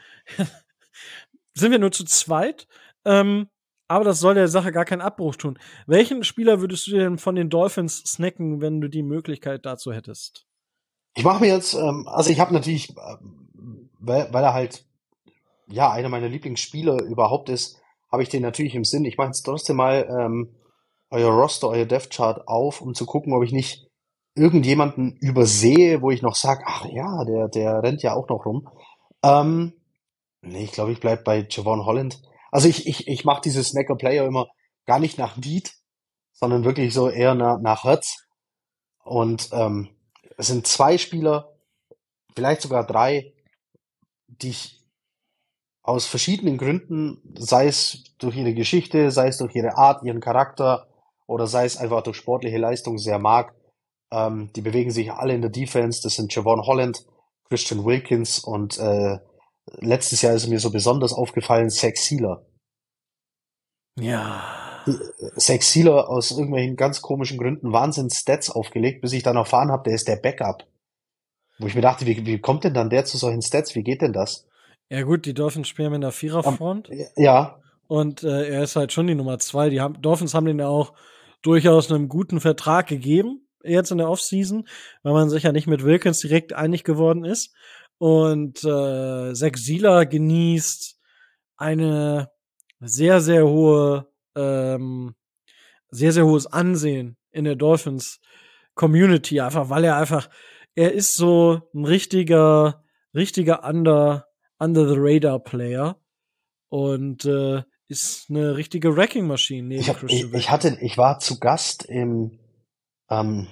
sind wir nur zu zweit, aber das soll der Sache gar keinen Abbruch tun. Welchen Spieler würdest du denn von den Dolphins snacken, wenn du die Möglichkeit dazu hättest? Ich mache mir jetzt, also ich habe natürlich, weil er halt ja einer meiner Lieblingsspieler überhaupt ist, habe ich den natürlich im Sinn. Ich mache jetzt trotzdem mal euer Roster, euer Depth Chart auf, um zu gucken, ob ich nicht irgendjemanden übersehe, wo ich noch sage, ach ja, der rennt ja auch noch rum. Ähm, Nee, ich glaube, ich bleib bei Javon Holland. Also ich mache diese Snacker-Player immer gar nicht nach Need, sondern wirklich so eher nach Herz. Und es sind 2 Spieler, vielleicht sogar 3, die ich aus verschiedenen Gründen, sei es durch ihre Geschichte, sei es durch ihre Art, ihren Charakter oder sei es einfach durch sportliche Leistung sehr mag. Die bewegen sich alle in der Defense. Das sind Javon Holland, Christian Wilkins und letztes Jahr ist mir so besonders aufgefallen, Zach Sealer. Ja. Zach Sealer aus irgendwelchen ganz komischen Gründen Wahnsinns-Stats aufgelegt, bis ich dann erfahren habe, der ist der Backup. Wo ich mir dachte, wie kommt denn dann der zu solchen Stats? Wie geht denn das? Ja gut, die Dolphins spielen mit einer Ähm, Viererfront ja, Und er ist halt schon die Nummer 2. Dolphins haben den ja auch durchaus einen guten Vertrag gegeben, jetzt in der Offseason, weil man sich ja nicht mit Wilkins direkt einig geworden ist. Und Zach Sieler genießt eine sehr, sehr hohe, sehr, sehr hohes Ansehen in der Dolphins Community, einfach, weil er ist so ein richtiger under the radar Player und ist eine richtige Wrecking-Maschine neben Christian Wilkins. Ich war zu Gast ähm,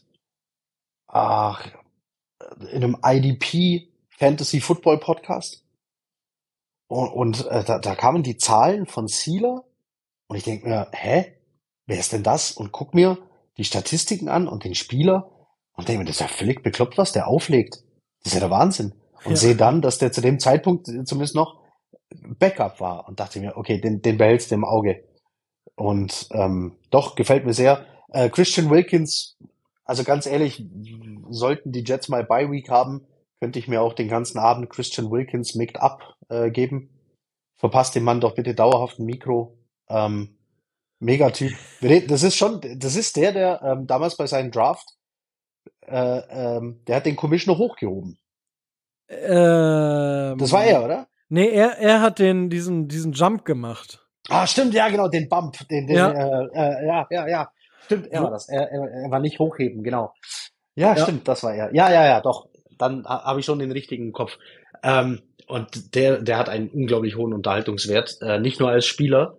ach, in einem IDP Fantasy Football Podcast und da kamen die Zahlen von Sieler und ich denke mir, hä? Wer ist denn das? Und guck mir die Statistiken an und den Spieler und denke mir, das ist ja völlig bekloppt, was der auflegt. Das ist ja der Wahnsinn. Und Ja. sehe dann, dass der zu dem Zeitpunkt zumindest noch Backup war und dachte mir, okay, den behältst du im Auge. Und doch, gefällt mir sehr. Christian Wilkins, also ganz ehrlich, sollten die Jets mal Bye Week haben, könnte ich mir auch den ganzen Abend Christian Wilkins Mixed Up geben. Verpasst dem Mann doch bitte dauerhaft ein Mikro. Megatyp. Das ist der damals bei seinem Draft, der hat den Commissioner hochgehoben. Das war er, oder? Nee, er hat diesen Jump gemacht. Ah, stimmt, ja, genau, den Bump, Ja. ja, stimmt, er war das. Er war nicht hochheben, genau. Ja, stimmt, das war er. Ja, doch. Dann habe ich schon den richtigen Kopf. Und der hat einen unglaublich hohen Unterhaltungswert, nicht nur als Spieler,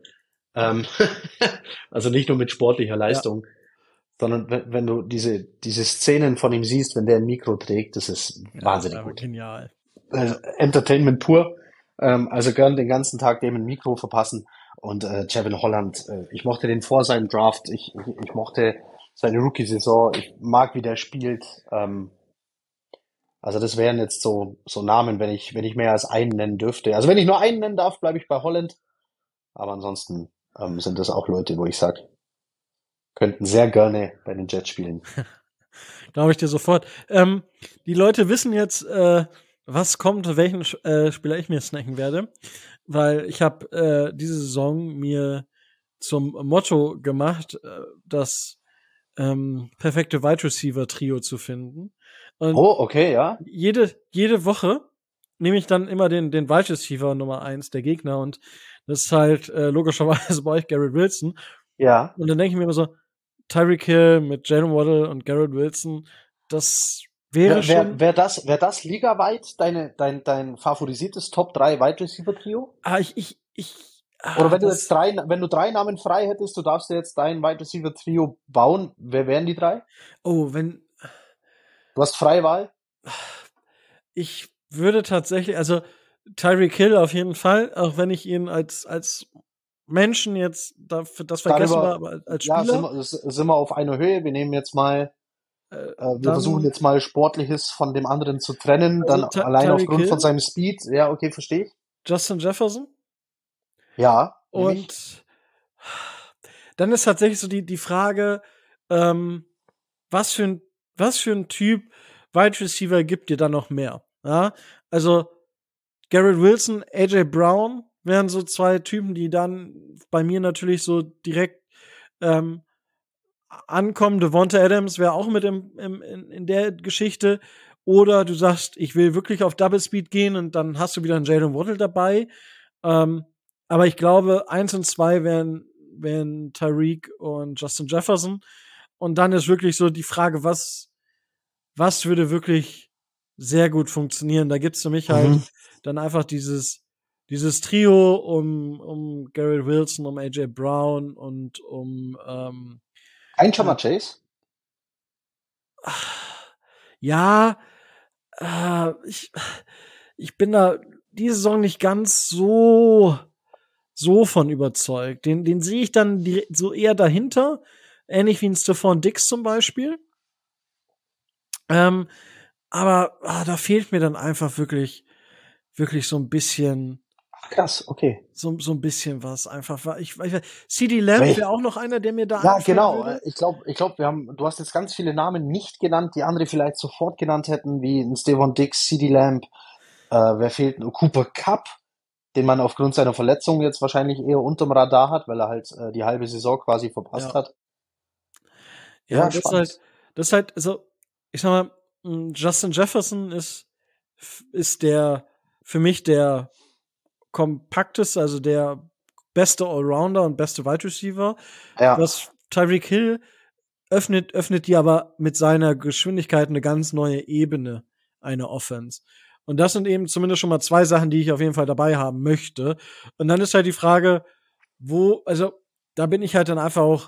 also nicht nur mit sportlicher Leistung, sondern wenn du diese Szenen von ihm siehst, wenn der ein Mikro trägt, das ist wahnsinnig gut. Genial. Also Entertainment pur. Also gern den ganzen Tag dem ein Mikro verpassen. Und Jevon Holland, ich mochte den vor seinem Draft, ich mochte seine Rookie-Saison, ich mag, wie der spielt. Also das wären jetzt so Namen, wenn ich mehr als einen nennen dürfte. Also wenn ich nur einen nennen darf, bleibe ich bei Holland. Aber ansonsten sind das auch Leute, wo ich sage, könnten sehr gerne bei den Jets spielen. Glaube ich dir sofort. Die Leute wissen jetzt, was kommt, welchen Spieler ich mir snacken werde. Weil ich habe diese Saison mir zum Motto gemacht, das perfekte Wide Receiver Trio zu finden. Und okay, ja. Jede Woche nehme ich dann immer den Wide Receiver Nummer 1 der Gegner und das ist halt logischerweise bei euch Garrett Wilson. Ja. Und dann denke ich mir immer so, Tyreek Hill mit Jalen Waddle und Garrett Wilson, das wäre schon. Wär das ligaweit dein favorisiertes Top 3 Wide Receiver Trio? Oder wenn du 3 Namen frei hättest, du darfst dir jetzt dein Wide Receiver Trio bauen, wer wären die 3? Du hast freie Wahl? Ich würde tatsächlich, also Tyreek Hill auf jeden Fall, auch wenn ich ihn als Menschen jetzt das vergessen war, aber als Spieler. Ja, sind wir auf einer Höhe. Wir nehmen jetzt mal, wir versuchen jetzt mal Sportliches von dem anderen zu trennen, also dann allein aufgrund von seinem Speed. Ja, okay, verstehe ich. Justin Jefferson. Ja. Und dann ist tatsächlich so die Frage, was für ein Typ Wide Receiver gibt dir da noch mehr? Ja? Also Garrett Wilson, AJ Brown wären so 2 Typen, die dann bei mir natürlich so direkt ankommen. Devonta Adams wäre auch mit in der Geschichte. Oder du sagst, ich will wirklich auf Double Speed gehen und dann hast du wieder einen Jalen Waddle dabei. Aber ich glaube, 1 und 2 wären Tyreek und Justin Jefferson. Und dann ist wirklich so die Frage, was würde wirklich sehr gut funktionieren? Da gibt's für mich halt dann einfach dieses Trio um Garrett Wilson, um AJ Brown und um ein Jamar Chase? Ja, ich bin da diese Saison nicht ganz so von überzeugt. Den sehe ich dann so eher dahinter, ähnlich wie ein Stephon Diggs zum Beispiel. Aber da fehlt mir dann einfach wirklich so ein bisschen. Krass, okay. So ein bisschen was einfach. CD Lamb wäre auch noch einer, der mir da. Ja, genau. Würde. Ich glaube, du hast jetzt ganz viele Namen nicht genannt, die andere vielleicht sofort genannt hätten, wie ein Stephon Diggs, CD Lamb. Wer fehlt? Cooper Kupp. den man aufgrund seiner Verletzung jetzt wahrscheinlich eher unterm Radar hat, weil er halt die halbe Saison quasi verpasst hat. Ja, und das ist halt, also, ich sag mal, Justin Jefferson ist für mich der kompakteste, also der beste Allrounder und beste Wide Receiver. Ja. Was Tyreek Hill öffnet die aber mit seiner Geschwindigkeit eine ganz neue Ebene einer Offense. Und das sind eben zumindest schon mal 2 Sachen, die ich auf jeden Fall dabei haben möchte. Und dann ist halt die Frage, also da bin ich halt dann einfach auch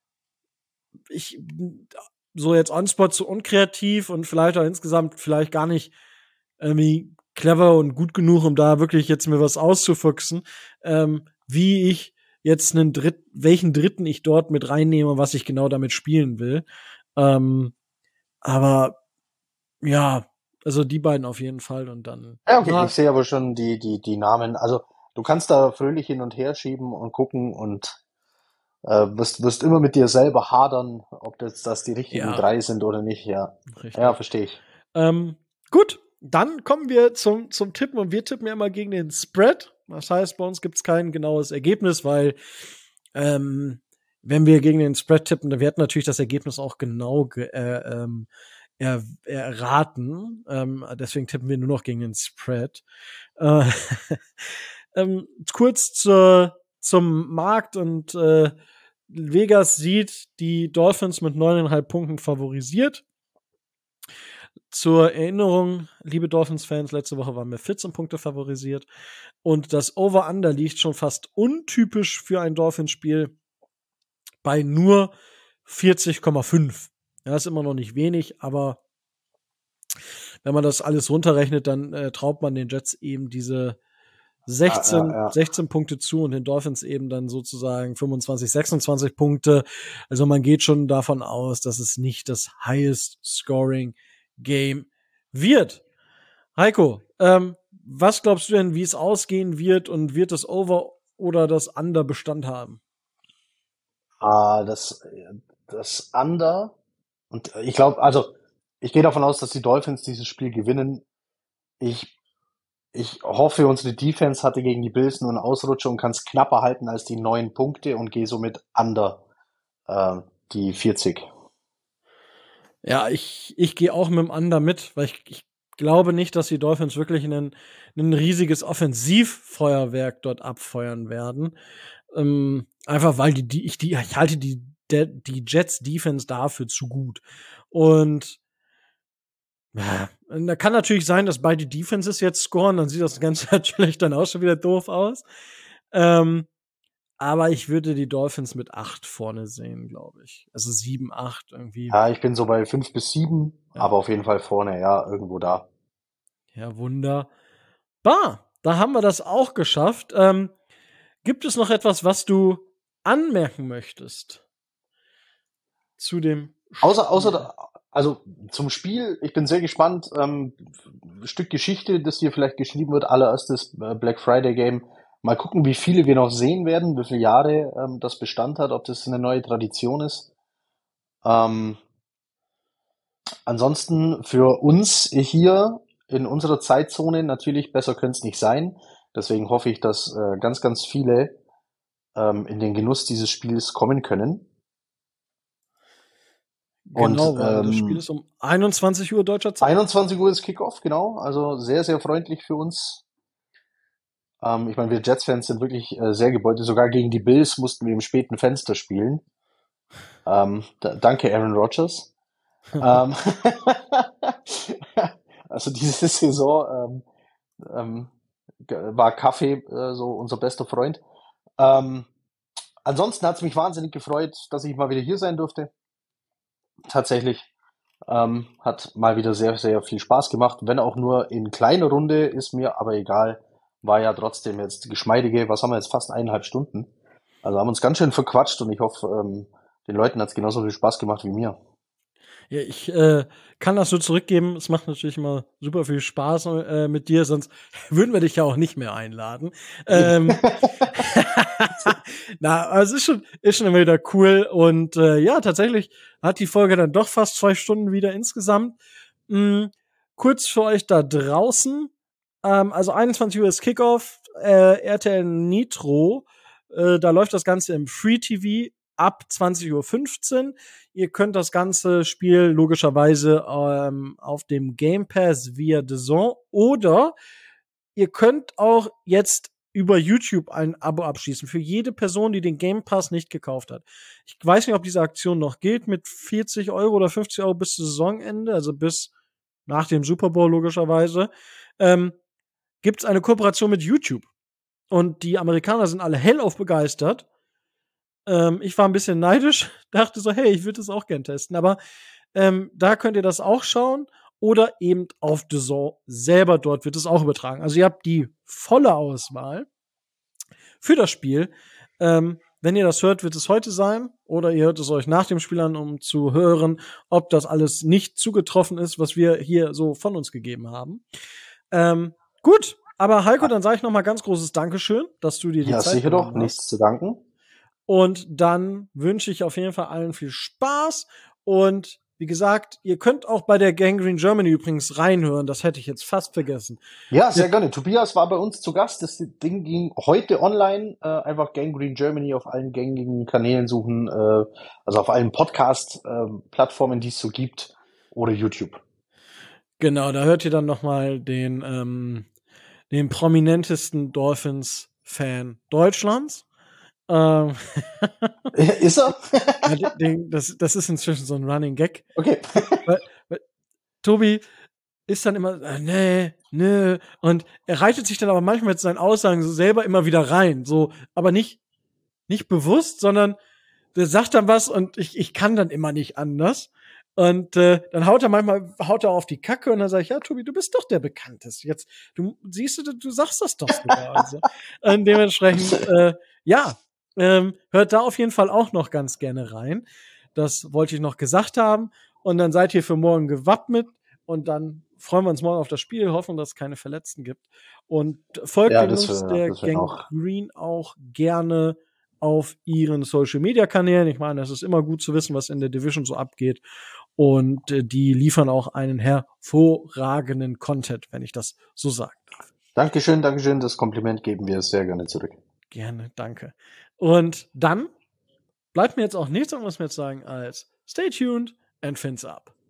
so jetzt on-spot zu unkreativ und vielleicht auch insgesamt vielleicht gar nicht irgendwie clever und gut genug, um da wirklich jetzt mir was auszufuchsen, wie ich jetzt welchen Dritten ich dort mit reinnehme, was ich genau damit spielen will. Aber ja, also die beiden auf jeden Fall und dann. Ja, okay, ich sehe aber schon die Namen. Also du kannst da fröhlich hin und her schieben und gucken und wirst immer mit dir selber hadern, ob das die richtigen 3 sind oder nicht, ja. Richtig. Ja, verstehe ich. Gut, dann kommen wir zum Tippen und wir tippen ja immer gegen den Spread. Das heißt, bei uns gibt es kein genaues Ergebnis, weil wenn wir gegen den Spread tippen, dann wird natürlich das Ergebnis auch genau erraten. Deswegen tippen wir nur noch gegen den Spread. Kurz zum Markt und Vegas sieht die Dolphins mit 9,5 Punkten favorisiert. Zur Erinnerung, liebe Dolphins-Fans, letzte Woche waren wir 14 Punkte favorisiert. Und das Over-Under liegt schon fast untypisch für ein Dolphins-Spiel bei nur 40,5. Ja, ist immer noch nicht wenig, aber wenn man das alles runterrechnet, dann traut man den Jets eben diese 16 Punkte zu und den Dolphins eben dann sozusagen 25, 26 Punkte. Also man geht schon davon aus, dass es nicht das highest scoring Game wird. Heiko, was glaubst du denn, wie es ausgehen wird und wird das Over oder das Under Bestand haben? Das Under und ich glaube, also ich gehe davon aus, dass die Dolphins dieses Spiel gewinnen. Ich hoffe, unsere Defense hatte gegen die Bills nur einen Ausrutscher und kann es knapper halten als die 9 Punkte und gehe somit under die 40. Ja, ich gehe auch mit dem Under mit, weil ich glaube nicht, dass die Dolphins wirklich ein riesiges Offensivfeuerwerk dort abfeuern werden. Einfach weil ich halte die Jets Defense dafür zu gut. Und ja, da kann natürlich sein, dass beide Defenses jetzt scoren, dann sieht das Ganze natürlich dann auch schon wieder doof aus. Aber ich würde die Dolphins mit 8 vorne sehen, glaube ich. Also 7, 8 irgendwie. Ja, ich bin so bei 5 bis 7, aber auf jeden Fall vorne, ja, irgendwo da. Ja, wunderbar. Da haben wir das auch geschafft. Gibt es noch etwas, was du anmerken möchtest zu dem Spiel? Also zum Spiel, ich bin sehr gespannt. Ein Stück Geschichte, das hier vielleicht geschrieben wird, allererstes Black Friday Game. Mal gucken, wie viele wir noch sehen werden, wie viele Jahre das Bestand hat, ob das eine neue Tradition ist. Ansonsten für uns hier in unserer Zeitzone natürlich besser könnte es nicht sein. Deswegen hoffe ich, dass ganz, ganz viele in den Genuss dieses Spiels kommen können. Genau, weil das Spiel ist um 21 Uhr deutscher Zeit. 21 Uhr ist Kickoff, genau. Also sehr, sehr freundlich für uns. Ich meine, wir Jets-Fans sind wirklich sehr gebeutelt. Sogar gegen die Bills mussten wir im späten Fenster spielen. Danke, Aaron Rodgers. Also diese Saison war Kaffee so unser bester Freund. Ansonsten hat es mich wahnsinnig gefreut, dass ich mal wieder hier sein durfte. Tatsächlich hat mal wieder sehr, sehr viel Spaß gemacht. Wenn auch nur in kleiner Runde, ist mir aber egal. War ja trotzdem jetzt geschmeidige, was haben wir jetzt, fast 1,5 Stunden. Also haben uns ganz schön verquatscht und ich hoffe, den Leuten hat es genauso viel Spaß gemacht wie mir. Ja, ich kann das nur zurückgeben. Es macht natürlich immer super viel Spaß mit dir, sonst würden wir dich ja auch nicht mehr einladen. Na, es ist schon immer wieder cool. Und ja, tatsächlich hat die Folge dann doch fast 2 Stunden wieder insgesamt. Kurz für euch da draußen. Also 21 Uhr ist Kickoff. RTL Nitro. Da läuft das Ganze im Free TV ab 20:15 Uhr. Ihr könnt das ganze Spiel logischerweise auf dem Game Pass via DAZN oder ihr könnt auch jetzt über YouTube ein Abo abschließen für jede Person, die den Game Pass nicht gekauft hat. Ich weiß nicht, ob diese Aktion noch gilt mit 40 Euro oder 50 Euro bis zum Saisonende, also bis nach dem Super Bowl logischerweise. Gibt es eine Kooperation mit YouTube. Und die Amerikaner sind alle hellauf begeistert. Ich war ein bisschen neidisch, dachte so, hey, ich würde das auch gern testen. Aber da könnt ihr das auch schauen. Oder eben auf DAZN selber, dort wird es auch übertragen. Also ihr habt die volle Auswahl für das Spiel. Wenn ihr das hört, wird es heute sein. Oder ihr hört es euch nach dem Spiel an, um zu hören, ob das alles nicht zugetroffen ist, was wir hier so von uns gegeben haben. Gut, aber Heiko, dann sage ich noch mal ganz großes Dankeschön, dass du dir die Zeit sicher genommen doch, hast. nichts zu danken. Und dann wünsche ich auf jeden Fall allen viel Spaß. Und wie gesagt, ihr könnt auch bei der Gangrene Germany übrigens reinhören. Das hätte ich jetzt fast vergessen. Ja, sehr gerne. Tobias war bei uns zu Gast. Das Ding ging heute online. Einfach Gangrene Germany auf allen gängigen Kanälen suchen. Also auf allen Podcast-Plattformen, die es so gibt. Oder YouTube. Genau, da hört ihr dann noch mal den prominentesten Dolphins-Fan Deutschlands. Ist er? Das ist inzwischen so ein Running Gag. Okay. Weil Tobi ist dann immer, nee. Und er reitet sich dann aber manchmal mit seinen Aussagen so selber immer wieder rein. So, aber nicht bewusst, sondern der sagt dann was und ich kann dann immer nicht anders. Und dann haut er auf die Kacke und dann sage ich, ja, Tobi, du bist doch der Bekannteste. Jetzt, du sagst das doch sogar. Also. Und dementsprechend, hört da auf jeden Fall auch noch ganz gerne rein. Das wollte ich noch gesagt haben. Und dann seid ihr für morgen gewappnet und dann freuen wir uns morgen auf das Spiel, hoffen, dass es keine Verletzten gibt. Und folgt den Jungs der Gangrene auch gerne auf ihren Social-Media-Kanälen. Ich meine, es ist immer gut zu wissen, was in der Division so abgeht. Und die liefern auch einen hervorragenden Content, wenn ich das so sagen darf. Dankeschön. Das Kompliment geben wir sehr gerne zurück. Gerne, danke. Und dann bleibt mir jetzt auch nichts anderes mehr zu sagen als stay tuned and fins up.